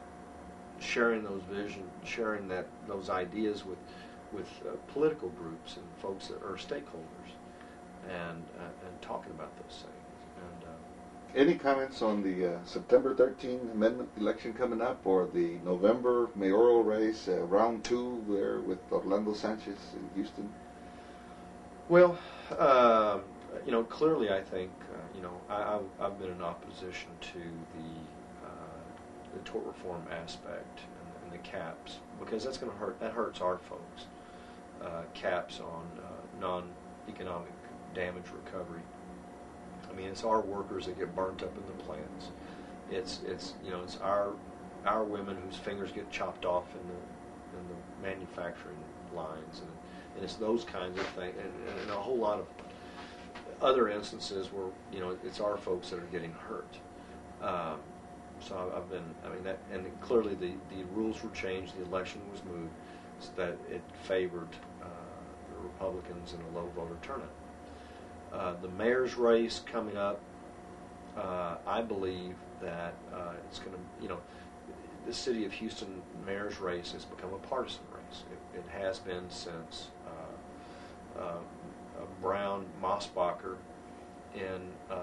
sharing those vision, sharing that those ideas with with uh, political groups and folks that are stakeholders, and uh, and talking about those things. And uh, any comments on the uh, September thirteenth amendment election coming up, or the November mayoral race, uh, round two there with Orlando Sanchez in Houston? Well, uh, you know, clearly I think, uh, you know, I, I've, I've been in opposition to the uh, the tort reform aspect and, and the caps, because that's going to hurt, that hurts our folks. Uh, caps on uh, non-economic damage recovery. I mean, it's our workers that get burnt up in the plants. It's it's you know it's our our women whose fingers get chopped off in the in the manufacturing lines, and, and it's those kinds of things, and, and a whole lot of other instances where you know it's our folks that are getting hurt. Um, so I've, I've been I mean that, and clearly the, the rules were changed. The election was moved so that it favored uh, the Republicans in a low voter turnout. Uh, the mayor's race coming up, uh, I believe that uh, it's going to, you know, the city of Houston mayor's race has become a partisan race. It, it has been since uh, uh, Brown Mosbacher in uh,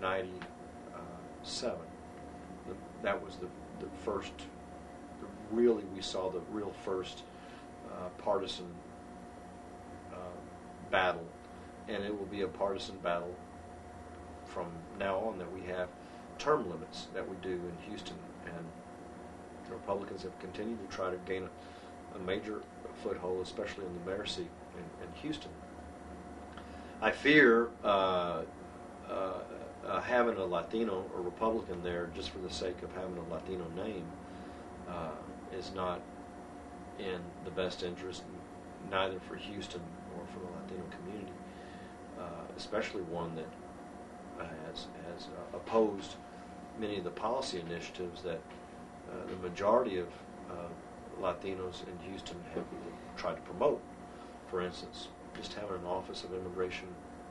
ninety-seven. The, that was the, the first, the, really we saw the real first uh, partisan uh, battle. And it will be a partisan battle from now on, that we have term limits that we do in Houston. And the Republicans have continued to try to gain a, a major foothold, especially in the mayor's seat in, in Houston. I fear uh, uh, uh, having a Latino or Republican there just for the sake of having a Latino name uh, is not in the best interest, neither for Houston nor for the Latino community. Uh, especially one that uh, has, has uh, opposed many of the policy initiatives that uh, the majority of uh, Latinos in Houston have tried to promote. For instance, just having an Office of Immigration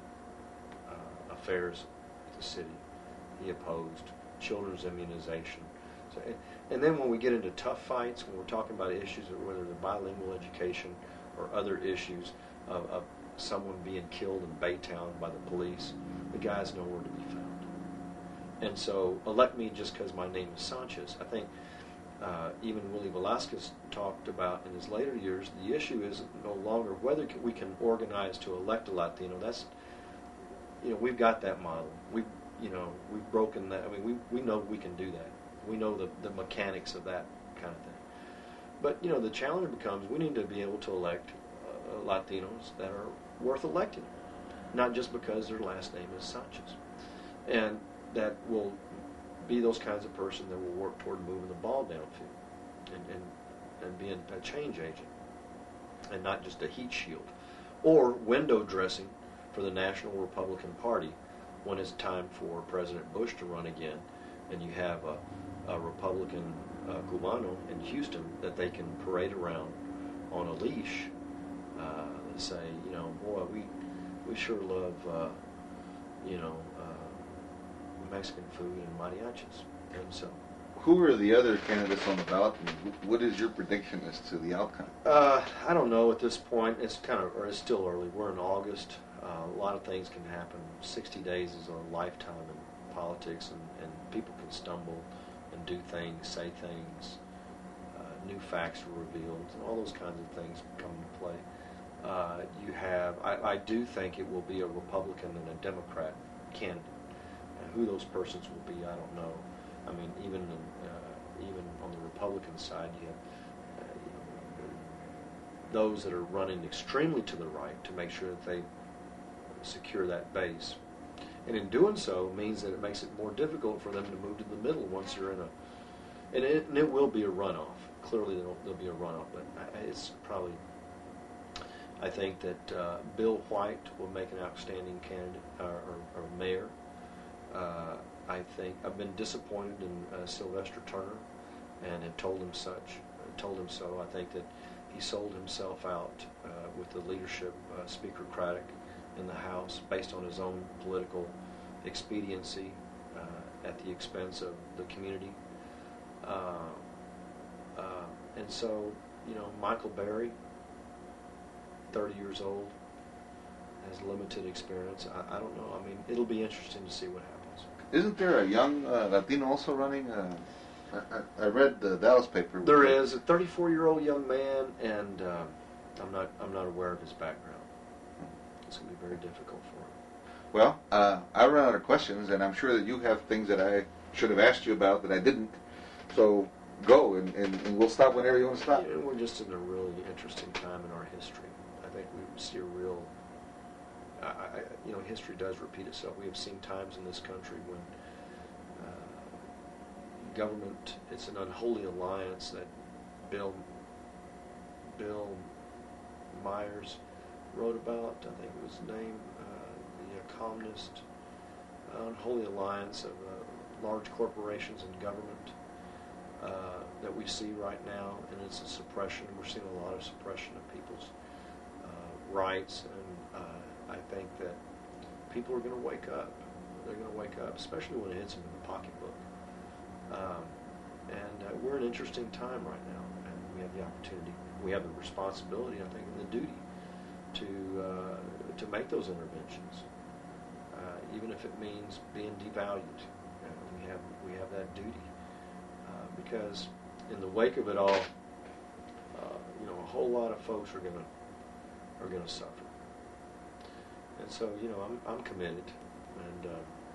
uh, Affairs at the city, he opposed. Children's immunization. So, and, and then when we get into tough fights, when we're talking about issues of whether they're bilingual education or other issues of, of someone being killed in Baytown by the police, the guy's nowhere to be found. And so elect me just because my name is Sanchez. I think uh, even Willie Velasquez talked about in his later years, the issue is no longer whether we can organize to elect a Latino. That's, you know, we've got that model. We've, you know, we've broken that. I mean, we we know we can do that. We know the, the mechanics of that kind of thing. But, you know, the challenge becomes we need to be able to elect uh, Latinos that are worth electing, not just because their last name is Sanchez. And that will be those kinds of person that will work toward moving the ball downfield and, and, and being a change agent and not just a heat shield. Or window dressing for the National Republican Party when it's time for President Bush to run again and you have a, a Republican uh, Cubano in Houston that they can parade around on a leash uh, and say, you know, boy, we we sure love, uh, you know, uh, Mexican food and mariachis. And so, who are the other candidates on the ballot? And what is your prediction as to the outcome? Uh, I don't know at this point. It's kind of, or it's still early. We're in August. Uh, a lot of things can happen. sixty days is a lifetime in politics, and, and people can stumble and do things, say things. Uh, new facts are revealed, and all those kinds of things come into play. Uh, you have, I, I do think it will be a Republican and a Democrat candidate. And who those persons will be, I don't know. I mean, even in, uh, even on the Republican side, you have uh, you know, those that are running extremely to the right to make sure that they secure that base. And in doing so means that it makes it more difficult for them to move to the middle once they're in a, and it, and it will be a runoff. Clearly there'll, there'll be a runoff, but it's probably, I think that uh, Bill White will make an outstanding candidate uh, or, or mayor. Uh, I think I've been disappointed in uh, Sylvester Turner, and have told him such. Uh, told him so. I think that he sold himself out uh, with the leadership, uh, Speaker Craddock, in the House, based on his own political expediency uh, at the expense of the community. Uh, uh, and so, you know, Michael Berry, thirty years old, has limited experience. I, I don't know. I mean, it'll be interesting to see what happens. Isn't there a young uh, Latino also running? Uh, I, I read the Dallas paper. There is a thirty-four-year-old young man, and uh, I'm not I'm not aware of his background. It's going to be very difficult for him. Well, uh, I run out of questions, and I'm sure that you have things that I should have asked you about that I didn't. So go, and, and, and we'll stop whenever you want to stop. You know, we're just in a really interesting time in our history. I think we see a real, I, I, you know, history does repeat itself. We have seen times in this country when uh, government, it's an unholy alliance that Bill, Bill Myers wrote about. I think it was named uh, the uh, communist uh, unholy alliance of uh, large corporations and government uh, that we see right now, and it's a suppression. We're seeing a lot of suppression of people's uh, rights, and uh, I think that people are going to wake up. They're going to wake up, especially when it hits them in the pocketbook. Um, and uh, we're in an interesting time right now, and we have the opportunity, we have the responsibility, I think, and the duty to uh, to make those interventions, uh, even if it means being devalued. Uh, we have we have that duty uh, because in the wake of it all, uh, you know, a whole lot of folks are gonna are gonna suffer. And so, you know, I'm I'm committed, and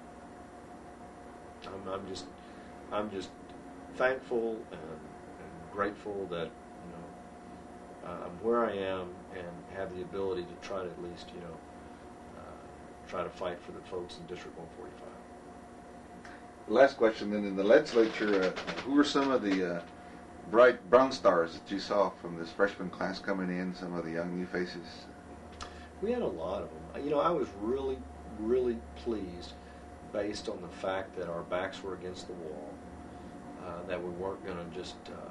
uh, I'm I'm just I'm just thankful and, and grateful that, you know, uh, I'm where I am and have the ability to try to at least, you know, uh, try to fight for the folks in District one forty-five. Last question, then, in the legislature, uh, who are some of the uh, bright brown stars that you saw from this freshman class coming in, some of the young new faces? We had a lot of them. You know, I was really, really pleased based on the fact that our backs were against the wall. uh, that we weren't going to just uh,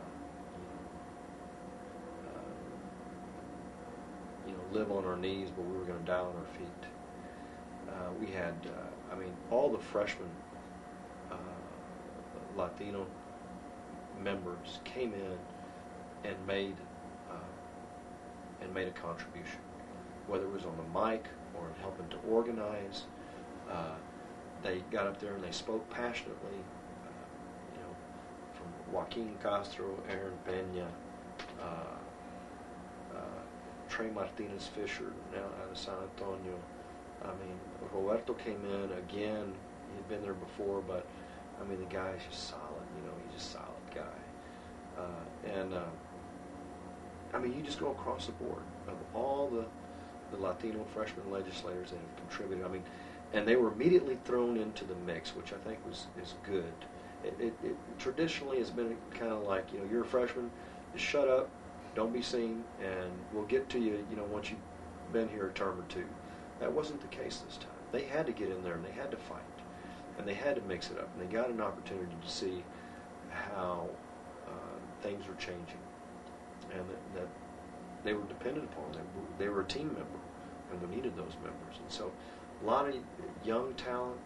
uh, you know live on our knees, but we were going to die on our feet. Uh, we had, uh, I mean, all the freshmen uh, Latino members came in and made uh, and made a contribution, whether it was on the mic or helping to organize. Uh, they got up there and they spoke passionately. Uh, you know, from Joaquin Castro, Aaron Pena, uh, uh, Trey Martinez Fisher, now out of San Antonio. I mean, Roberto came in again. He'd been there before, but I mean, the guy's just solid. You know, he's just a solid guy. Uh, and uh, I mean, you just go across the board of all the the Latino freshman legislators that have contributed. I mean, and they were immediately thrown into the mix, which I think was is good. It, it, it traditionally has been kind of like, you know, you're a freshman, just shut up, don't be seen, and we'll get to you, you know, once you've been here a term or two. That wasn't the case this time. They had to get in there and they had to fight, and they had to mix it up, and they got an opportunity to see how uh, things were changing, and that, that they were dependent upon. They were, they were a team member, and we needed those members. And so a lot of young talent,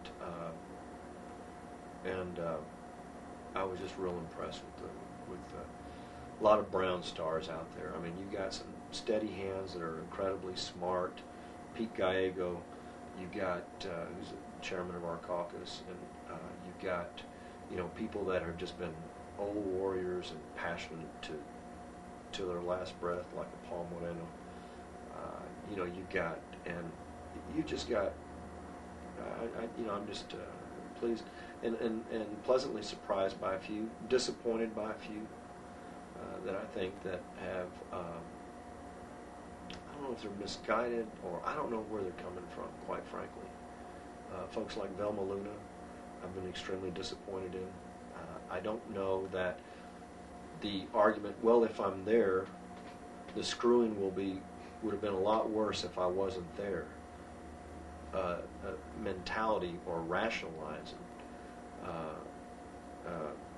uh, and uh, I was just real impressed with the, with the, a lot of brown stars out there. I mean, you got some steady hands that are incredibly smart. Pete Gallego, you got uh, who's the chairman of our caucus, and uh, you got you know people that have just been old warriors and passionate to to their last breath, like a Paul Moreno. Uh, you know, you got and you just got. Uh, I, you know, I'm just uh, pleased and, and, and pleasantly surprised by a few, disappointed by a few uh, that I think that have. Um, I don't know if they're misguided, or I don't know where they're coming from, quite frankly. Uh, folks like Velma Luna, I've been extremely disappointed in. Uh, I don't know that the argument, well, if I'm there, the screwing will be would have been a lot worse if I wasn't there. Uh, uh, mentality or rationalizing. Uh, uh,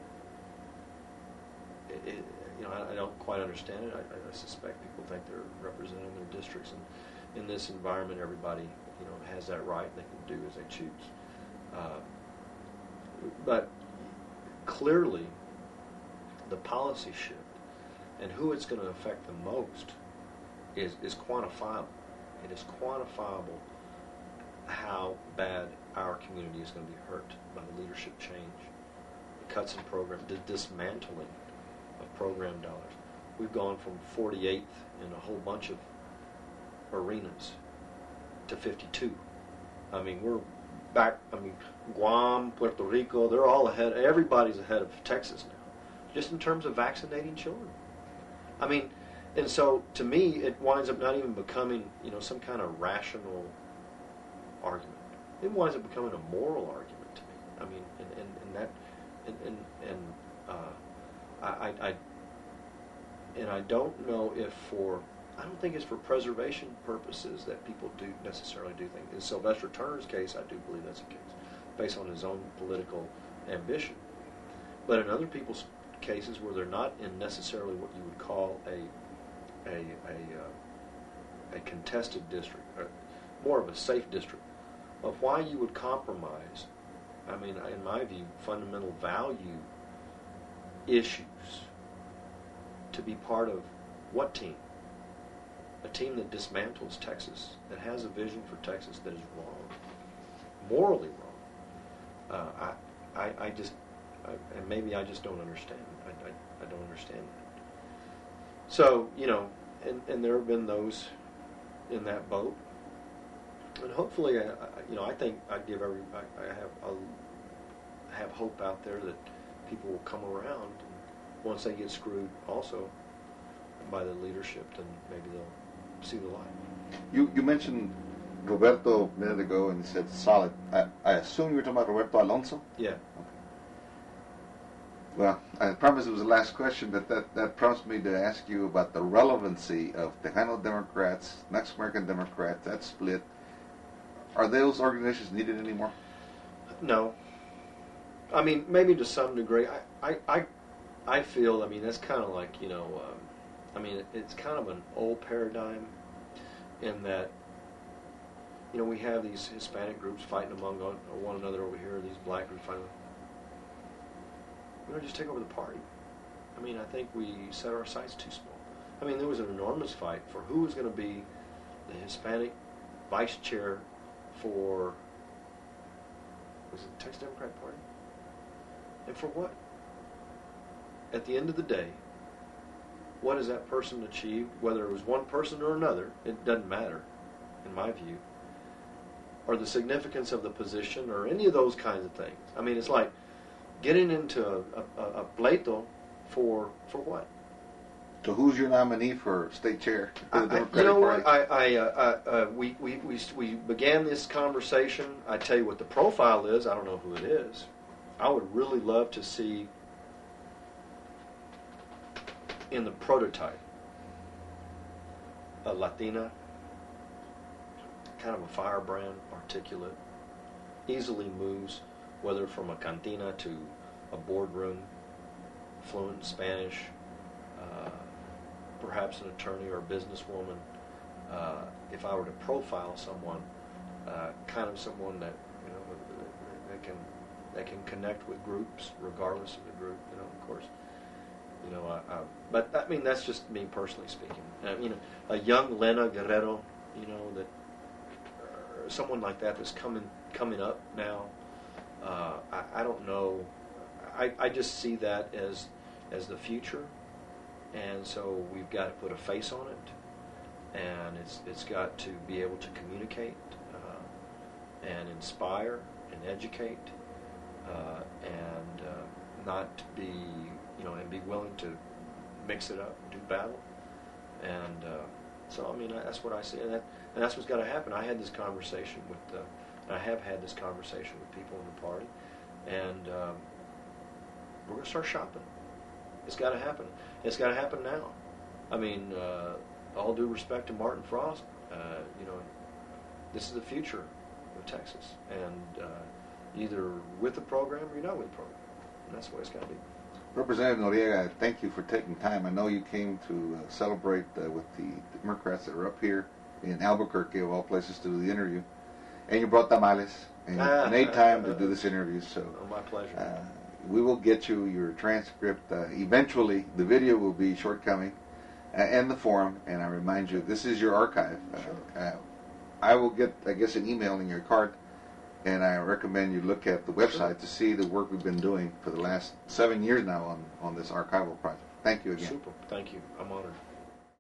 it, it, you know, I, I don't quite understand it. I, I suspect people think they're representing their districts, and in this environment, everybody, you know, has that right. They can do as they choose. Uh, but clearly, the policy shift and who it's going to affect the most is is quantifiable. It is quantifiable how bad our community is going to be hurt by the leadership change, the cuts in program, the dismantling of program dollars. We've gone from forty-eighth in a whole bunch of arenas to fifty-two. I mean, we're back, I mean, Guam, Puerto Rico, they're all ahead, everybody's ahead of Texas now, just in terms of vaccinating children. I mean, and so to me, it winds up not even becoming, you know, some kind of rational argument. It winds up becoming a moral argument to me. I mean, and, and, and that, and and, and uh, I, I, and I don't know if for, I don't think it's for preservation purposes that people do necessarily do things. In Sylvester Turner's case, I do believe that's the case, based on his own political ambition. But in other people's cases where they're not in necessarily what you would call a, a, a, uh, a contested district, or more of a safe district, of why you would compromise, I mean, in my view, fundamental value issues to be part of what team? A team that dismantles Texas, that has a vision for Texas that is wrong, morally wrong. Uh, I, I, I just, I, and maybe I just don't understand. I, I, I don't understand that. So, you know, and, and there have been those in that boat. And hopefully, I, I, you know, I think I give every, I, I have, I'll have hope out there that people will come around, and once they get screwed, also by the leadership, then maybe they'll see the light. You you mentioned Roberto a minute ago, and you said solid. I, I assume you were talking about Roberto Alonso. Yeah. Okay. Well, I promised it was the last question, but that, that prompts me to ask you about the relevancy of Tejano Democrats, Mexican American Democrats, that split. Are those organizations needed anymore? No. I mean, maybe to some degree. I, I, I, I feel, I mean, that's kind of like, you know, um, I mean, it, it's kind of an old paradigm in that, you know, we have these Hispanic groups fighting among one, one another over here, these black groups fighting. We don't just take over the party. I mean, I think we set our sights too small. I mean, there was an enormous fight for who was going to be the Hispanic vice chair for, was it the Texas Democratic Party? And for what? At the end of the day, what has that person achieved? Whether it was one person or another, it doesn't matter, in my view. Or the significance of the position, or any of those kinds of things. I mean, it's like getting into a, a, a pleito for for what? So who's your nominee for state chair of the I, Democratic you know Party? what? I, I, uh, uh, uh, we, we, we, we began this conversation. I tell you what the profile is. I don't know who it is. I would really love to see in the prototype a Latina, kind of a firebrand, articulate, easily moves, whether from a cantina to a boardroom, fluent in Spanish, uh, perhaps an attorney or a businesswoman. Uh, if I were to profile someone, uh, kind of someone that, you know, that can that can connect with groups regardless of the group, you know, of course. You know, I, I, but I mean that's just me personally speaking. Uh, you know, a young Lena Guerrero, you know, that uh, someone like that that's coming coming up now. Uh, I, I don't know. I, I just see that as as the future, and so we've got to put a face on it, and it's it's got to be able to communicate uh, and inspire and educate, uh, and uh, not be you know and be willing to mix it up, do battle, and uh, so I mean that's what I see, and, that, and that's what's got to happen. I had this conversation with, uh, I have had this conversation with people in the party, and um, we're going to start shopping. It's got to happen. It's got to happen now. I mean, uh, all due respect to Martin Frost, uh, you know, this is the future of Texas, and uh, either with the program or you're not with the program, and that's the way it's got to be. Representative Noriega, thank you for taking time. I know you came to uh, celebrate uh, with the Democrats that are up here in Albuquerque, of all places, to do the interview, and you brought tamales, and you made time to do this interview. So, oh, my pleasure. Uh, we will get you your transcript. Uh, eventually, the video will be shortcoming, uh, and the forum. And I remind you, this is your archive. Uh, sure. uh, I will get, I guess, an email in your card, and I recommend you look at the website sure. to see the work we've been doing for the last seven years now on, on this archival project. Thank you again. Super. Thank you. I'm honored.